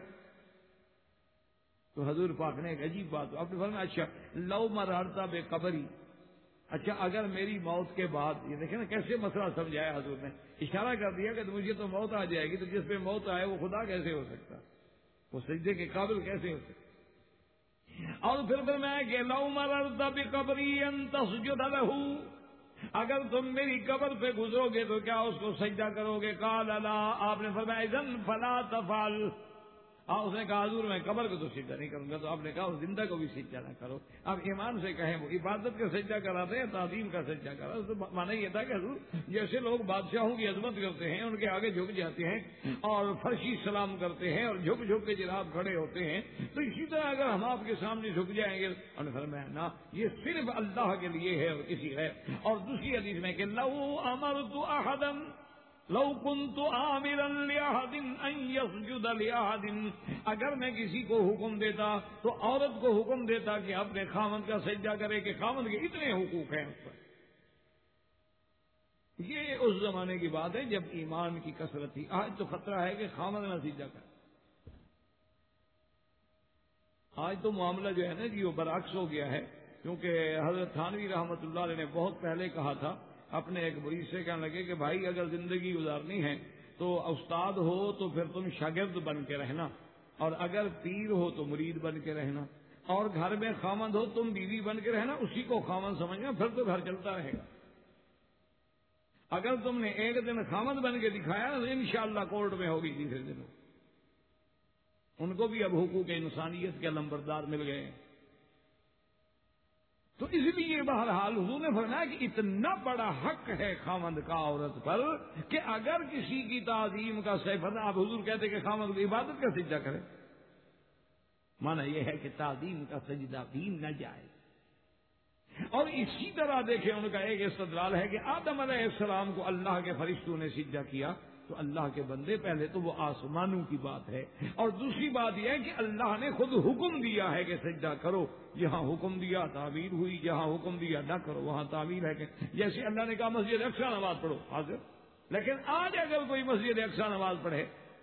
تو حضور پاک نے ایک عجیب بات آپ نے فرمایا اچھا لو مرارتا بے قبری، اچھا اگر میری موت کے بعد، یہ دیکھیں نا کیسے مسئلہ سمجھایا حضور نے، اشارہ کر دیا کہ مجھے تو موت آ جائے گی، تو جس پہ موت آئے وہ خدا کیسے ہو سکتا، وہ سجدے کے قابل کیسے ہو سکتا؟ اور پھر فرمایا کہ لو مررت بقبری ان تسجد لہ، اگر تم میری قبر پہ گزرو گے تو کیا اس کو سجدہ کرو گے؟ قال لا، آپ نے فرمایا اذن فلا تفعل. ہاں اس نے کہا حضور میں قبر کو تو سجدہ نہیں کروں گا، تو آپ نے کہا زندہ کو بھی سجدہ نہ کرو. اب ایمان سے کہیں وہ عبادت کا سجدہ کراتے ہیں تعظیم کا سجدہ کرا، تو مانا یہ تھا کہ حضور جیسے لوگ بادشاہوں کی عظمت کرتے ہیں، ان کے آگے جھک جاتے ہیں اور فرشی سلام کرتے ہیں اور جھک جھک کے جناب کھڑے ہوتے ہیں، تو اسی طرح اگر ہم آپ کے سامنے جھک جائیں گے، انہوں نے فرمایا نا یہ صرف اللہ کے لیے ہے اور کسی ہے. اور دوسری حدیث میں کہ لو امرت احدا لو كنت آمرا لأحد ان يسجد لأحد، اگر میں کسی کو حکم دیتا تو عورت کو حکم دیتا کہ اپنے خاوند کا سجدہ کرے کہ خاوند کے اتنے حقوق ہیں اس پر. یہ اس زمانے کی بات ہے جب ایمان کی کثرت تھی. آج تو خطرہ ہے کہ خاوند نہ سجدہ کرے. آج تو معاملہ جو ہے نا جی وہ برعکس ہو گیا ہے، کیونکہ حضرت تھانوی رحمۃ اللہ علیہ نے بہت پہلے کہا تھا اپنے ایک مرید سے، کہنے لگے کہ بھائی اگر زندگی گزارنی ہے تو استاد ہو تو پھر تم شاگرد بن کے رہنا، اور اگر پیر ہو تو مرید بن کے رہنا، اور گھر میں خاوند ہو تم بیوی بن کے رہنا، اسی کو خاوند سمجھنا، پھر تو گھر چلتا رہے گا. اگر تم نے ایک دن خاوند بن کے دکھایا تو انشاءاللہ کورٹ میں ہوگی تیسرے دن. ان کو بھی اب حقوق انسانیت کے لمبردار مل گئے. تو اس لیے بہرحال حضور نے فرمایا کہ اتنا بڑا حق ہے خاوند کا عورت پر کہ اگر کسی کی تعظیم کا صفت، آپ حضور کہتے کہ خاوند کی عبادت کا سجدہ کرے، مانا یہ ہے کہ تعظیم کا سجدہ بھی نہ جائے. اور اسی طرح دیکھیں ان کا ایک استدلال ہے کہ آدم علیہ السلام کو اللہ کے فرشتوں نے سجدہ کیا، تو اللہ کے بندے پہلے تو وہ آسمانوں کی بات ہے، اور دوسری بات یہ ہے کہ اللہ نے خود حکم دیا ہے کہ سجدہ کرو. جہاں حکم دیا تعبیر ہوئی، جہاں حکم دیا نہ کرو وہاں تعبیر ہے. کہ جیسے اللہ نے کہا مسجد اقصی نماز پڑھو حاضر، لیکن آج اگر کوئی مسجد اقصی نماز پڑھے،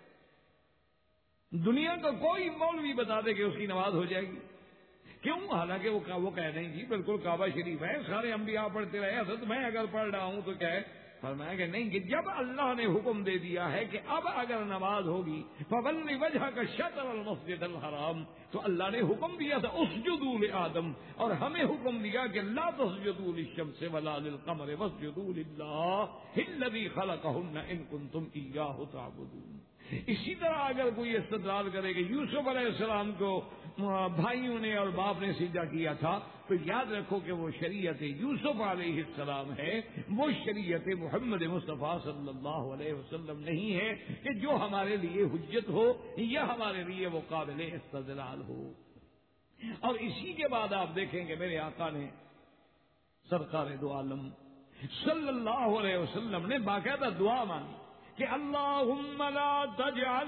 دنیا کا کوئی مولوی بتا دے کہ اس کی نماز ہو جائے گی. کیوں؟ حالانکہ وہ وہ کہہ رہے ہیں جی بالکل کعبہ شریف ہے، سارے انبیاء پڑھتے رہے، حضرت میں اگر پڑھ رہا ہوں تو کیا ہے؟ فرمایا کہ نہیں، کہ جب اللہ نے حکم دے دیا ہے کہ اب اگر نماز ہوگی فَوَلِّ وَجْهَكَ شَطْرَ الْمَسْجِدِ الْحَرَامِ، تو اللہ نے حکم دیا تھا اسجدوا لآدم، اور ہمیں حکم دیا کہ لا تسجدوا للشمس ولا للقمر واسجدوا للہ الذی خلقہن ان کنتم ایاہ تعبدون. اسی طرح اگر کوئی استدلال کرے کہ یوسف علیہ السلام کو بھائیوں نے اور باپ نے سجدہ کیا تھا، تو یاد رکھو کہ وہ شریعت یوسف علیہ السلام ہے، وہ شریعت محمد مصطفیٰ صلی اللہ علیہ وسلم نہیں ہے کہ جو ہمارے لیے حجت ہو یا ہمارے لیے وہ قابل استدلال ہو. اور اسی کے بعد آپ دیکھیں کہ میرے آقا نے سرکار دو عالم صلی اللہ علیہ وسلم نے باقاعدہ دعا مانگی کہ اللہم لا تجعل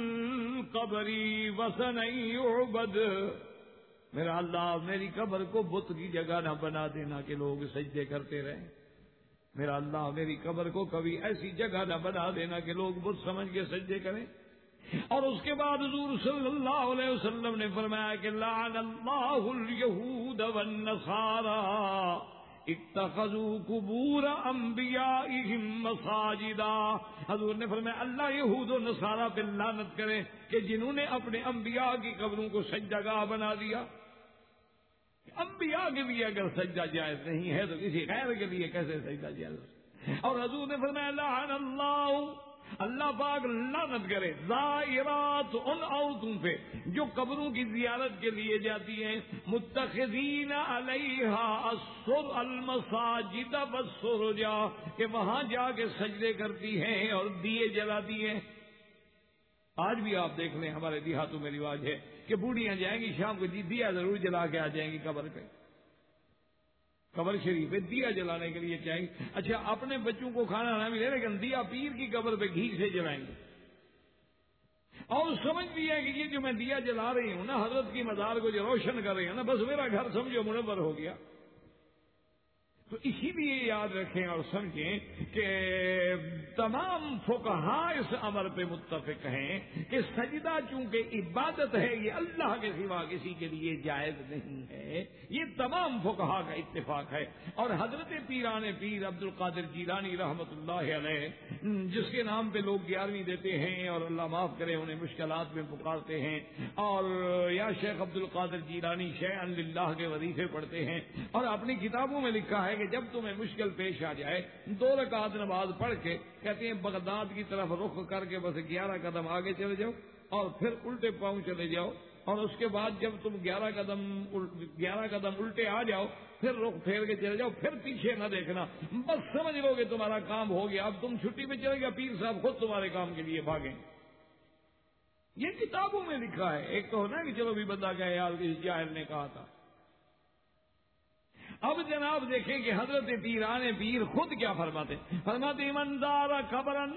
قبری وثنا یعبد، میرا اللہ میری قبر کو بت کی جگہ نہ بنا دینا کہ لوگ سجدے کرتے رہیں. میرا اللہ میری قبر کو کبھی ایسی جگہ نہ بنا دینا کہ لوگ بت سمجھ کے سجدے کریں. اور اس کے بعد حضور صلی اللہ علیہ وسلم نے فرمایا کہ لعن اللہ الیہود والنصارى اتخذوا قبور انبیائہم مساجدا. حضور نے فرمایا اللہ یہود و نصارہ پہ لعنت کرے کہ جنہوں نے اپنے انبیاء کی قبروں کو سجدہ گاہ بنا دیا. انبیاء کے لیے اگر سجدہ جائز نہیں ہے تو کسی غیر کے لیے کیسے سجدہ جائز؟ اور حضور نے فرمایا لعن اللہ، اللہ پاک لعنت کرے زائرات ان عورتوں پہ جو قبروں کی زیارت کے لیے جاتی ہیں، متخذین علیہا السر المساجد والسرجا، کہ وہاں جا کے سجدے کرتی ہیں اور دیے جلاتی ہیں. آج بھی آپ دیکھ لیں ہمارے دیہاتوں میں رواج ہے کہ بوڑھیاں جائیں گی شام کو دیا ضرور جلا کے آ جائیں گی قبر پہ، قبر شریف پہ دیا جلانے کے لیے چاہیں گے. اچھا اپنے بچوں کو کھانا نہ ملے لیکن دیا پیر کی قبر پہ گھی سے جلائیں گے اور سمجھ لیا کہ یہ جو میں دیا جلا رہی ہوں نا حضرت کی مزار کو جو روشن کر رہی ہوں نا بس میرا گھر سمجھو منور ہو گیا. تو اسی لیے یاد رکھیں اور سمجھیں کہ تمام فقہاء اس امر پہ متفق ہیں کہ سجدہ چونکہ عبادت ہے یہ اللہ کے سوا کسی کے لیے جائز نہیں ہے. یہ تمام فقہاء کا اتفاق ہے. اور حضرت پیران پیر عبد القادر جیلانی رحمت اللہ علیہ جس کے نام پہ لوگ گیارہویں دیتے ہیں اور اللہ معاف کرے انہیں مشکلات میں پکارتے ہیں اور یا شیخ عبد القادر جیلانی شیئا للہ کے وظیفے پڑھتے ہیں اور اپنی کتابوں میں لکھا ہے کہ جب تمہیں مشکل پیش آ جائے دو رکعت نماز پڑھ کے کہتے ہیں بغداد کی طرف رخ کر کے بس گیارہ قدم آگے چلے جاؤ اور پھر الٹے پاؤں چلے جاؤ اور اس کے بعد جب تم گیارہ قدم گیارہ قدم الٹے آ جاؤ پھر رخ پھیر کے چلے جاؤ پھر پیچھے نہ دیکھنا بس سمجھ لو کہ تمہارا کام ہو گیا. اب تم چھٹی پہ چلے گا پیر صاحب خود تمہارے کام کے لیے بھاگیں. یہ کتابوں میں لکھا ہے. ایک تو ہونا کہ چلو بھی بندہ گئے یار کسی جاہل نے کہا تھا. اب جناب دیکھیں کہ حضرت پیران پیر خود کیا فرماتے فرماتے من زار قبرن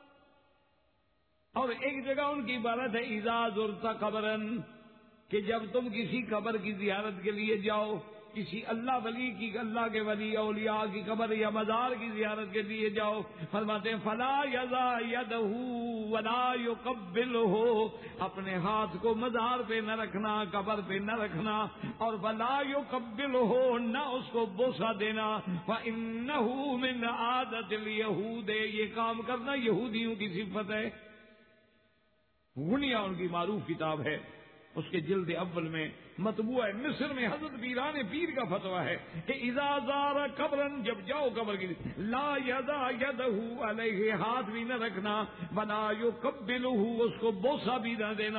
اور ایک جگہ ان کی عبارت ہے اذا زرت قبرن کہ جب تم کسی قبر کی زیارت کے لیے جاؤ کسی اللہ ولی کی اللہ کے ولی اولیاء کی قبر یا مزار کی زیارت کے لیے جاؤ فرماتے ہیں فلا یضع یدہ ولا یقبلہ اپنے ہاتھ کو مزار پہ نہ رکھنا قبر پہ نہ رکھنا اور ولا یقبلہ نہ اس کو بوسہ دینا فإنہ من عادت الیہود یہ کام کرنا یہودیوں کی صفت ہے. غنیہ ان کی معروف کتاب ہے اس کے جلد اول میں مطبوع مصر میں حضرت پیران پیر کا فتویٰ ہے کہ اذا زار قبرن جب جاؤ قبر کی لا یضع یدہ علیہ ہاتھ بھی نہ رکھنا ولا یقبلہ اس کو بوسہ بھی نہ دینا.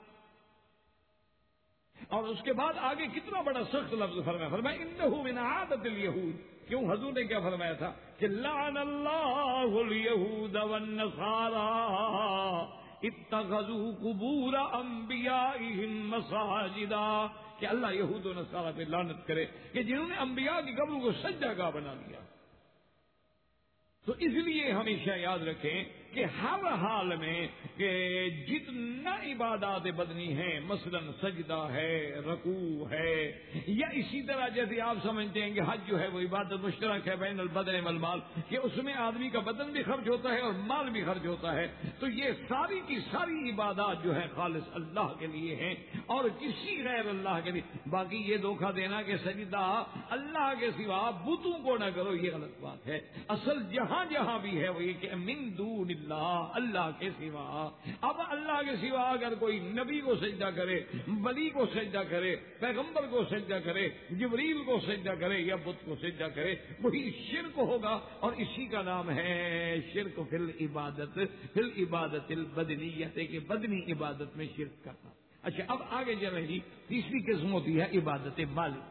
اور اس کے بعد آگے کتنا بڑا سخت لفظ فرمایا فرمایا انہ من عادت الیہود. کیوں حضور نے کیا فرمایا تھا کہ لعن اللہ الیہود والنصارى اتخذوا قبور انبیائہم مساجدا کہ اللہ یہود و نصارہ پہ لعنت کرے کہ جنہوں نے انبیاء کی قبروں کو سجدہ گاہ بنا لیا. تو اس لیے ہمیشہ یاد رکھیں کہ ہر حال میں کہ جتنا عبادات بدنی ہیں مثلا سجدہ ہے رکوع ہے یا اسی طرح جیسے آپ سمجھتے ہیں کہ حج جو ہے وہ عبادت مشترک ہے بین البدن والمال کہ اس میں آدمی کا بدن بھی خرچ ہوتا ہے اور مال بھی خرچ ہوتا ہے. تو یہ ساری کی ساری عبادات جو ہے خالص اللہ کے لیے ہیں اور کسی غیر اللہ کے لیے. باقی یہ دھوکہ دینا کہ سجدہ اللہ کے سوا بتوں کو نہ کرو یہ غلط بات ہے. اصل جہاں جہاں بھی ہے وہ یہ کہ من دون اللہ اللہ کے سوا. اب اللہ کے سوا اگر کوئی نبی کو سجدہ کرے ولی کو سجدہ کرے پیغمبر کو سجدہ کرے جبریل کو سجدہ کرے یا بت کو سجدہ کرے وہی شرک ہوگا اور اسی کا نام ہے شرک فی العبادت فی العبادت البدنیت کہ بدنی عبادت میں شرک کرنا. اچھا اب آگے چلیں جی تیسری قسم ہوتی ہے عبادت مالی.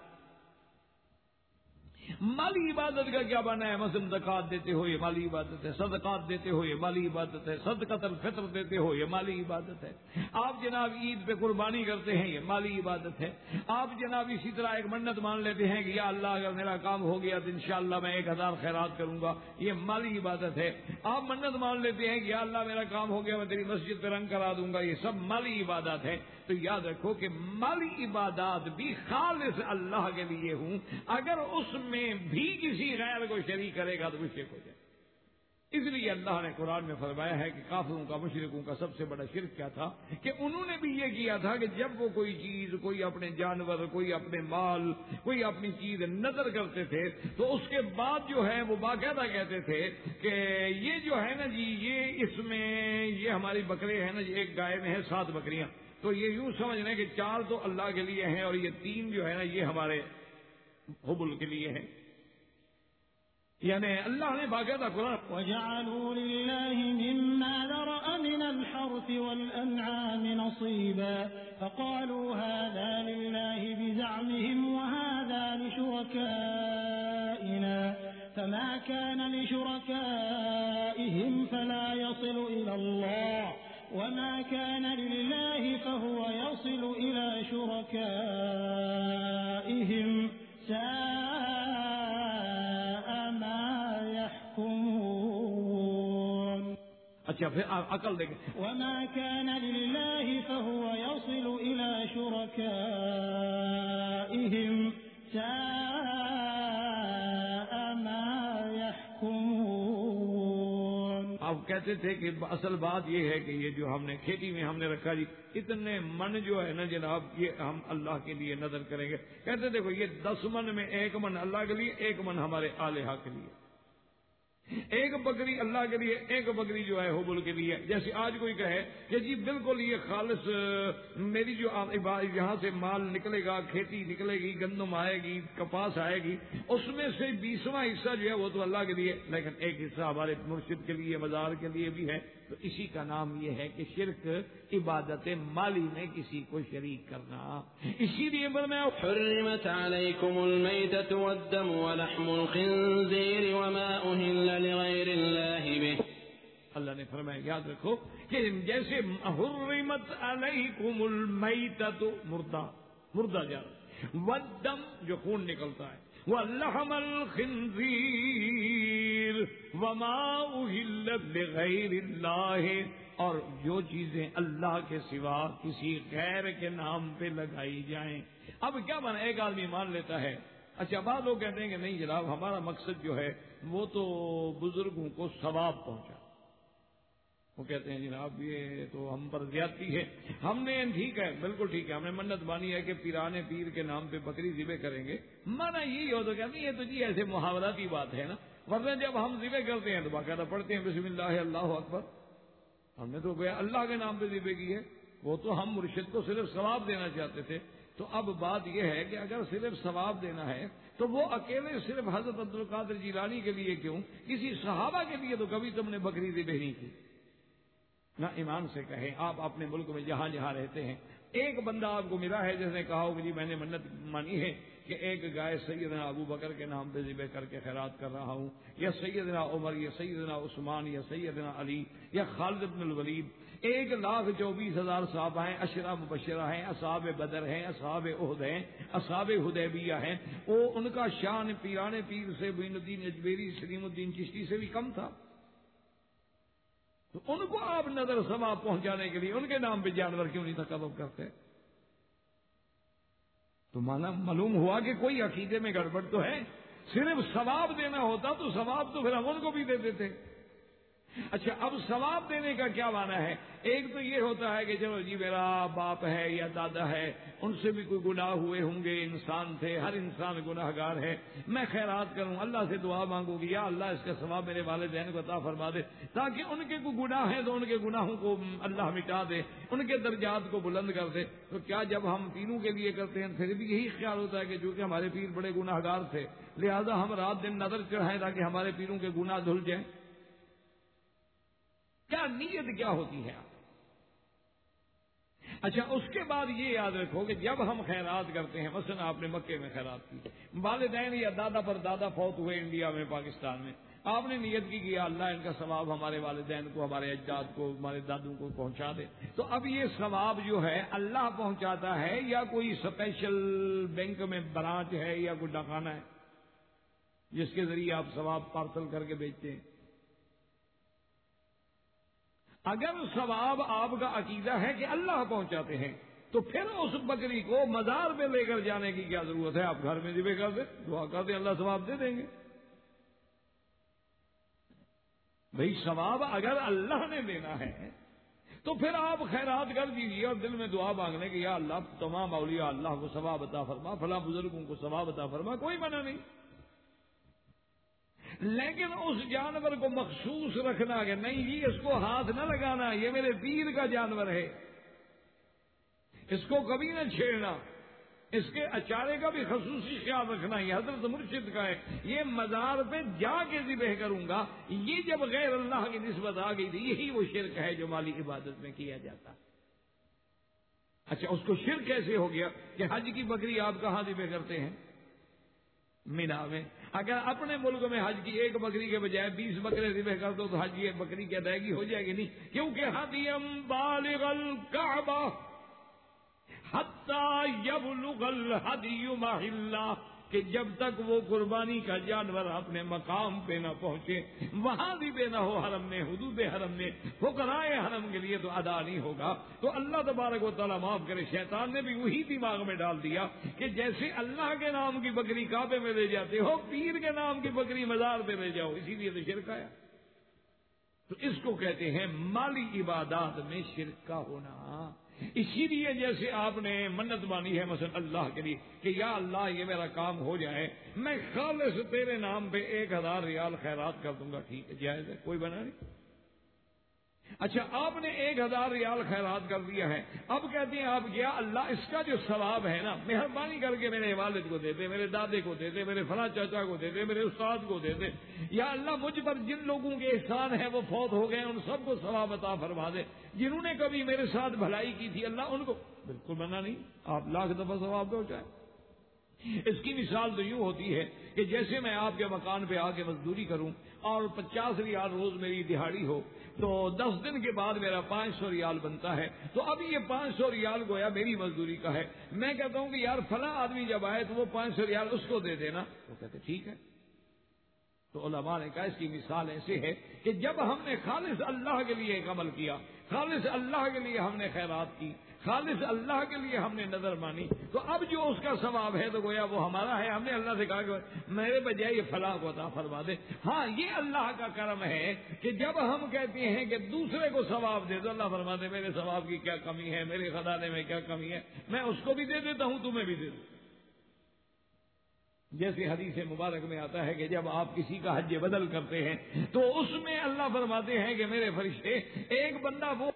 مالی عبادت کا کیا بنا ہے مثلا زکات دیتے ہو یہ مالی عبادت ہے صدقات دیتے ہو یہ مالی عبادت ہے صدقۃ الفطر دیتے ہو یہ مالی عبادت ہے. آپ جناب عید پہ قربانی کرتے ہیں یہ مالی عبادت ہے. آپ جناب اسی طرح ایک منت مان لیتے ہیں کہ یا اللہ اگر میرا کام ہو گیا تو انشاءاللہ میں ایک ہزار خیرات کروں گا یہ مالی عبادت ہے. آپ منت مان لیتے ہیں کہ یا اللہ میرا کام ہو گیا میں تیری مسجد پہ رنگ کرا دوں گا یہ سب مالی عبادات ہے. تو یاد رکھو کہ مالی عبادات بھی خالص اللہ کے لیے ہوں اگر اس میں بھی کسی غیر کو شریک کرے گا تو وہ شرک ہو جائے. اس لیے اللہ نے قرآن میں فرمایا ہے کہ کافروں کا مشرکوں کا سب سے بڑا شرک کیا تھا کہ انہوں نے بھی یہ کیا تھا کہ جب وہ کوئی چیز کوئی اپنے جانور کوئی اپنے مال کوئی اپنی چیز نظر کرتے تھے تو اس کے بعد جو ہے وہ باقاعدہ کہتے تھے کہ یہ جو ہے نا جی یہ اس میں یہ ہماری بکرے ہیں نا جی ایک گائے میں ہے سات بکریاں تو یہ یوں سمجھ لیں کہ چار تو اللہ کے لیے ہیں اور یہ تین جو ہے نا یہ ہمارے حبل کے لیے ہیں. یعنی اللہ نے باقاعدہ قرآن وَجَعَلُوا لِلَّهِ مِمَّا ذَرَأَ مِنَ الْحَرْثِ وَالْأَنْعَامِ نَصِيبًا فَقَالُوا هَذَا لِلَّهِ بِزَعْمِهِمْ وَهَذَا لِشُرَكَائِنَا فَمَا كَانَ لِشُرَكَائِهِمْ فَلَا يَصِلُ إِلَى اللَّهِ وما كان لله فهو يصل إلى شركائهم ساء ما يحكمون. اچھا پھر عقل دیکھیں. وما كان لله فهو يصل إلى شركائهم ساء ما يحكمون. آپ کہتے تھے کہ اصل بات یہ ہے کہ یہ جو ہم نے کھیتی میں ہم نے رکھا جی اتنے من جو ہے نا جناب یہ ہم اللہ کے لیے نظر کریں گے. کہتے دیکھو یہ دس من میں ایک من اللہ کے لیے ایک من ہمارے آلہہ کے لیے. ایک بکری اللہ کے لیے ایک بکری جو ہے حبل کے لیے. جیسے آج کوئی کہے کہ جی بالکل یہ خالص میری جو یہاں سے مال نکلے گا کھیتی نکلے گی گندم آئے گی کپاس آئے گی اس میں سے بیسواں حصہ جو ہے وہ تو اللہ کے لیے لیکن ایک حصہ ہمارے مرشد کے لیے مزار کے لیے بھی ہے. تو اسی کا نام یہ ہے کہ شرک عبادت مالی میں کسی کو شریک کرنا. اسی لیے میں حرمت علیکم المیتۃ والدم ولحم الخنزیر وما اہل لغیر اللہ به. اللہ نے فرمایا یاد رکھو کہ جیسے حرمت علیکم المیتۃ مردہ مردہ جان والدم جو خون نکلتا ہے وَلَحْمَ الْخِنْزِيرِ وَمَا أُهِلَّ لِغَيْرِ اللَّهِ اور جو چیزیں اللہ کے سوا کسی غیر کے نام پہ لگائی جائیں. اب کیا بنا ایک آدمی مان لیتا ہے اچھا بعض لوگ کہتے ہیں کہ نہیں جناب ہمارا مقصد جو ہے وہ تو بزرگوں کو ثواب پہنچا. وہ کہتے ہیں جناب یہ تو ہم پر زیادتی ہے. ہم نے ٹھیک ہے بالکل ٹھیک ہے ہم نے منت مانی ہے کہ پیرانے پیر کے نام پہ بکری ذبح کریں گے. مانا یہی ہو تو کہتے ہیں یہ تو جی ایسے محاوراتی بات ہے نا. ورنہ جب ہم ذبح کرتے ہیں تو باقاعدہ پڑھتے ہیں بسم اللہ اللہ اکبر. ہم نے تو گویا اللہ کے نام پہ ذبح کی ہے. وہ تو ہم مرشد کو صرف ثواب دینا چاہتے تھے. تو اب بات یہ ہے کہ اگر صرف ثواب دینا ہے تو وہ اکیلے صرف حضرت عبد القادر جیلانی کے لیے کیوں کسی صحابہ کے لیے تو کبھی تم نے بکری ذبح نہیں کی. نہ ایمان سے کہیں آپ اپنے ملک میں جہاں جہاں رہتے ہیں ایک بندہ آپ کو ملا ہے جس نے کہا ہو کہ جی میں نے منت مانی ہے کہ ایک گائے سیدنا ابو بکر کے نام پہ ذبح کر کے خیرات کر رہا ہوں یا سیدنا عمر یا سیدنا عثمان یا سیدنا علی یا خالد بن الولید. ایک لاکھ چوبیس ہزار صحابہ ہیں عشرہ مبشرہ ہیں اصحاب بدر ہیں اصحاب احد ہیں اصحاب حدیبیہ ہیں. وہ ان کا شان پیرانے پیر سے معین الدین اجمیری سلیم الدین چشتی سے بھی کم تھا. تو ان کو آپ نظر ثواب پہنچانے کے لیے ان کے نام پہ جانور کیوں نہیں تقرب کرتے؟ تو مانا معلوم ہوا کہ کوئی عقیدے میں گڑبڑ تو ہے. صرف ثواب دینا ہوتا تو ثواب تو پھر ہم ان کو بھی دے دیتے. اچھا اب ثواب دینے کا کیا معنی ہے؟ ایک تو یہ ہوتا ہے کہ چلو جی میرا باپ ہے یا دادا ہے ان سے بھی کوئی گناہ ہوئے ہوں گے انسان تھے ہر انسان گناہ گار ہے میں خیرات کروں اللہ سے دعا مانگوں گی یا اللہ اس کا ثواب میرے والدین کو عطا فرما دے تاکہ ان کے کوئی گناہ ہے تو ان کے گناہوں کو اللہ مٹا دے ان کے درجات کو بلند کر دے. تو کیا جب ہم پیروں کے لیے کرتے ہیں پھر بھی یہی خیال ہوتا ہے کہ چونکہ ہمارے پیر بڑے گناہ گار تھے لہذا ہم رات دن نظر چڑھائیں تاکہ ہمارے پیروں کے گناہ دھل جائیں؟ کیا نیت کیا ہوتی ہے؟ اچھا اس کے بعد یہ یاد رکھو کہ جب ہم خیرات کرتے ہیں مثلا آپ نے مکے میں خیرات کی والدین یا دادا پر دادا فوت ہوئے انڈیا میں پاکستان میں آپ نے نیت کی کہ اللہ ان کا ثواب ہمارے والدین کو ہمارے اجداد کو ہمارے دادوں کو پہنچا دے. تو اب یہ ثواب جو ہے اللہ پہنچاتا ہے یا کوئی اسپیشل بینک میں برانچ ہے یا کوئی ڈاکخانہ ہے جس کے ذریعے آپ ثواب پارسل کر کے بیچتے ہیں؟ اگر ثواب آپ کا عقیدہ ہے کہ اللہ پہنچاتے ہیں تو پھر اس بکری کو مزار پہ لے کر جانے کی کیا ضرورت ہے؟ آپ گھر میں ذبح کر دیں دعا کر دیں اللہ ثواب دے دیں گے. بھئی ثواب اگر اللہ نے دینا ہے تو پھر آپ خیرات کر دیجیے اور دل میں دعا مانگنے کہ یا اللہ تمام اولیاء اللہ کو ثواب عطا فرما فلاں بزرگوں کو ثواب عطا فرما کوئی منع نہیں. لیکن اس جانور کو مخصوص رکھنا کہ نہیں جی اس کو ہاتھ نہ لگانا یہ میرے پیر کا جانور ہے اس کو کبھی نہ چھیڑنا اس کے اچارے کا بھی خصوصی خیال رکھنا یہ حضرت مرشد کا ہے یہ مزار پہ جا کے ذبح کروں گا. یہ جب غیر اللہ کی نسبت آ گئی تھی یہی وہ شرک ہے جو مالی عبادت میں کیا جاتا. اچھا اس کو شرک کیسے ہو گیا کہ حج کی بکری آپ کہاں ذبح کرتے ہیں؟ مینا میں اگر اپنے ملک میں حج کی ایک بکری کے بجائے بیس بکرے ذبح کر دو تو حج کی ایک بکری کی ادائیگی ہو جائے گی نہیں، کیونکہ ہدیم بالغ الکعبہ حتی یبلغ الہدی محلہ، کہ جب تک وہ قربانی کا جانور اپنے مقام پہ نہ پہنچے، وہاں بھی بے نہ ہو حرم میں، حدود حرم میں، فقراء حرم کے لیے تو ادا نہیں ہوگا۔ تو اللہ تبارک و تعالیٰ معاف کرے، شیطان نے بھی وہی دماغ میں ڈال دیا کہ جیسے اللہ کے نام کی بکری کعبے میں لے جاتے ہو، پیر کے نام کی بکری مزار پہ لے جاؤ، اسی لیے تو شرک آیا۔ تو اس کو کہتے ہیں مالی عبادات میں شرک کا ہونا۔ اسی لیے جیسے آپ نے منت مانی ہے مثلا اللہ کے لیے کہ یا اللہ یہ میرا کام ہو جائے، میں خالص تیرے نام پہ ایک ہزار ریال خیرات کر دوں گا، ٹھیک ہے، جائز ہے، کوئی بنا نہیں۔ اچھا آپ نے ایک ہزار ریال خیرات کر دیا ہے، اب کہتے ہیں آپ یا اللہ اس کا جو ثواب ہے نا، مہربانی کر کے میرے والد کو دے دے، میرے دادے کو دے دے، میرے فلاں چاچا کو دے دے، میرے استاد کو دے دے، یا اللہ مجھ پر جن لوگوں کے احسان ہے وہ فوت ہو گئے ان سب کو ثواب عطا فرما دے، جنہوں نے کبھی میرے ساتھ بھلائی کی تھی اللہ ان کو، بالکل منع نہیں، آپ لاکھ دفعہ ثواب دو چاہے۔ اس کی مثال تو یوں ہوتی ہے کہ جیسے میں آپ کے مکان پہ آ کے مزدوری کروں اور پچاس ریال روز میری دہاڑی ہو تو دس دن کے بعد میرا پانچ سو ریال بنتا ہے، تو اب یہ پانچ سو ریال گویا میری مزدوری کا ہے، میں کہتا ہوں کہ یار فلاں آدمی جب آئے تو وہ پانچ سو ریال اس کو دے دینا، وہ کہتے ٹھیک ہے۔ تو علماء نے کہا اس کی مثال ایسے ہے کہ جب ہم نے خالص اللہ کے لیے ایک عمل کیا، خالص اللہ کے لیے ہم نے خیرات کی، خالص اللہ کے لیے ہم نے نظر مانی، تو اب جو اس کا ثواب ہے تو گویا وہ ہمارا ہے، ہم نے اللہ سے کہا کہ میرے بجائے یہ فلاں کو عطا فرما دے۔ ہاں یہ اللہ کا کرم ہے کہ جب ہم کہتے ہیں کہ دوسرے کو ثواب دے دو، اللہ فرما دے میرے ثواب کی کیا کمی ہے، میرے خزانے میں کیا کمی ہے، میں اس کو بھی دے دیتا ہوں تمہیں بھی دے دوں۔ جیسے حدیث مبارک میں آتا ہے کہ جب آپ کسی کا حج بدل کرتے ہیں تو اس میں اللہ فرماتے ہیں کہ میرے فرشتے ایک بندہ وہ